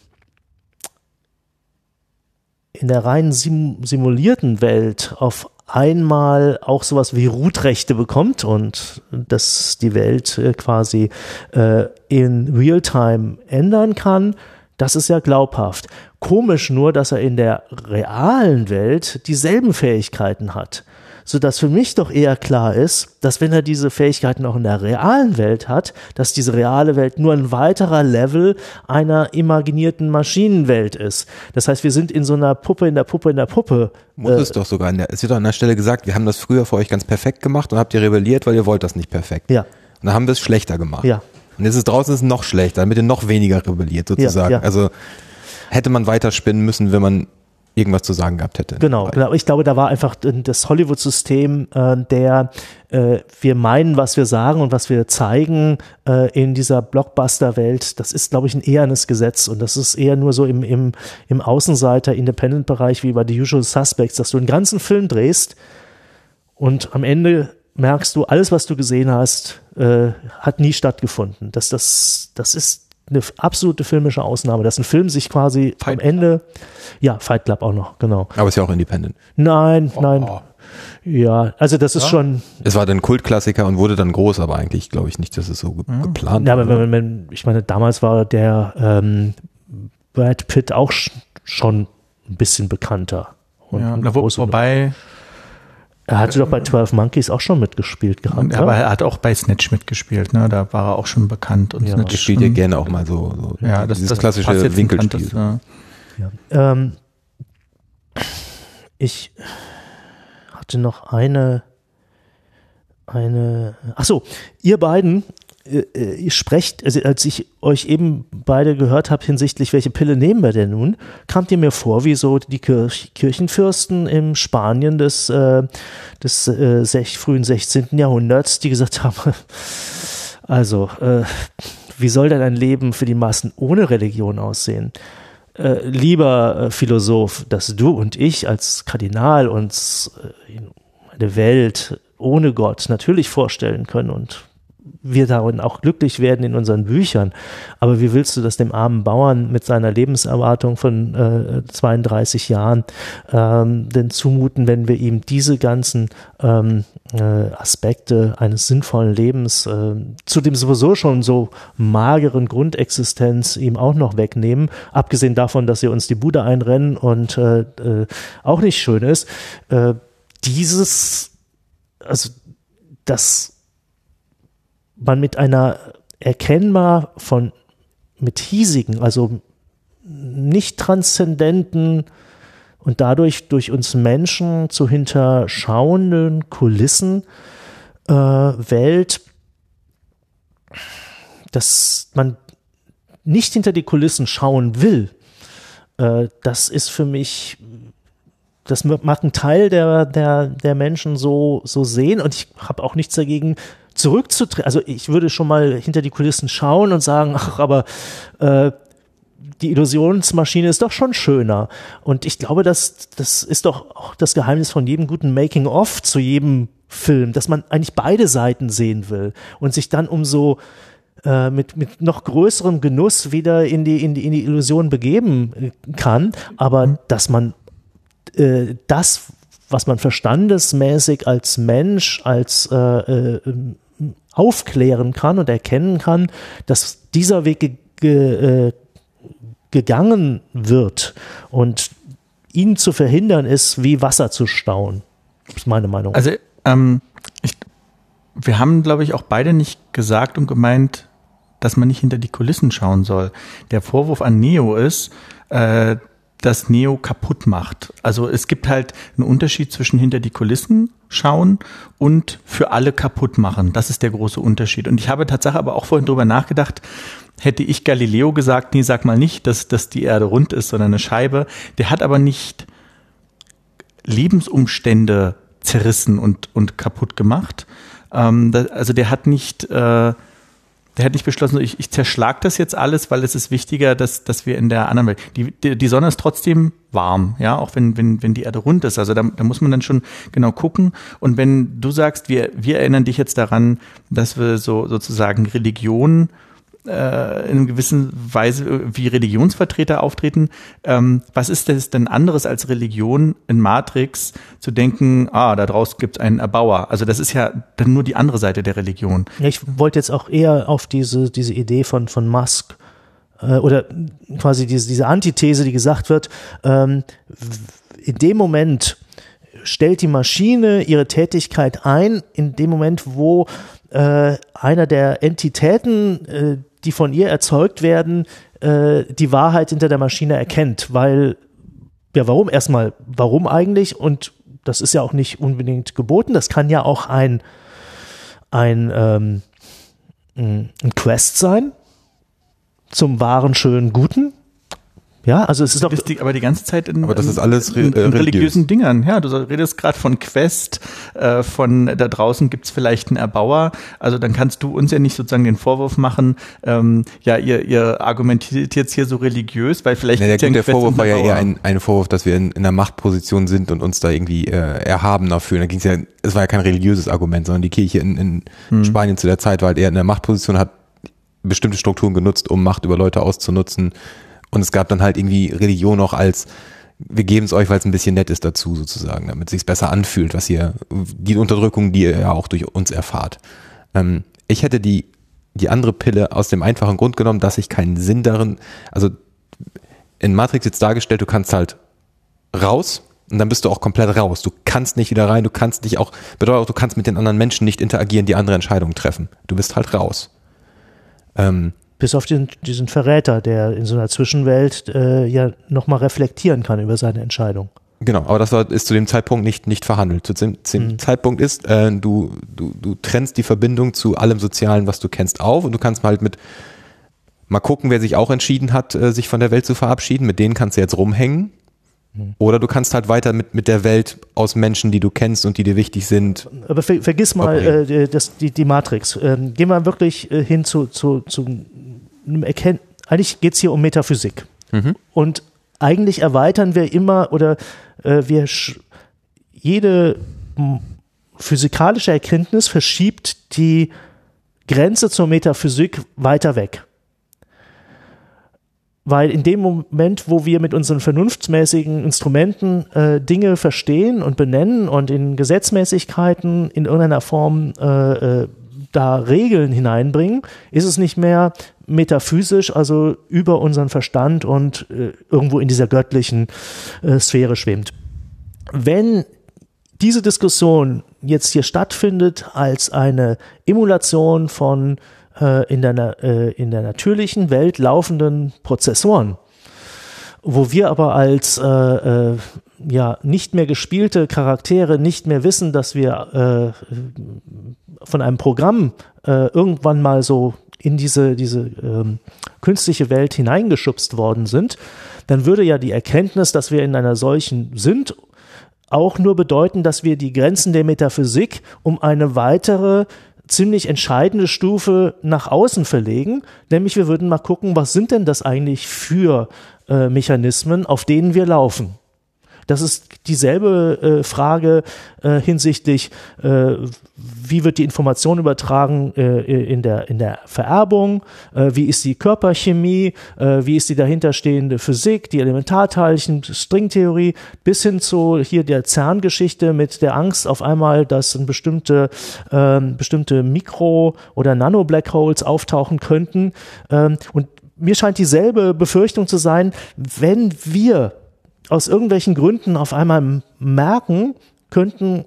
in der rein sim- simulierten Welt auf einmal auch sowas wie Root-Rechte bekommt und dass die Welt äh, quasi äh, in Realtime ändern kann, das ist ja glaubhaft. Komisch nur, dass er in der realen Welt dieselben Fähigkeiten hat. sodass für mich doch eher klar ist, dass wenn er diese Fähigkeiten auch in der realen Welt hat, dass diese reale Welt nur ein weiterer Level einer imaginierten Maschinenwelt ist. Das heißt, wir sind in so einer Puppe in der Puppe in der Puppe. Muss äh, es doch sogar. In der, es wird doch an der Stelle gesagt, wir haben das früher für euch ganz perfekt gemacht und habt ihr rebelliert, weil ihr wollt das nicht perfekt. Ja. Und dann haben wir es schlechter gemacht. Ja. Und jetzt ist draußen ist es noch schlechter, damit ihr noch weniger rebelliert sozusagen. Ja, ja. Also hätte man weiterspinnen müssen, wenn man irgendwas zu sagen gehabt hätte. Genau, genau. Ich glaube, da war einfach das Hollywood-System, äh, der äh, wir meinen, was wir sagen und was wir zeigen äh, in dieser Blockbuster-Welt, das ist, glaube ich, ein ehernes Gesetz und das ist eher nur so im, im, im Außenseiter-Independent-Bereich wie bei The Usual Suspects, dass du einen ganzen Film drehst und am Ende merkst du, alles, was du gesehen hast, äh, hat nie stattgefunden. Das, das, das ist eine absolute filmische Ausnahme, dass ein Film sich quasi Fight am Ende, ja, Fight Club auch noch, genau. Aber ist ja auch independent. Nein, Oh. nein. Ja, also das ist Ja. schon, Es war dann Kultklassiker und wurde dann groß, aber eigentlich glaube ich nicht, dass es so ge Ja. geplant ja, aber war. wenn, wenn, ich meine, damals war der ähm, Brad Pitt auch sch- schon ein bisschen bekannter. Und Ja, ein na, wo, großer- wobei, er hatte doch bei zwölf Monkeys auch schon mitgespielt gehabt. aber ja? er hat auch bei Snatch mitgespielt, ne? Da war er auch schon bekannt. Und Ja. Snatch Ich spiele dir schon- gerne auch mal so, so Ja, das, dieses das klassische passt jetzt in Winkelspiel. Kantes, ja. Ja. Ähm, ich hatte noch eine, eine, ach so, ihr beiden, äh, äh, ihr sprecht, also als ich euch eben beide gehört habe hinsichtlich, welche Pille nehmen wir denn nun, kamt ihr mir vor wie so die Kirch, Kirchenfürsten im Spanien des, äh, des äh, sech, frühen sechzehnten Jahrhunderts, die gesagt haben, also, äh, wie soll denn ein Leben für die Massen ohne Religion aussehen? Äh, lieber äh, Philosoph, dass du und ich als Kardinal uns äh, eine Welt ohne Gott natürlich vorstellen können und wir darin auch glücklich werden in unseren Büchern. Aber wie willst du das dem armen Bauern mit seiner Lebenserwartung von äh, zweiunddreißig Jahren ähm, denn zumuten, wenn wir ihm diese ganzen ähm, äh, Aspekte eines sinnvollen Lebens äh, zu dem sowieso schon so mageren Grundexistenz ihm auch noch wegnehmen, abgesehen davon, dass sie uns die Bude einrennen und äh, äh, auch nicht schön ist. Äh, dieses, also das man mit einer erkennbar von, mit hiesigen, also nicht transzendenten und dadurch durch uns Menschen zu hinterschauenden Kulissen äh, Welt, dass man nicht hinter die Kulissen schauen will, äh, das ist für mich, das mag ein Teil der, der, der Menschen so, so sehen und ich habe auch nichts dagegen, zurückzutreten. Also ich würde schon mal hinter die Kulissen schauen und sagen, ach, aber äh, die Illusionsmaschine ist doch schon schöner. Und ich glaube, das, das ist doch auch das Geheimnis von jedem guten Making-of zu jedem Film, dass man eigentlich beide Seiten sehen will und sich dann umso äh, mit, mit noch größerem Genuss wieder in die, in die, in die Illusion begeben kann. Aber dass man äh, das, was man verstandesmäßig als Mensch, als äh, äh, aufklären kann und erkennen kann, dass dieser Weg ge ge äh, gegangen wird und ihn zu verhindern ist, wie Wasser zu stauen. Das ist meine Meinung. Also ähm, ich, wir haben, glaube ich, auch beide nicht gesagt und gemeint, dass man nicht hinter die Kulissen schauen soll. Der Vorwurf an Neo ist, äh, dass Neo kaputt macht. Also es gibt halt einen Unterschied zwischen hinter die Kulissen schauen und für alle kaputt machen. Das ist der große Unterschied. Und ich habe tatsächlich aber auch vorhin drüber nachgedacht, hätte ich Galileo gesagt, nee, sag mal nicht, dass, dass die Erde rund ist, sondern eine Scheibe. Der hat aber nicht Lebensumstände zerrissen und, und kaputt gemacht. Ähm, da, also der hat nicht... Äh, Der hat nicht beschlossen, ich, ich zerschlag das jetzt alles, weil es ist wichtiger, dass, dass wir in der anderen Welt, die, die, die Sonne ist trotzdem warm, ja, auch wenn, wenn, wenn die Erde rund ist. Also da, da muss man dann schon genau gucken. Und wenn du sagst, wir, wir erinnern dich jetzt daran, dass wir so sozusagen Religion äh, in einer gewissen Weise wie Religionsvertreter auftreten, ähm, was ist das denn anderes als Religion in Matrix zu denken, ah, da draußen gibt es einen Erbauer. Also das ist ja dann nur die andere Seite der Religion. Ja, ich wollte jetzt auch eher auf diese, diese Idee von, von Musk äh, oder quasi diese, diese Antithese, die gesagt wird, ähm, in dem Moment stellt die Maschine ihre Tätigkeit ein in dem Moment, wo äh, einer der Entitäten, äh, die von ihr erzeugt werden, äh, die Wahrheit hinter der Maschine erkennt, weil, ja, warum erstmal, warum eigentlich? Und das ist ja auch nicht unbedingt geboten, das kann ja auch ein, ein, ähm, ein Quest sein zum wahren, schönen, guten. Ja, also es ist doch. Die, aber die ganze Zeit in, aber das ist alles re- in, in religiös. religiösen Dingern. Ja, du redest gerade von Quest, äh, von da draußen gibt's vielleicht einen Erbauer. Also dann kannst du uns ja nicht sozusagen den Vorwurf machen, ähm, ja, ihr, ihr argumentiert jetzt hier so religiös, weil vielleicht. Nee, der, ja der Vorwurf war ja Erbauer. eher ein, ein Vorwurf, dass wir in, in einer Machtposition sind und uns da irgendwie äh, erhabener fühlen. Da ging's ja, es war ja kein religiöses Argument, sondern die Kirche in, in hm. Spanien zu der Zeit war halt eher in einer Machtposition, hat bestimmte Strukturen genutzt, um Macht über Leute auszunutzen. Und es gab dann halt irgendwie Religion auch als, wir geben es euch, weil es ein bisschen nett ist dazu sozusagen, damit es sich besser anfühlt, was ihr, die Unterdrückung, die ihr ja auch durch uns erfahrt. Ähm, ich hätte die, die andere Pille aus dem einfachen Grund genommen, dass ich keinen Sinn darin, also in Matrix jetzt dargestellt, du kannst halt raus und dann bist du auch komplett raus. Du kannst nicht wieder rein, du kannst dich auch, bedeutet auch, du kannst mit den anderen Menschen nicht interagieren, die andere Entscheidungen treffen. Du bist halt raus. Ähm, Bis auf den, diesen Verräter, der in so einer Zwischenwelt äh, ja nochmal reflektieren kann über seine Entscheidung. Genau, aber das war, ist zu dem Zeitpunkt nicht, nicht verhandelt. Zu dem, zu dem mhm. Zeitpunkt ist, äh, du, du, du trennst die Verbindung zu allem Sozialen, was du kennst, auf und du kannst mal halt mit, mal gucken, wer sich auch entschieden hat, äh, sich von der Welt zu verabschieden, mit denen kannst du jetzt rumhängen. Mhm. Oder du kannst halt weiter mit, mit der Welt aus Menschen, die du kennst und die dir wichtig sind. Aber ver, vergiss mal äh, das, die, die Matrix. Ähm, gehen wir wirklich äh, hin zu, zu, zu einem Erkenntnis. Eigentlich geht es hier um Metaphysik. Mhm. Und eigentlich erweitern wir immer oder äh, wir sch- jede m- physikalische Erkenntnis verschiebt die Grenze zur Metaphysik weiter weg. Weil in dem Moment, wo wir mit unseren vernunftsmäßigen Instrumenten äh, Dinge verstehen und benennen und in Gesetzmäßigkeiten in irgendeiner Form äh, äh, da Regeln hineinbringen, ist es nicht mehr metaphysisch, also über unseren Verstand und äh, irgendwo in dieser göttlichen äh, Sphäre schwimmt. Wenn diese Diskussion jetzt hier stattfindet als eine Emulation von in der, in der natürlichen Welt laufenden Prozessoren, wo wir aber als äh, äh, ja nicht mehr gespielte Charaktere nicht mehr wissen, dass wir äh, von einem Programm äh, irgendwann mal so in diese, diese ähm, künstliche Welt hineingeschubst worden sind, dann würde ja die Erkenntnis, dass wir in einer solchen sind, auch nur bedeuten, dass wir die Grenzen der Metaphysik um eine weitere ziemlich entscheidende Stufe nach außen verlegen, nämlich wir würden mal gucken, was sind denn das eigentlich für äh, Mechanismen, auf denen wir laufen. Das ist dieselbe äh, Frage äh, hinsichtlich, äh, wie wird die Information übertragen äh, in der, in der Vererbung, äh, wie ist die Körperchemie, äh, wie ist die dahinterstehende Physik, die Elementarteilchen, Stringtheorie, bis hin zu hier der CERN-Geschichte mit der Angst auf einmal, dass ein bestimmte, äh, bestimmte Mikro- oder Nano-Blackholes auftauchen könnten. Ähm, und mir scheint dieselbe Befürchtung zu sein, wenn wir aus irgendwelchen Gründen auf einmal merken, könnten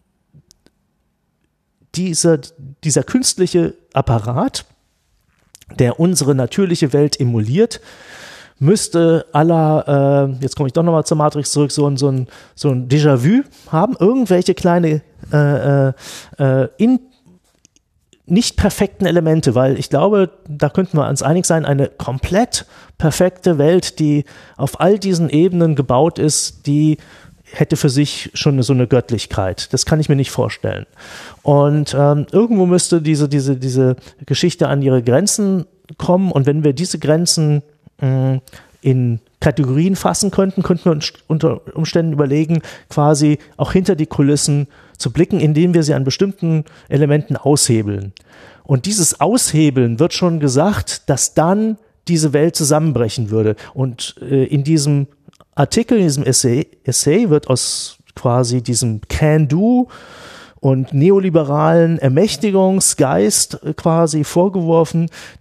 dieser, dieser künstliche Apparat, der unsere natürliche Welt emuliert, müsste à la, äh, jetzt komme ich doch nochmal zur Matrix zurück, so ein, so ein, so ein Déjà-vu haben, irgendwelche kleine äh, äh, in nicht perfekten Elemente, weil ich glaube, da könnten wir uns einig sein, eine komplett perfekte Welt, die auf all diesen Ebenen gebaut ist, die hätte für sich schon so eine Göttlichkeit. Das kann ich mir nicht vorstellen. Und ähm, irgendwo müsste diese, diese, diese Geschichte an ihre Grenzen kommen und wenn wir diese Grenzen mh, in Kategorien fassen könnten, könnten wir uns unter Umständen überlegen, quasi auch hinter die Kulissen zu blicken, indem wir sie an bestimmten Elementen aushebeln. Und dieses Aushebeln wird schon gesagt, dass dann diese Welt zusammenbrechen würde. Und äh, in diesem Artikel, in diesem Essay, Essay wird aus quasi diesem Can-Do und neoliberalen Ermächtigungsgeist quasi vorgeworfen, dass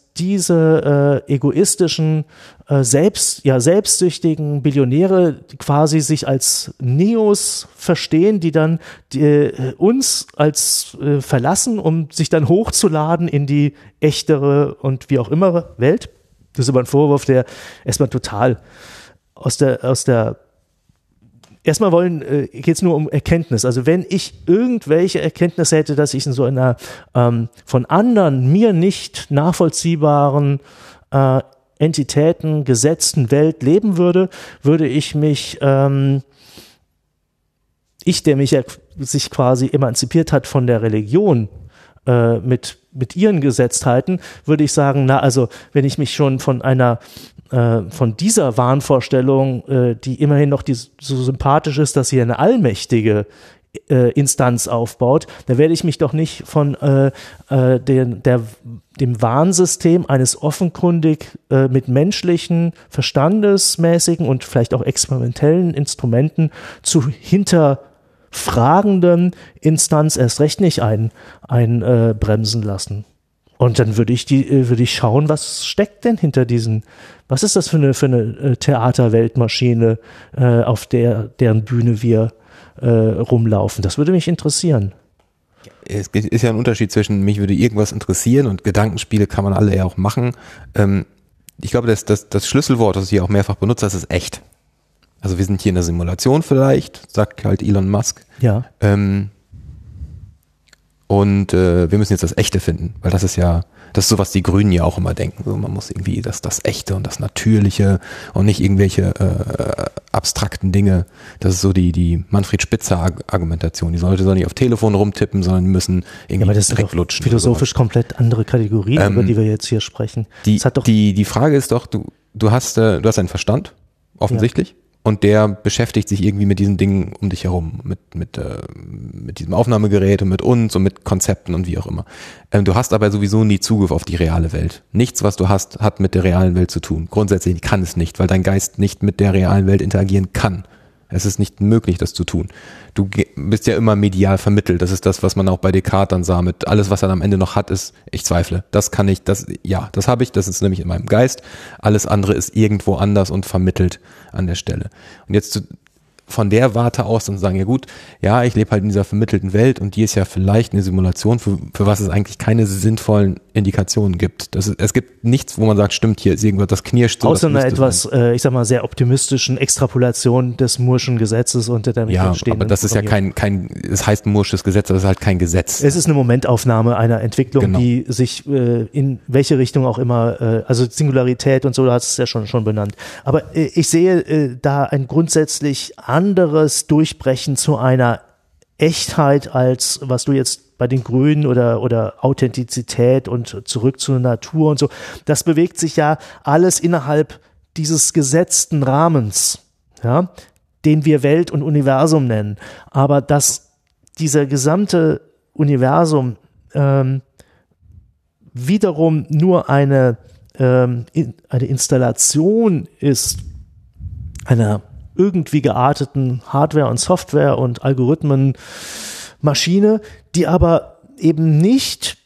diese äh, egoistischen, äh, selbst, ja, selbstsüchtigen Billionäre quasi sich als Neos verstehen, die dann die, äh, uns als äh, verlassen, um sich dann hochzuladen in die echtere und wie auch immer Welt. Das ist aber ein Vorwurf, der erstmal total aus der, aus der Erstmal wollen, äh, geht es nur um Erkenntnis. Also wenn ich irgendwelche Erkenntnisse hätte, dass ich in so einer ähm, von anderen mir nicht nachvollziehbaren äh, Entitäten gesetzten Welt leben würde, würde ich mich, ähm, ich, der mich ja sich quasi emanzipiert hat von der Religion, äh, mit, mit ihren Gesetztheiten, würde ich sagen, na also, wenn ich mich schon von einer von dieser Wahnvorstellung, die immerhin noch die, so sympathisch ist, dass sie eine allmächtige Instanz aufbaut, da werde ich mich doch nicht von äh, den, der, dem Warnsystem eines offenkundig äh, mit menschlichen, verstandesmäßigen und vielleicht auch experimentellen Instrumenten zu hinterfragenden Instanz erst recht nicht ein, ein äh, bremsen lassen. Und dann würde ich die, würde ich schauen, was steckt denn hinter diesen, was ist das für eine, für eine Theaterweltmaschine, äh, auf der, deren Bühne wir äh, rumlaufen? Das würde mich interessieren. Es ist ja ein Unterschied zwischen, mich würde irgendwas interessieren und Gedankenspiele kann man alle ja auch machen. Ähm, ich glaube, das, das, das Schlüsselwort, das ich hier auch mehrfach benutze, das ist echt. Also wir sind hier in der Simulation vielleicht, sagt halt Elon Musk. Ja. Ähm, Und äh, wir müssen jetzt das Echte finden, weil das ist ja, das ist so, was die Grünen ja auch immer denken. So, man muss irgendwie das, das Echte und das Natürliche und nicht irgendwelche äh, abstrakten Dinge. Das ist so die, die Manfred Spitzer Argumentation. Die Leute sollen nicht auf Telefon rumtippen, sondern die müssen irgendwie ja, aber das Dreck lutschen. Philosophisch komplett andere Kategorien, ähm, über die wir jetzt hier sprechen. Die, das hat doch die, die Frage ist doch, du, du hast, äh, du hast einen Verstand, offensichtlich. Ja. Und der beschäftigt sich irgendwie mit diesen Dingen um dich herum, mit, mit, äh, mit diesem Aufnahmegerät und mit uns und mit Konzepten und wie auch immer. Ähm, du hast aber sowieso nie Zugriff auf die reale Welt. Nichts, was du hast, hat mit der realen Welt zu tun. Grundsätzlich kann es nicht, weil dein Geist nicht mit der realen Welt interagieren kann. Es ist nicht möglich, das zu tun. Du bist ja immer medial vermittelt. Das ist das, was man auch bei Descartes dann sah. Mit alles, was er am Ende noch hat, ist, ich zweifle. Das kann ich, das, ja, das habe ich. Das ist nämlich in meinem Geist. Alles andere ist irgendwo anders und vermittelt an der Stelle. Und jetzt zu, von der Warte aus dann sagen, ja gut, ja, ich lebe halt in dieser vermittelten Welt und die ist ja vielleicht eine Simulation, für, für was es eigentlich keine sinnvollen Indikationen gibt. Das ist, es gibt nichts, wo man sagt, stimmt, hier ist irgendwas, das knirscht. So, außer einer etwas, äh, ich sag mal, sehr optimistischen Extrapolation des Moore'schen Gesetzes und der damit ja, entstehenden aber das ist ja kein, kein, es heißt Moore'sches Gesetz, das ist halt kein Gesetz. Es ist eine Momentaufnahme einer Entwicklung, genau. die sich äh, in welche Richtung auch immer, äh, also Singularität und so, da hast du es ja schon, schon benannt. Aber äh, ich sehe äh, da ein grundsätzlich anderes Durchbrechen zu einer Echtheit als was du jetzt bei den Grünen oder oder Authentizität und zurück zur Natur und so. Das bewegt sich ja alles innerhalb dieses gesetzten Rahmens, ja, den wir Welt und Universum nennen. Aber dass dieser gesamte Universum ähm, wiederum nur eine ähm, in, eine Installation ist einer irgendwie gearteten Hardware und Software und Algorithmen Maschine, die aber eben nicht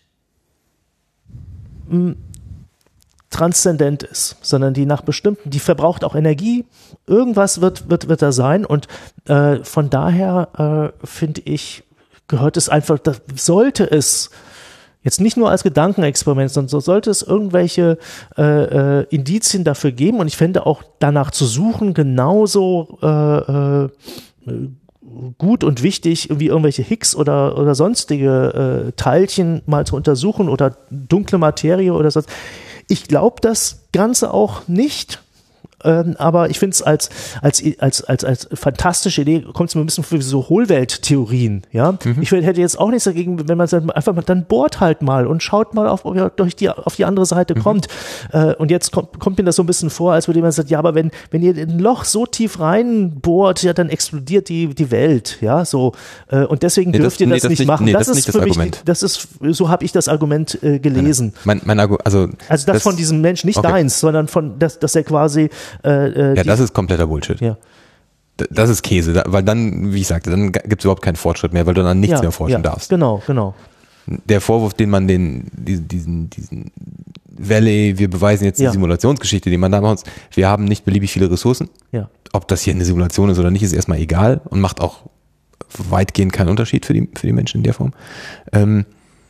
mh, transzendent ist, sondern die nach bestimmten, die verbraucht auch Energie, irgendwas wird, wird, wird da sein und äh, von daher äh, finde ich, gehört es einfach, da sollte es jetzt nicht nur als Gedankenexperiment, sondern so sollte es irgendwelche äh, äh, Indizien dafür geben und ich fände auch danach zu suchen genauso äh, äh, gut und wichtig, wie irgendwelche Higgs oder, oder sonstige äh, Teilchen mal zu untersuchen oder dunkle Materie oder so. Ich glaube das Ganze auch nicht. Ähm, aber ich finde es als, als, als, als, als fantastische Idee, kommt es mir ein bisschen vor wie so Hohlwelttheorien, ja. Mhm. Ich hätte jetzt auch nichts dagegen, wenn man einfach mal, dann bohrt halt mal und schaut mal auf, ob ihr durch die, auf die andere Seite mhm. kommt. Äh, und jetzt kommt, kommt mir das so ein bisschen vor, als würde jemand sagen, ja, aber wenn, wenn ihr ein Loch so tief reinbohrt, ja, dann explodiert die, die Welt, ja, so. Äh, und deswegen nee, dürft das, ihr das, nee, das nicht, nicht machen. Nee, das, das ist nicht für das mich, Argument. Das ist, so habe ich das Argument äh, gelesen. Mein, mein Argu- also, also das, das von diesem Mensch, nicht okay. deins, sondern von, dass, dass er quasi Äh, ja, das ist kompletter Bullshit. Ja. Das ist Käse, weil dann, wie ich sagte, dann gibt es überhaupt keinen Fortschritt mehr, weil du dann nichts ja, mehr forschen ja, darfst. Genau, genau. Der Vorwurf, den man den, diesen, diesen, diesen Valley, wir beweisen jetzt die Ja. Simulationsgeschichte, die man da macht. Wir haben nicht beliebig viele Ressourcen. Ja. Ob das hier eine Simulation ist oder nicht, ist erstmal egal und macht auch weitgehend keinen Unterschied für die, für die Menschen in der Form. Ähm,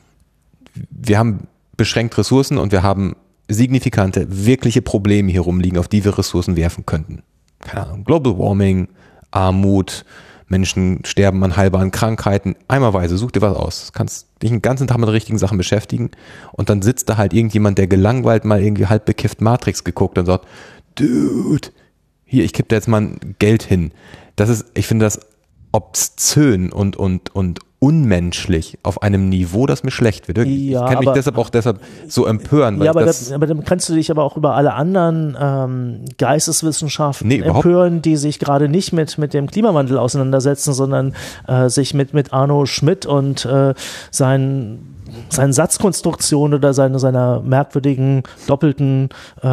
wir haben beschränkt Ressourcen und wir haben signifikante, wirkliche Probleme hier rumliegen, auf die wir Ressourcen werfen könnten. Keine Ahnung, Global Warming, Armut, Menschen sterben an heilbaren Krankheiten. Einmalweise, such dir was aus. Du kannst dich den ganzen Tag mit den richtigen Sachen beschäftigen und dann sitzt da halt irgendjemand, der gelangweilt mal irgendwie halb bekifft Matrix geguckt und sagt, Dude, hier, ich kipp da jetzt mal Geld hin. Das ist, ich finde das obszön und, und, und unmenschlich auf einem Niveau, das mir schlecht wird. Ich Ja, kann mich aber- deshalb auch deshalb so empören. Weil Ja, aber, das, das, aber dann kannst du dich aber auch über alle anderen ähm, Geisteswissenschaften Nee, überhaupt- empören, die sich gerade nicht mit, mit dem Klimawandel auseinandersetzen, sondern äh, sich mit, mit Arno Schmidt und äh, seinen seine Satzkonstruktion oder seine, seiner merkwürdigen doppelten äh,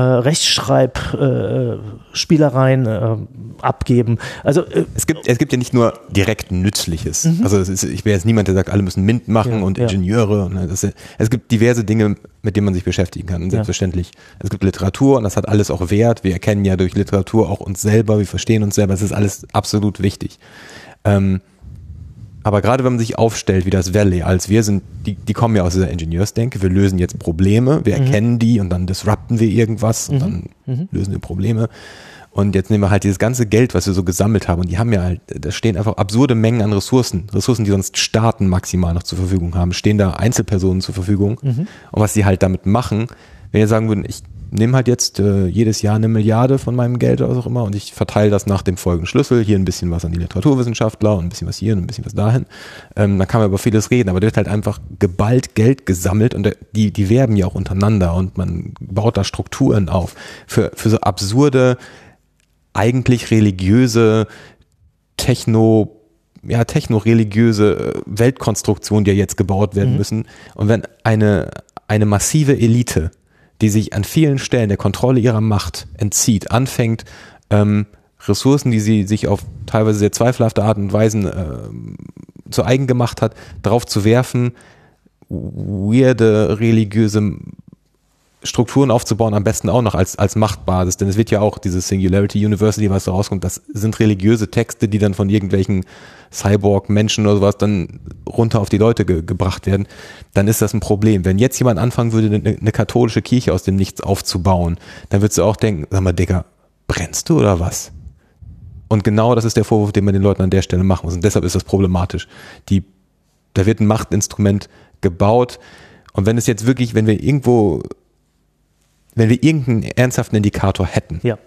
Rechtschreibspielereien äh, abgeben. Also äh, es gibt, es gibt ja nicht nur direkt Nützliches. Also es ist, ich wäre jetzt niemand, der sagt, alle müssen Mint machen Ja, und ja. Ingenieure. Und das ist, es gibt diverse Dinge, mit denen man sich beschäftigen kann. Und selbstverständlich. Es gibt Literatur und das hat alles auch Wert. Wir erkennen ja durch Literatur auch uns selber, wir verstehen uns selber. Das ist alles absolut wichtig. Ähm, aber gerade wenn man sich aufstellt wie das Valley, als wir sind, die, die kommen ja aus dieser Ingenieursdenke, wir lösen jetzt Probleme, wir erkennen die und dann disrupten wir irgendwas und dann lösen wir Probleme. Und jetzt nehmen wir halt dieses ganze Geld, was wir so gesammelt haben, und die haben ja halt, da stehen einfach absurde Mengen an Ressourcen, Ressourcen, die sonst Staaten maximal noch zur Verfügung haben, stehen da Einzelpersonen zur Verfügung. Und was die halt damit machen, wenn ihr sagen würden, ich nehme halt jetzt äh, jedes Jahr eine Milliarde von meinem Geld oder was auch immer und ich verteile das nach dem folgenden Schlüssel, hier ein bisschen was an die Literaturwissenschaftler und ein bisschen was hier und ein bisschen was dahin, ähm, dann kann man über vieles reden, aber da wird halt einfach geballt Geld gesammelt und die, die werben ja auch untereinander und man baut da Strukturen auf für, für so absurde, eigentlich religiöse Techno, ja, techno-religiöse äh, Weltkonstruktionen, die ja jetzt gebaut werden müssen. Und wenn eine, eine massive Elite, die sich an vielen Stellen der Kontrolle ihrer Macht entzieht, anfängt, ähm, Ressourcen, die sie sich auf teilweise sehr zweifelhafte Art und Weisen äh, zu eigen gemacht hat, darauf zu werfen, weirde religiöse Strukturen aufzubauen, am besten auch noch als, als Machtbasis, denn es wird ja auch diese Singularity University, was da rauskommt, das sind religiöse Texte, die dann von irgendwelchen Cyborg-Menschen oder sowas dann runter auf die Leute ge- gebracht werden, dann ist das ein Problem. Wenn jetzt jemand anfangen würde, eine, eine katholische Kirche aus dem Nichts aufzubauen, dann würdest du auch denken, sag mal, Digga, brennst du oder was? Und genau das ist der Vorwurf, den man den Leuten an der Stelle machen muss. Und deshalb ist das problematisch. Die, da wird ein Machtinstrument gebaut. Und wenn es jetzt wirklich, wenn wir irgendwo, wenn wir irgendeinen ernsthaften Indikator hätten, ja.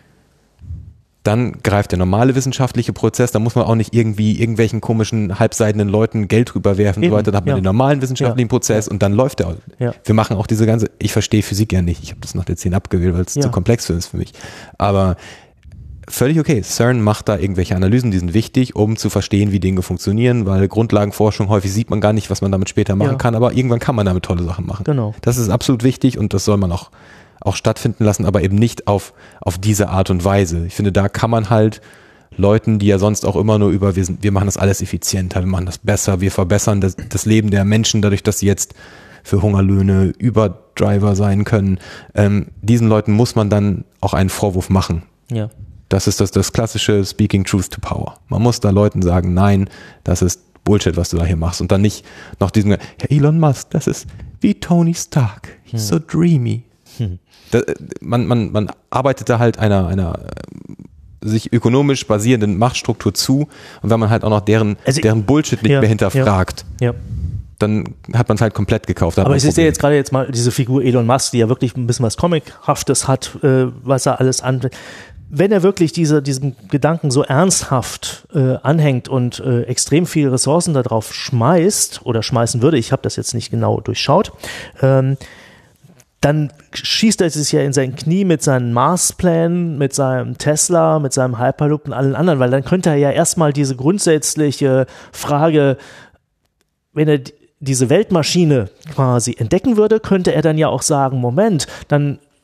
dann greift der normale wissenschaftliche Prozess, da muss man auch nicht irgendwie irgendwelchen komischen, halbseidenen Leuten Geld rüberwerfen und so Eben, weiter, dann hat man ja. den normalen wissenschaftlichen Ja. Prozess und dann läuft der. Ja. Wir machen auch diese ganze, ich verstehe Physik ja nicht, ich habe das nach der zehn abgewählt, weil es Ja. zu komplex ist für mich, aber völlig okay, CERN macht da irgendwelche Analysen, die sind wichtig, um zu verstehen, wie Dinge funktionieren, weil Grundlagenforschung, häufig sieht man gar nicht, was man damit später machen Ja. kann, aber irgendwann kann man damit tolle Sachen machen. Genau. Das ist absolut wichtig und das soll man auch, auch stattfinden lassen, aber eben nicht auf, auf diese Art und Weise. Ich finde, da kann man halt Leuten, die ja sonst auch immer nur über, wir, sind, wir machen das alles effizienter, wir machen das besser, wir verbessern das, das Leben der Menschen dadurch, dass sie jetzt für Hungerlöhne Überdriver sein können. Ähm, diesen Leuten muss man dann auch einen Vorwurf machen. Ja. Das ist das, das klassische Speaking Truth to Power. Man muss da Leuten sagen, nein, das ist Bullshit, was du da hier machst. Und dann nicht noch diesen, ja, Elon Musk, das ist wie Tony Stark. He's so dreamy. Hm. Da, man, man, man arbeitet da halt einer, einer äh, sich ökonomisch basierenden Machtstruktur zu. Und wenn man halt auch noch deren, Also, deren Bullshit nicht ja, mehr hinterfragt, Ja. dann hat man es halt komplett gekauft. Da hat Aber man es ein ist ja Problem. jetzt gerade jetzt mal diese Figur Elon Musk, die ja wirklich ein bisschen was Comichaftes hat, äh, was er alles an. Wenn er wirklich diese, diesen Gedanken so ernsthaft äh, anhängt und äh, extrem viele Ressourcen darauf schmeißt oder schmeißen würde, ich habe das jetzt nicht genau durchschaut, ähm, dann schießt er sich ja in sein Knie mit seinen Mars-Plänen, mit seinem Tesla, mit seinem Hyperloop und allen anderen, weil dann könnte er ja erstmal diese grundsätzliche Frage, wenn er diese Weltmaschine quasi entdecken würde, könnte er dann ja auch sagen, Moment, dann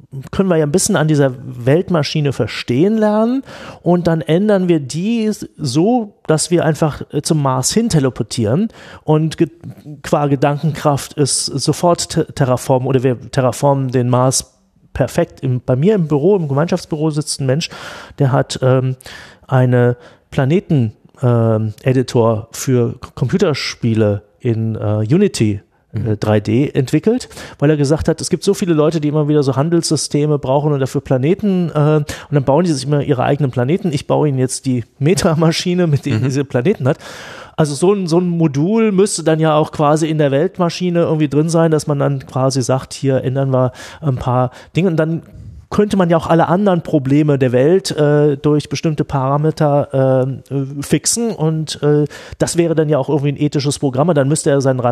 können wir ja ein bisschen an dieser Weltmaschine verstehen lernen und dann ändern wir die so, dass wir einfach zum Mars hin teleportieren und ge- qua Gedankenkraft ist sofort te- terraformen oder wir terraformen den Mars perfekt. Im, bei mir im Büro, im Gemeinschaftsbüro sitzt ein Mensch, der hat ähm, eine Planeten-Editor ähm, für Computerspiele in äh, Unity drei D entwickelt, weil er gesagt hat, es gibt so viele Leute, die immer wieder so Handelssysteme brauchen und dafür Planeten äh, und dann bauen die sich immer ihre eigenen Planeten. Ich baue ihnen jetzt die Metamaschine, mit der mhm. diese Planeten hat. Also so ein, so ein Modul müsste dann ja auch quasi in der Weltmaschine irgendwie drin sein, dass man dann quasi sagt, hier ändern wir ein paar Dinge und dann könnte man ja auch alle anderen Probleme der Welt äh, durch bestimmte Parameter äh, fixen und äh, das wäre dann ja auch irgendwie ein ethisches Programm, dann müsste er sein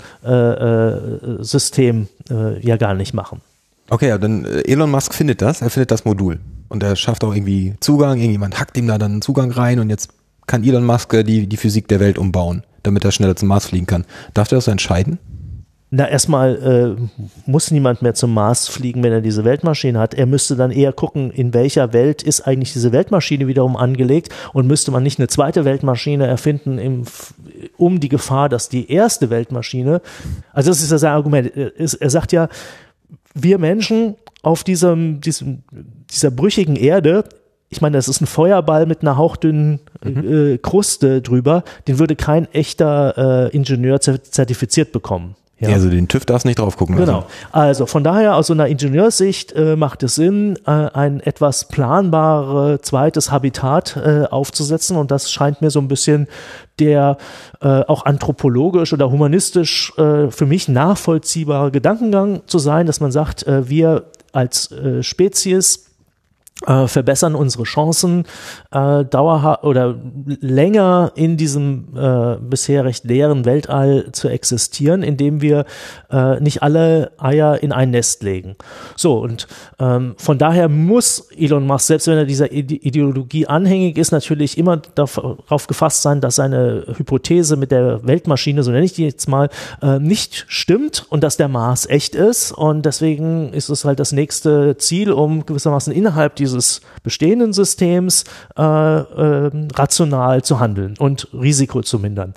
Raketensystem äh, äh, ja gar nicht machen. Okay, ja, dann äh, Elon Musk findet das, er findet das Modul und er schafft auch irgendwie Zugang, irgendjemand hackt ihm da dann einen Zugang rein und jetzt kann Elon Musk äh, die, die Physik der Welt umbauen, damit er schneller zum Mars fliegen kann. Darf der das so entscheiden? Na, erstmal äh, muss niemand mehr zum Mars fliegen, wenn er diese Weltmaschine hat. Er müsste dann eher gucken, in welcher Welt ist eigentlich diese Weltmaschine wiederum angelegt und müsste man nicht eine zweite Weltmaschine erfinden, im, um die Gefahr, dass die erste Weltmaschine, also das ist ja sein Argument, er sagt ja, wir Menschen auf diesem, diesem dieser brüchigen Erde, ich meine, das ist ein Feuerball mit einer hauchdünnen mhm. äh, Kruste drüber, den würde kein echter äh, Ingenieur zertifiziert bekommen. Ja. Also den TÜV darfst nicht drauf gucken lassen. Genau. Also von daher aus so einer Ingenieurssicht äh, macht es Sinn, äh, ein etwas planbares zweites Habitat äh, aufzusetzen und das scheint mir so ein bisschen der äh, auch anthropologisch oder humanistisch äh, für mich nachvollziehbare Gedankengang zu sein, dass man sagt, äh, wir als äh, Spezies Äh, verbessern unsere Chancen äh, dauerhaft oder länger in diesem äh, bisher recht leeren Weltall zu existieren, indem wir äh, nicht alle Eier in ein Nest legen. So, und ähm, von daher muss Elon Musk, selbst wenn er dieser Ideologie anhängig ist, natürlich immer darauf gefasst sein, dass seine Hypothese mit der Weltmaschine, so nenne ich die jetzt mal, äh, nicht stimmt und dass der Mars echt ist und deswegen ist es halt das nächste Ziel, um gewissermaßen innerhalb dieser dieses bestehenden Systems äh, äh, rational zu handeln und Risiko zu mindern.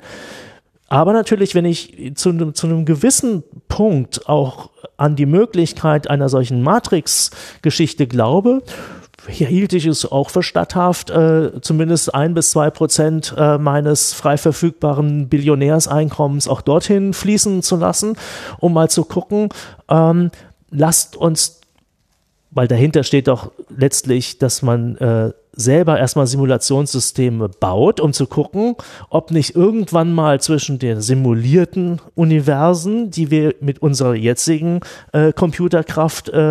Aber natürlich, wenn ich zu, zu einem gewissen Punkt auch an die Möglichkeit einer solchen Matrix-Geschichte glaube, hier hielt ich es auch für statthaft, äh, zumindest ein bis zwei Prozent äh, meines frei verfügbaren Billionärseinkommens auch dorthin fließen zu lassen, um mal zu gucken, ähm, lasst uns, weil dahinter steht doch letztlich, dass man äh, selber erstmal Simulationssysteme baut, um zu gucken, ob nicht irgendwann mal zwischen den simulierten Universen, die wir mit unserer jetzigen äh, Computerkraft äh,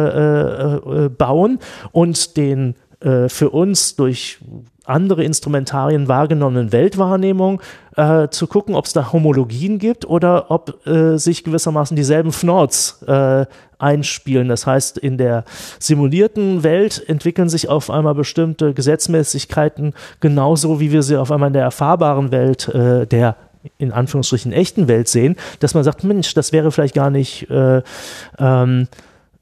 äh, äh, bauen und den äh, für uns durch andere Instrumentarien wahrgenommenen Weltwahrnehmung äh, zu gucken, ob es da Homologien gibt oder ob äh, sich gewissermaßen dieselben Fnords äh, einspielen. Das heißt, in der simulierten Welt entwickeln sich auf einmal bestimmte Gesetzmäßigkeiten genauso, wie wir sie auf einmal in der erfahrbaren Welt äh, der in Anführungsstrichen echten Welt sehen, dass man sagt, Mensch, das wäre vielleicht gar nicht äh, ähm,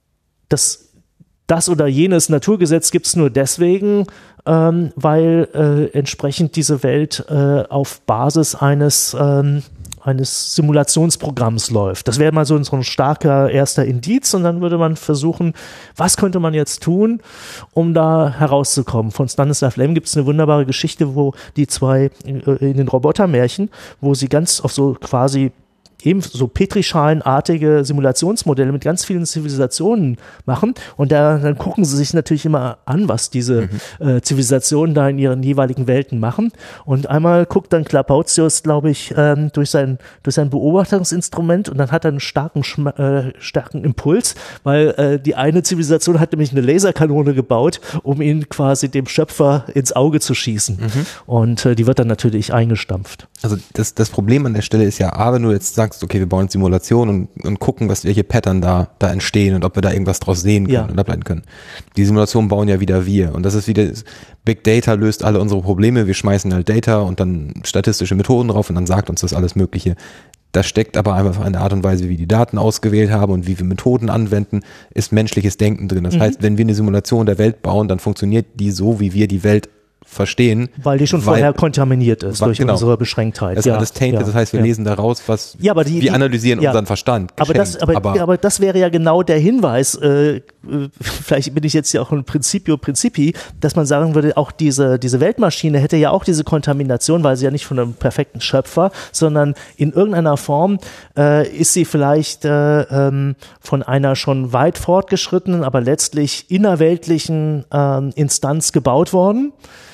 das, das oder jenes Naturgesetz gibt es nur deswegen, ähm, weil äh, entsprechend diese Welt äh, auf Basis eines ähm, eines Simulationsprogramms läuft. Das wäre mal so ein, so ein starker erster Indiz und dann würde man versuchen, was könnte man jetzt tun, um da herauszukommen. Von Stanislav Lem gibt es eine wunderbare Geschichte, wo die zwei in den Robotermärchen, wo sie ganz auf so quasi eben so Petrischalenartige Simulationsmodelle mit ganz vielen Zivilisationen machen und da, dann gucken sie sich natürlich immer an, was diese mhm. äh, Zivilisationen da in ihren jeweiligen Welten machen und einmal guckt dann Klapautius, glaube ich, ähm, durch sein durch sein Beobachtungsinstrument und dann hat er einen starken äh, starken Impuls, weil äh, die eine Zivilisation hat nämlich eine Laserkanone gebaut, um ihn quasi dem Schöpfer ins Auge zu schießen mhm. und äh, die wird dann natürlich eingestampft. Also das, das Problem an der Stelle ist ja, A, wenn du jetzt sagst, okay, wir bauen Simulationen und, und gucken, was welche Pattern da, da entstehen und ob wir da irgendwas draus sehen können ja. und ableiten können. Die Simulationen bauen ja wieder wir und das ist wieder, Big Data löst alle unsere Probleme, wir schmeißen halt Data und dann statistische Methoden drauf und dann sagt uns das alles Mögliche. Da steckt aber einfach eine Art und Weise, wie wir die Daten ausgewählt haben und wie wir Methoden anwenden, ist menschliches Denken drin. Das mhm. heißt, wenn wir eine Simulation der Welt bauen, dann funktioniert die so, wie wir die Welt verstehen. Weil die schon weil, vorher kontaminiert ist weil, durch genau. unsere Beschränktheit. Das ist ja, alles tainted, ja, das heißt, wir ja. lesen daraus, was ja, aber die, wir analysieren ja, unseren Verstand. Aber das, aber, aber, ja, aber das wäre ja genau der Hinweis, äh, vielleicht bin ich jetzt ja auch ein Principio Principi, dass man sagen würde, auch diese, diese Weltmaschine hätte ja auch diese Kontamination, weil sie ja nicht von einem perfekten Schöpfer, sondern in irgendeiner Form äh, ist sie vielleicht äh, ähm, von einer schon weit fortgeschrittenen, aber letztlich innerweltlichen äh, Instanz gebaut worden.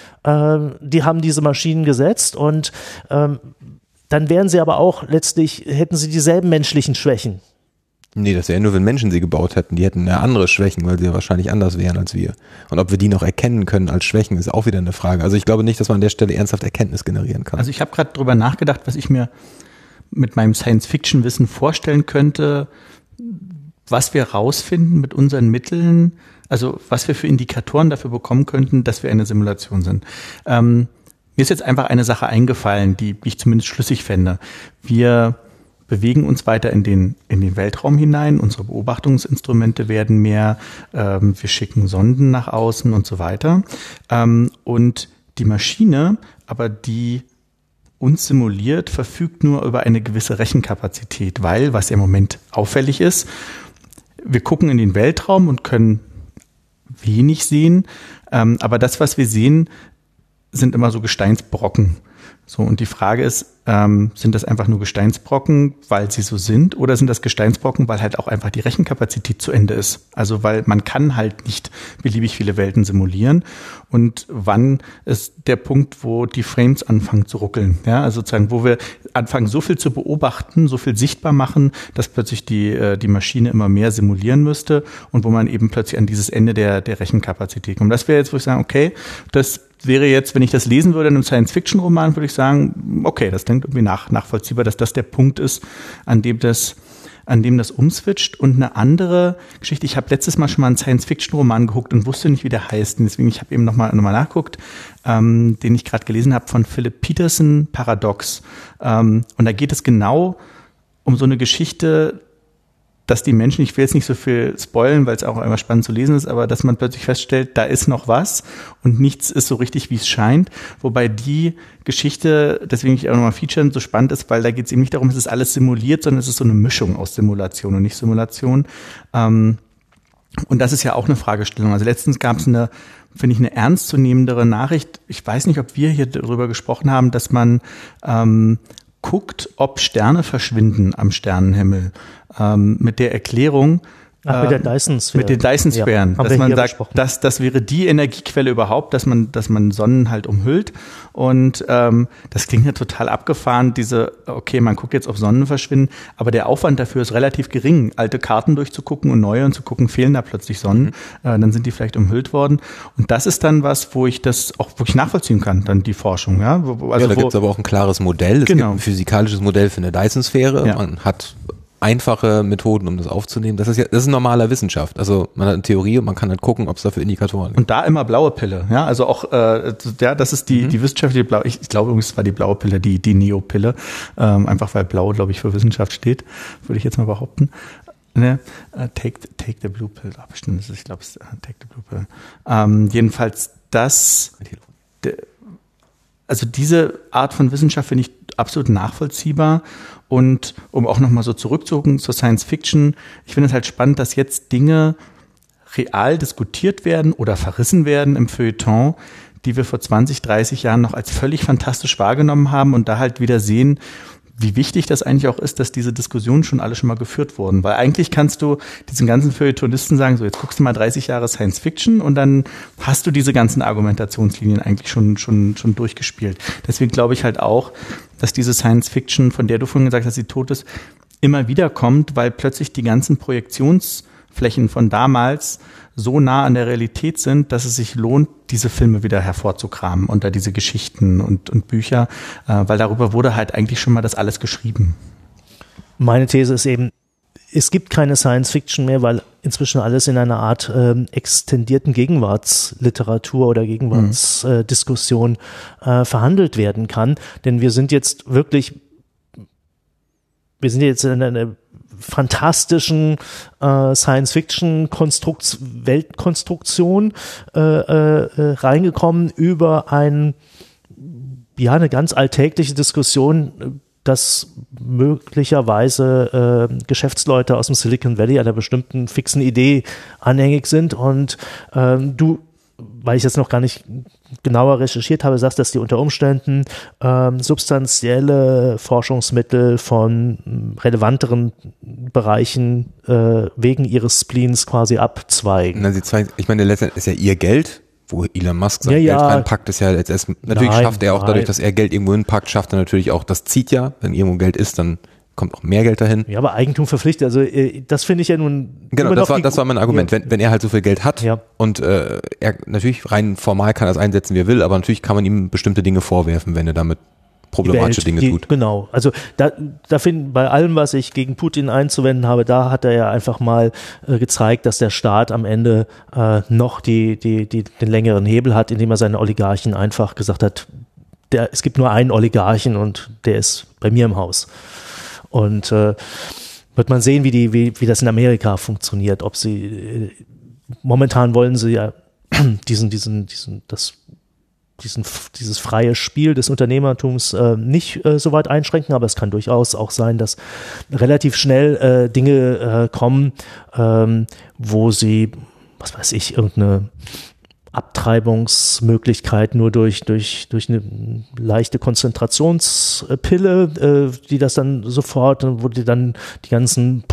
Die haben diese Maschinen gesetzt und ähm, dann wären sie aber auch letztlich, hätten sie dieselben menschlichen Schwächen. Nee, das wäre nur, wenn Menschen sie gebaut hätten. Die hätten ja andere Schwächen, weil sie ja wahrscheinlich anders wären als wir. Und ob wir die noch erkennen können als Schwächen, ist auch wieder eine Frage. Also ich glaube nicht, dass man an der Stelle ernsthaft Erkenntnis generieren kann. Also ich habe gerade drüber nachgedacht, was ich mir mit meinem Science-Fiction-Wissen vorstellen könnte, was wir rausfinden mit unseren Mitteln, also was wir für Indikatoren dafür bekommen könnten, dass wir eine Simulation sind. Ähm, mir ist jetzt einfach eine Sache eingefallen, die ich zumindest schlüssig fände. Wir bewegen uns weiter in den, in den Weltraum hinein, unsere Beobachtungsinstrumente werden mehr, ähm, wir schicken Sonden nach außen und so weiter. Ähm, und die Maschine, aber die uns simuliert, verfügt nur über eine gewisse Rechenkapazität, weil, was ja im Moment auffällig ist, wir gucken in den Weltraum und können wenig sehen, ähm, aber das, was wir sehen, sind immer so Gesteinsbrocken. So, und die Frage ist, ähm, sind das einfach nur Gesteinsbrocken, weil sie so sind, oder sind das Gesteinsbrocken, weil halt auch einfach die Rechenkapazität zu Ende ist? Also weil man kann halt nicht beliebig viele Welten simulieren. Und wann ist der Punkt, wo die Frames anfangen zu ruckeln? Ja, also sozusagen, wo wir anfangen, so viel zu beobachten, so viel sichtbar machen, dass plötzlich die äh, die Maschine immer mehr simulieren müsste und wo man eben plötzlich an dieses Ende der der Rechenkapazität kommt. Das wäre jetzt, wo ich sage, okay, das wäre jetzt, wenn ich das lesen würde in einem Science-Fiction-Roman, würde ich sagen, okay, das klingt irgendwie nach, nachvollziehbar, dass das der Punkt ist, an dem das, an dem das umswitcht. Und eine andere Geschichte, ich habe letztes Mal schon mal einen Science-Fiction-Roman geguckt und wusste nicht, wie der heißt. Und deswegen, ich habe eben nochmal noch mal nachgeguckt, ähm, den ich gerade gelesen habe, von Philip Peterson, Paradox. Ähm, und da geht es genau um so eine Geschichte, dass die Menschen, ich will jetzt nicht so viel spoilen, weil es auch immer spannend zu lesen ist, aber dass man plötzlich feststellt, da ist noch was und nichts ist so richtig, wie es scheint. Wobei die Geschichte, deswegen ich auch nochmal featuren, so spannend ist, weil da geht es eben nicht darum, es ist alles simuliert, sondern es ist so eine Mischung aus Simulation und nicht Simulation. Und das ist ja auch eine Fragestellung. Also letztens gab es eine, finde ich, eine ernstzunehmendere Nachricht. Ich weiß nicht, ob wir hier darüber gesprochen haben, dass man ähm, guckt, ob Sterne verschwinden am Sternenhimmel. Ähm, mit der Erklärung, Ach, mit der Dyson-Sphäre. Mit den Dyson-Sphären, ja, dass man sagt, das, das wäre die Energiequelle überhaupt, dass man, dass man Sonnen halt umhüllt. Und ähm, das klingt ja total abgefahren, diese, okay, man guckt jetzt, ob Sonnen verschwinden, aber der Aufwand dafür ist relativ gering, alte Karten durchzugucken und neue und zu gucken, fehlen da plötzlich Sonnen, mhm. äh, dann sind die vielleicht umhüllt worden. Und das ist dann was, wo ich das auch wirklich nachvollziehen kann, dann die Forschung. Ja, wo, also ja da gibt es aber auch ein klares Modell. Es genau. gibt ein physikalisches Modell für eine Dyson-Sphäre. Ja. Man hat einfache Methoden, um das aufzunehmen. Das ist ja, das ist normaler Wissenschaft. Also man hat eine Theorie und man kann halt gucken, ob es dafür Indikatoren gibt. Und da immer blaue Pille. Ja, also auch, äh, ja, das ist die mhm. die wissenschaftliche blaue. Ich, ich glaube übrigens, es war die blaue Pille, die die Neo-Pille. Ähm, einfach weil blau, glaube ich, für Wissenschaft steht, würde ich jetzt mal behaupten. Ne? Uh, take take the blue pill. Ach, bestimmt ist es. Ich glaube, es ist uh, take the blue pill. Ähm, jedenfalls das. De, also diese Art von Wissenschaft finde ich absolut nachvollziehbar. Und um auch nochmal so zurückzugucken zur Science Fiction, ich finde es halt spannend, dass jetzt Dinge real diskutiert werden oder verrissen werden im Feuilleton, die wir vor zwanzig, dreißig Jahren noch als völlig fantastisch wahrgenommen haben und da halt wieder sehen, wie wichtig das eigentlich auch ist, dass diese Diskussionen schon alle schon mal geführt wurden. Weil eigentlich kannst du diesen ganzen Feuilletonisten sagen, so jetzt guckst du mal dreißig Jahre Science Fiction und dann hast du diese ganzen Argumentationslinien eigentlich schon schon schon durchgespielt. Deswegen glaube ich halt auch, dass diese Science Fiction, von der du vorhin gesagt hast, sie tot ist, immer wieder kommt, weil plötzlich die ganzen Projektionsflächen von damals so nah an der Realität sind, dass es sich lohnt, diese Filme wieder hervorzukramen unter diese Geschichten und, und Bücher, äh, weil darüber wurde halt eigentlich schon mal das alles geschrieben. Meine These ist eben, es gibt keine Science-Fiction mehr, weil inzwischen alles in einer Art ähm, extendierten Gegenwartsliteratur oder Gegenwartsdiskussion äh, äh, verhandelt werden kann. Denn wir sind jetzt wirklich wir sind jetzt in einer fantastischen äh, Science-Fiction-Weltkonstruktion äh, äh, reingekommen über ein, ja, eine ganz alltägliche Diskussion, dass möglicherweise äh, Geschäftsleute aus dem Silicon Valley einer bestimmten fixen Idee anhängig sind und ähm, du, weil ich jetzt noch gar nicht genauer recherchiert habe, sagst, dass die unter Umständen ähm, substanzielle Forschungsmittel von relevanteren Bereichen äh, wegen ihres Spleens quasi abzweigen. Na, sie zeigen, ich meine, letztendlich ist ja ihr Geld, wo Elon Musk sein ja, Geld ja. reinpackt, ist ja jetzt erst, natürlich Nein, schafft er auch nein. dadurch, dass er Geld irgendwo hinpackt, schafft er natürlich auch, das zieht ja, wenn irgendwo Geld ist, dann kommt auch mehr Geld dahin. Ja, aber Eigentum verpflichtet, also äh, das finde ich ja nun... Genau, das war, das war mein Argument. Ja. Wenn, wenn er halt so viel Geld hat Ja. und äh, er natürlich rein formal kann er es einsetzen, wie er will, aber natürlich kann man ihm bestimmte Dinge vorwerfen, wenn er damit problematische Welt, Dinge die, tut. Genau, also da, da find, bei allem, was ich gegen Putin einzuwenden habe, da hat er ja einfach mal äh, gezeigt, dass der Staat am Ende äh, noch die, die, die, den längeren Hebel hat, indem er seine Oligarchen einfach gesagt hat, der, es gibt nur einen Oligarchen und der ist bei mir im Haus. Und äh, wird man sehen, wie, die, wie, wie das in Amerika funktioniert, ob sie äh, momentan wollen sie ja diesen, diesen, diesen, das Diesen, dieses freie Spiel des Unternehmertums äh, nicht äh, so weit einschränken, aber es kann durchaus auch sein, dass relativ schnell äh, Dinge äh, kommen, ähm, wo sie, was weiß ich, irgendeine Abtreibungsmöglichkeit nur durch, durch, durch eine leichte Konzentrationspille, äh, die das dann sofort, wo die dann die ganzen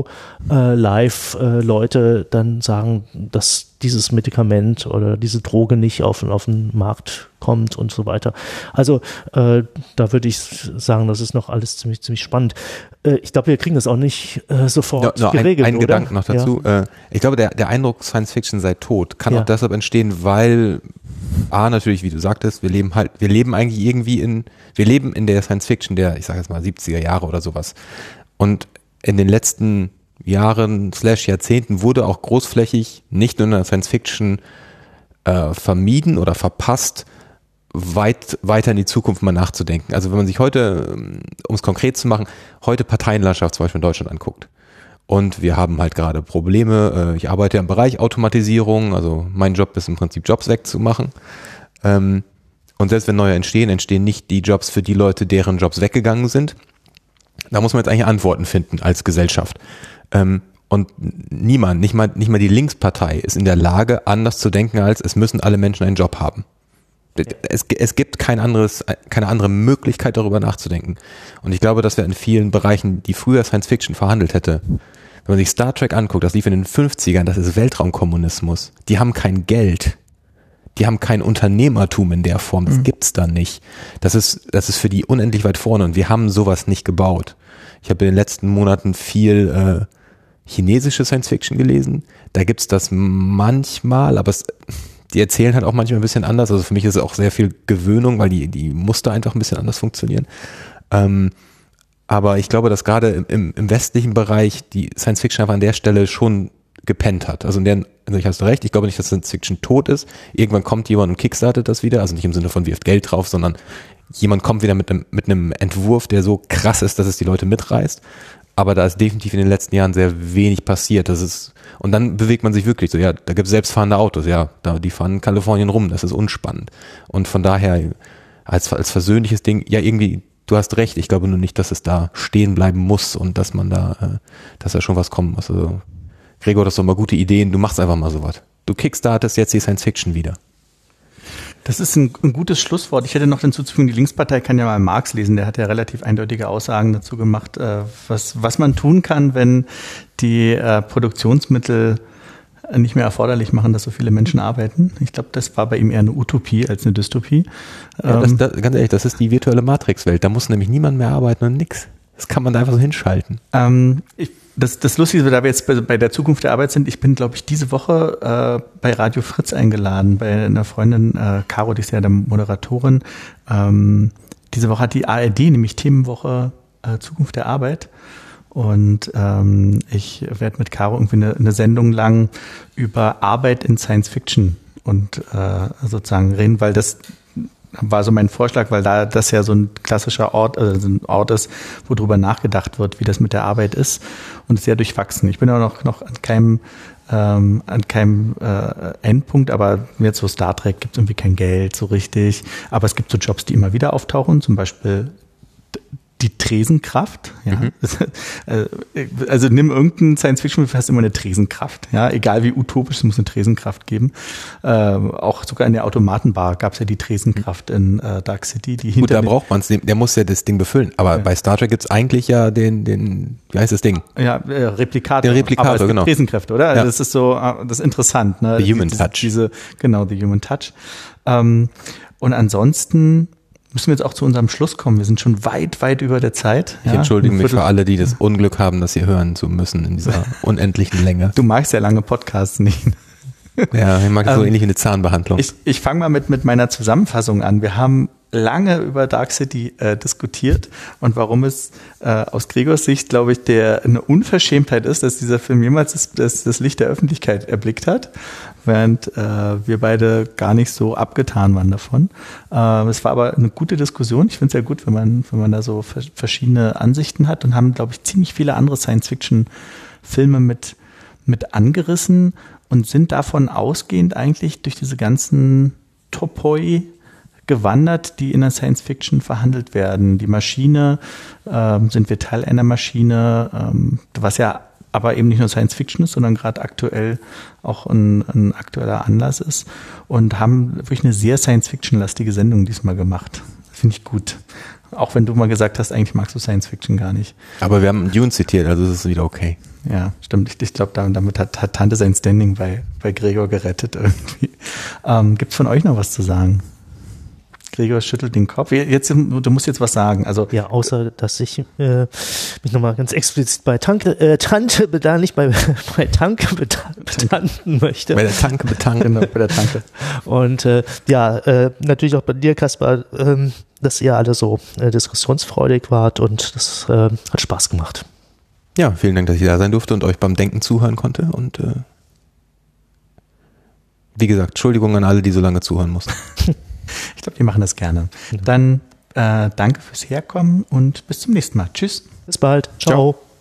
Pro-Life-Leute äh, dann sagen, dass dieses Medikament oder diese Droge nicht auf, auf den Markt kommt und so weiter. Also äh, da würde ich sagen, das ist noch alles ziemlich, ziemlich spannend. Äh, ich glaube, wir kriegen das auch nicht äh, sofort ja, no, geregelt, ein, ein oder? Gedanken noch dazu. Ja. Äh, ich glaube, der, der Eindruck, Science Fiction sei tot, kann Ja. auch deshalb entstehen, weil A, natürlich, wie du sagtest, wir leben halt, wir leben eigentlich irgendwie in, wir leben in der Science Fiction der, ich sage jetzt mal, siebziger Jahre oder sowas. Und in den letzten Jahren slash Jahrzehnten wurde auch großflächig nicht nur in der Science Fiction äh, vermieden oder verpasst, weit weiter in die Zukunft mal nachzudenken. Also wenn man sich heute, um es konkret zu machen, heute Parteienlandschaft zum Beispiel in Deutschland anguckt und wir haben halt gerade Probleme, äh, ich arbeite im Bereich Automatisierung, also mein Job ist im Prinzip Jobs wegzumachen ähm, und selbst wenn neue entstehen, entstehen nicht die Jobs für die Leute, deren Jobs weggegangen sind. Da muss man jetzt eigentlich Antworten finden als Gesellschaft. Ähm, und niemand, nicht mal, nicht mal die Linkspartei ist in der Lage, anders zu denken, als es müssen alle Menschen einen Job haben. Es, es gibt kein anderes, keine andere Möglichkeit, darüber nachzudenken. Und ich glaube, dass wir in vielen Bereichen, die früher Science Fiction verhandelt hätte, wenn man sich Star Trek anguckt, das lief in den fünfzigern, das ist Weltraumkommunismus. Die haben kein Geld. Die haben kein Unternehmertum in der Form. Das mhm. gibt's da nicht. Das ist, das ist für die unendlich weit vorne und wir haben sowas nicht gebaut. Ich habe in den letzten Monaten viel äh, chinesische Science Fiction gelesen. Da gibt's das manchmal, aber es, die erzählen halt auch manchmal ein bisschen anders. Also für mich ist es auch sehr viel Gewöhnung, weil die, die Muster einfach ein bisschen anders funktionieren. Ähm, aber ich glaube, dass gerade im, im, im westlichen Bereich die Science Fiction einfach an der Stelle schon gepennt hat. Also in der, also ich hast du recht, ich glaube nicht, dass Science Fiction tot ist. Irgendwann kommt jemand und kickstartet das wieder, also nicht im Sinne von wirft Geld drauf, sondern jemand kommt wieder mit einem, mit einem Entwurf, der so krass ist, dass es die Leute mitreißt. Aber da ist definitiv in den letzten Jahren sehr wenig passiert. Das ist, und dann bewegt man sich wirklich so, ja, da gibt es selbstfahrende Autos, ja, da, die fahren in Kalifornien rum, das ist unspannend. Und von daher, als, als versöhnliches Ding, ja, irgendwie, du hast recht, ich glaube nur nicht, dass es da stehen bleiben muss und dass man da, äh, dass da schon was kommen muss. Also, Gregor, das sind doch mal gute Ideen, du machst einfach mal sowas. Du kickstartest jetzt die Science Fiction wieder. Das ist ein, ein gutes Schlusswort. Ich hätte noch hinzuzufügen, die Linkspartei kann ja mal Marx lesen, der hat ja relativ eindeutige Aussagen dazu gemacht, äh, was, was man tun kann, wenn die äh, Produktionsmittel nicht mehr erforderlich machen, dass so viele Menschen arbeiten. Ich glaube, das war bei ihm eher eine Utopie als eine Dystopie. Ja, das, das, ganz ehrlich, das ist die virtuelle Matrix-Welt. Da muss nämlich niemand mehr arbeiten und nix. Das kann man da einfach so hinschalten. Ähm, ich, das, das Lustige ist, da wir jetzt bei, bei der Zukunft der Arbeit sind, ich bin, glaube ich, diese Woche äh, bei Radio Fritz eingeladen, bei einer Freundin, äh, Caro, die ist ja der Moderatorin. Ähm, diese Woche hat die A R D nämlich Themenwoche äh, Zukunft der Arbeit. Und ähm, ich werde mit Caro irgendwie eine, eine Sendung lang über Arbeit in Science Fiction und äh, sozusagen reden, weil das war so mein Vorschlag, weil da das ja so ein klassischer Ort, also so ein Ort ist, wo drüber nachgedacht wird, wie das mit der Arbeit ist und sehr durchwachsen. Ich bin auch noch, noch an keinem, ähm, an keinem äh, Endpunkt, aber jetzt so Star Trek gibt es irgendwie kein Geld so richtig, aber es gibt so Jobs, die immer wieder auftauchen, zum Beispiel die Tresenkraft, ja. Mhm. Also nimm irgendeinen Science-Fiction-Film, hast immer eine Tresenkraft, ja. Egal wie utopisch, es muss eine Tresenkraft geben. Äh, auch sogar in der Automatenbar gab es ja die Tresenkraft in äh, Dark City. Die Gut, da braucht man es, der muss ja das Ding befüllen. Aber ja. bei Star Trek gibt's eigentlich ja den, den, wie heißt das Ding? Ja, äh, Replikator. Den Replikator, aber es gibt genau. Tresenkräfte, oder? Also ja. das ist so, das ist interessant, ne? The Human die, Touch. Diese, genau, the Human Touch. Ähm, und ansonsten müssen wir jetzt auch zu unserem Schluss kommen. Wir sind schon weit, weit über der Zeit. Ich ja? entschuldige mich für alle, die das Unglück haben, das hier hören zu müssen in dieser unendlichen Länge. Du magst ja lange Podcasts nicht. Ja, ich mag es so ähm, ähnlich wie eine Zahnbehandlung. Ich, ich fange mal mit, mit meiner Zusammenfassung an. Wir haben lange über Dark City äh, diskutiert und warum es äh, aus Gregors Sicht, glaube ich, der eine Unverschämtheit ist, dass dieser Film jemals das, das, das Licht der Öffentlichkeit erblickt hat, während äh, wir beide gar nicht so abgetan waren davon. Äh, es war aber eine gute Diskussion. Ich finde es ja gut, wenn man, wenn man da so verschiedene Ansichten hat und haben, glaube ich, ziemlich viele andere Science-Fiction-Filme mit, mit angerissen und sind davon ausgehend eigentlich durch diese ganzen Topoi gewandert, die in der Science-Fiction verhandelt werden. Die Maschine, ähm, sind wir Teil einer Maschine, ähm, was ja aber eben nicht nur Science-Fiction ist, sondern gerade aktuell auch ein, ein aktueller Anlass ist und haben wirklich eine sehr Science-Fiction-lastige Sendung diesmal gemacht. Finde ich gut. Auch wenn du mal gesagt hast, eigentlich magst du Science-Fiction gar nicht. Aber wir haben Dune zitiert, also ist es wieder okay. Ja, stimmt. Ich, ich glaube, damit hat, hat Tante sein Standing bei, bei Gregor gerettet irgendwie. Ähm, gibt's von euch noch was zu sagen? Gregor schüttelt den Kopf. Jetzt, du musst jetzt was sagen. Also ja, außer dass ich äh, mich nochmal ganz explizit bei Tanke, äh, Tante bedanken, nicht bei, bei Tanke bedanken möchte. Bei der Tanke bedanken. Genau, bei der Tanke. Und äh, ja, äh, natürlich auch bei dir, Kaspar, äh, dass ihr alle so äh, diskussionsfreudig wart und das äh, hat Spaß gemacht. Ja, vielen Dank, dass ich da sein durfte und euch beim Denken zuhören konnte und äh, wie gesagt, Entschuldigung an alle, die so lange zuhören mussten. Ich glaube, die machen das gerne. Dann äh, danke fürs Herkommen und bis zum nächsten Mal. Tschüss. Bis bald. Ciao. Ciao.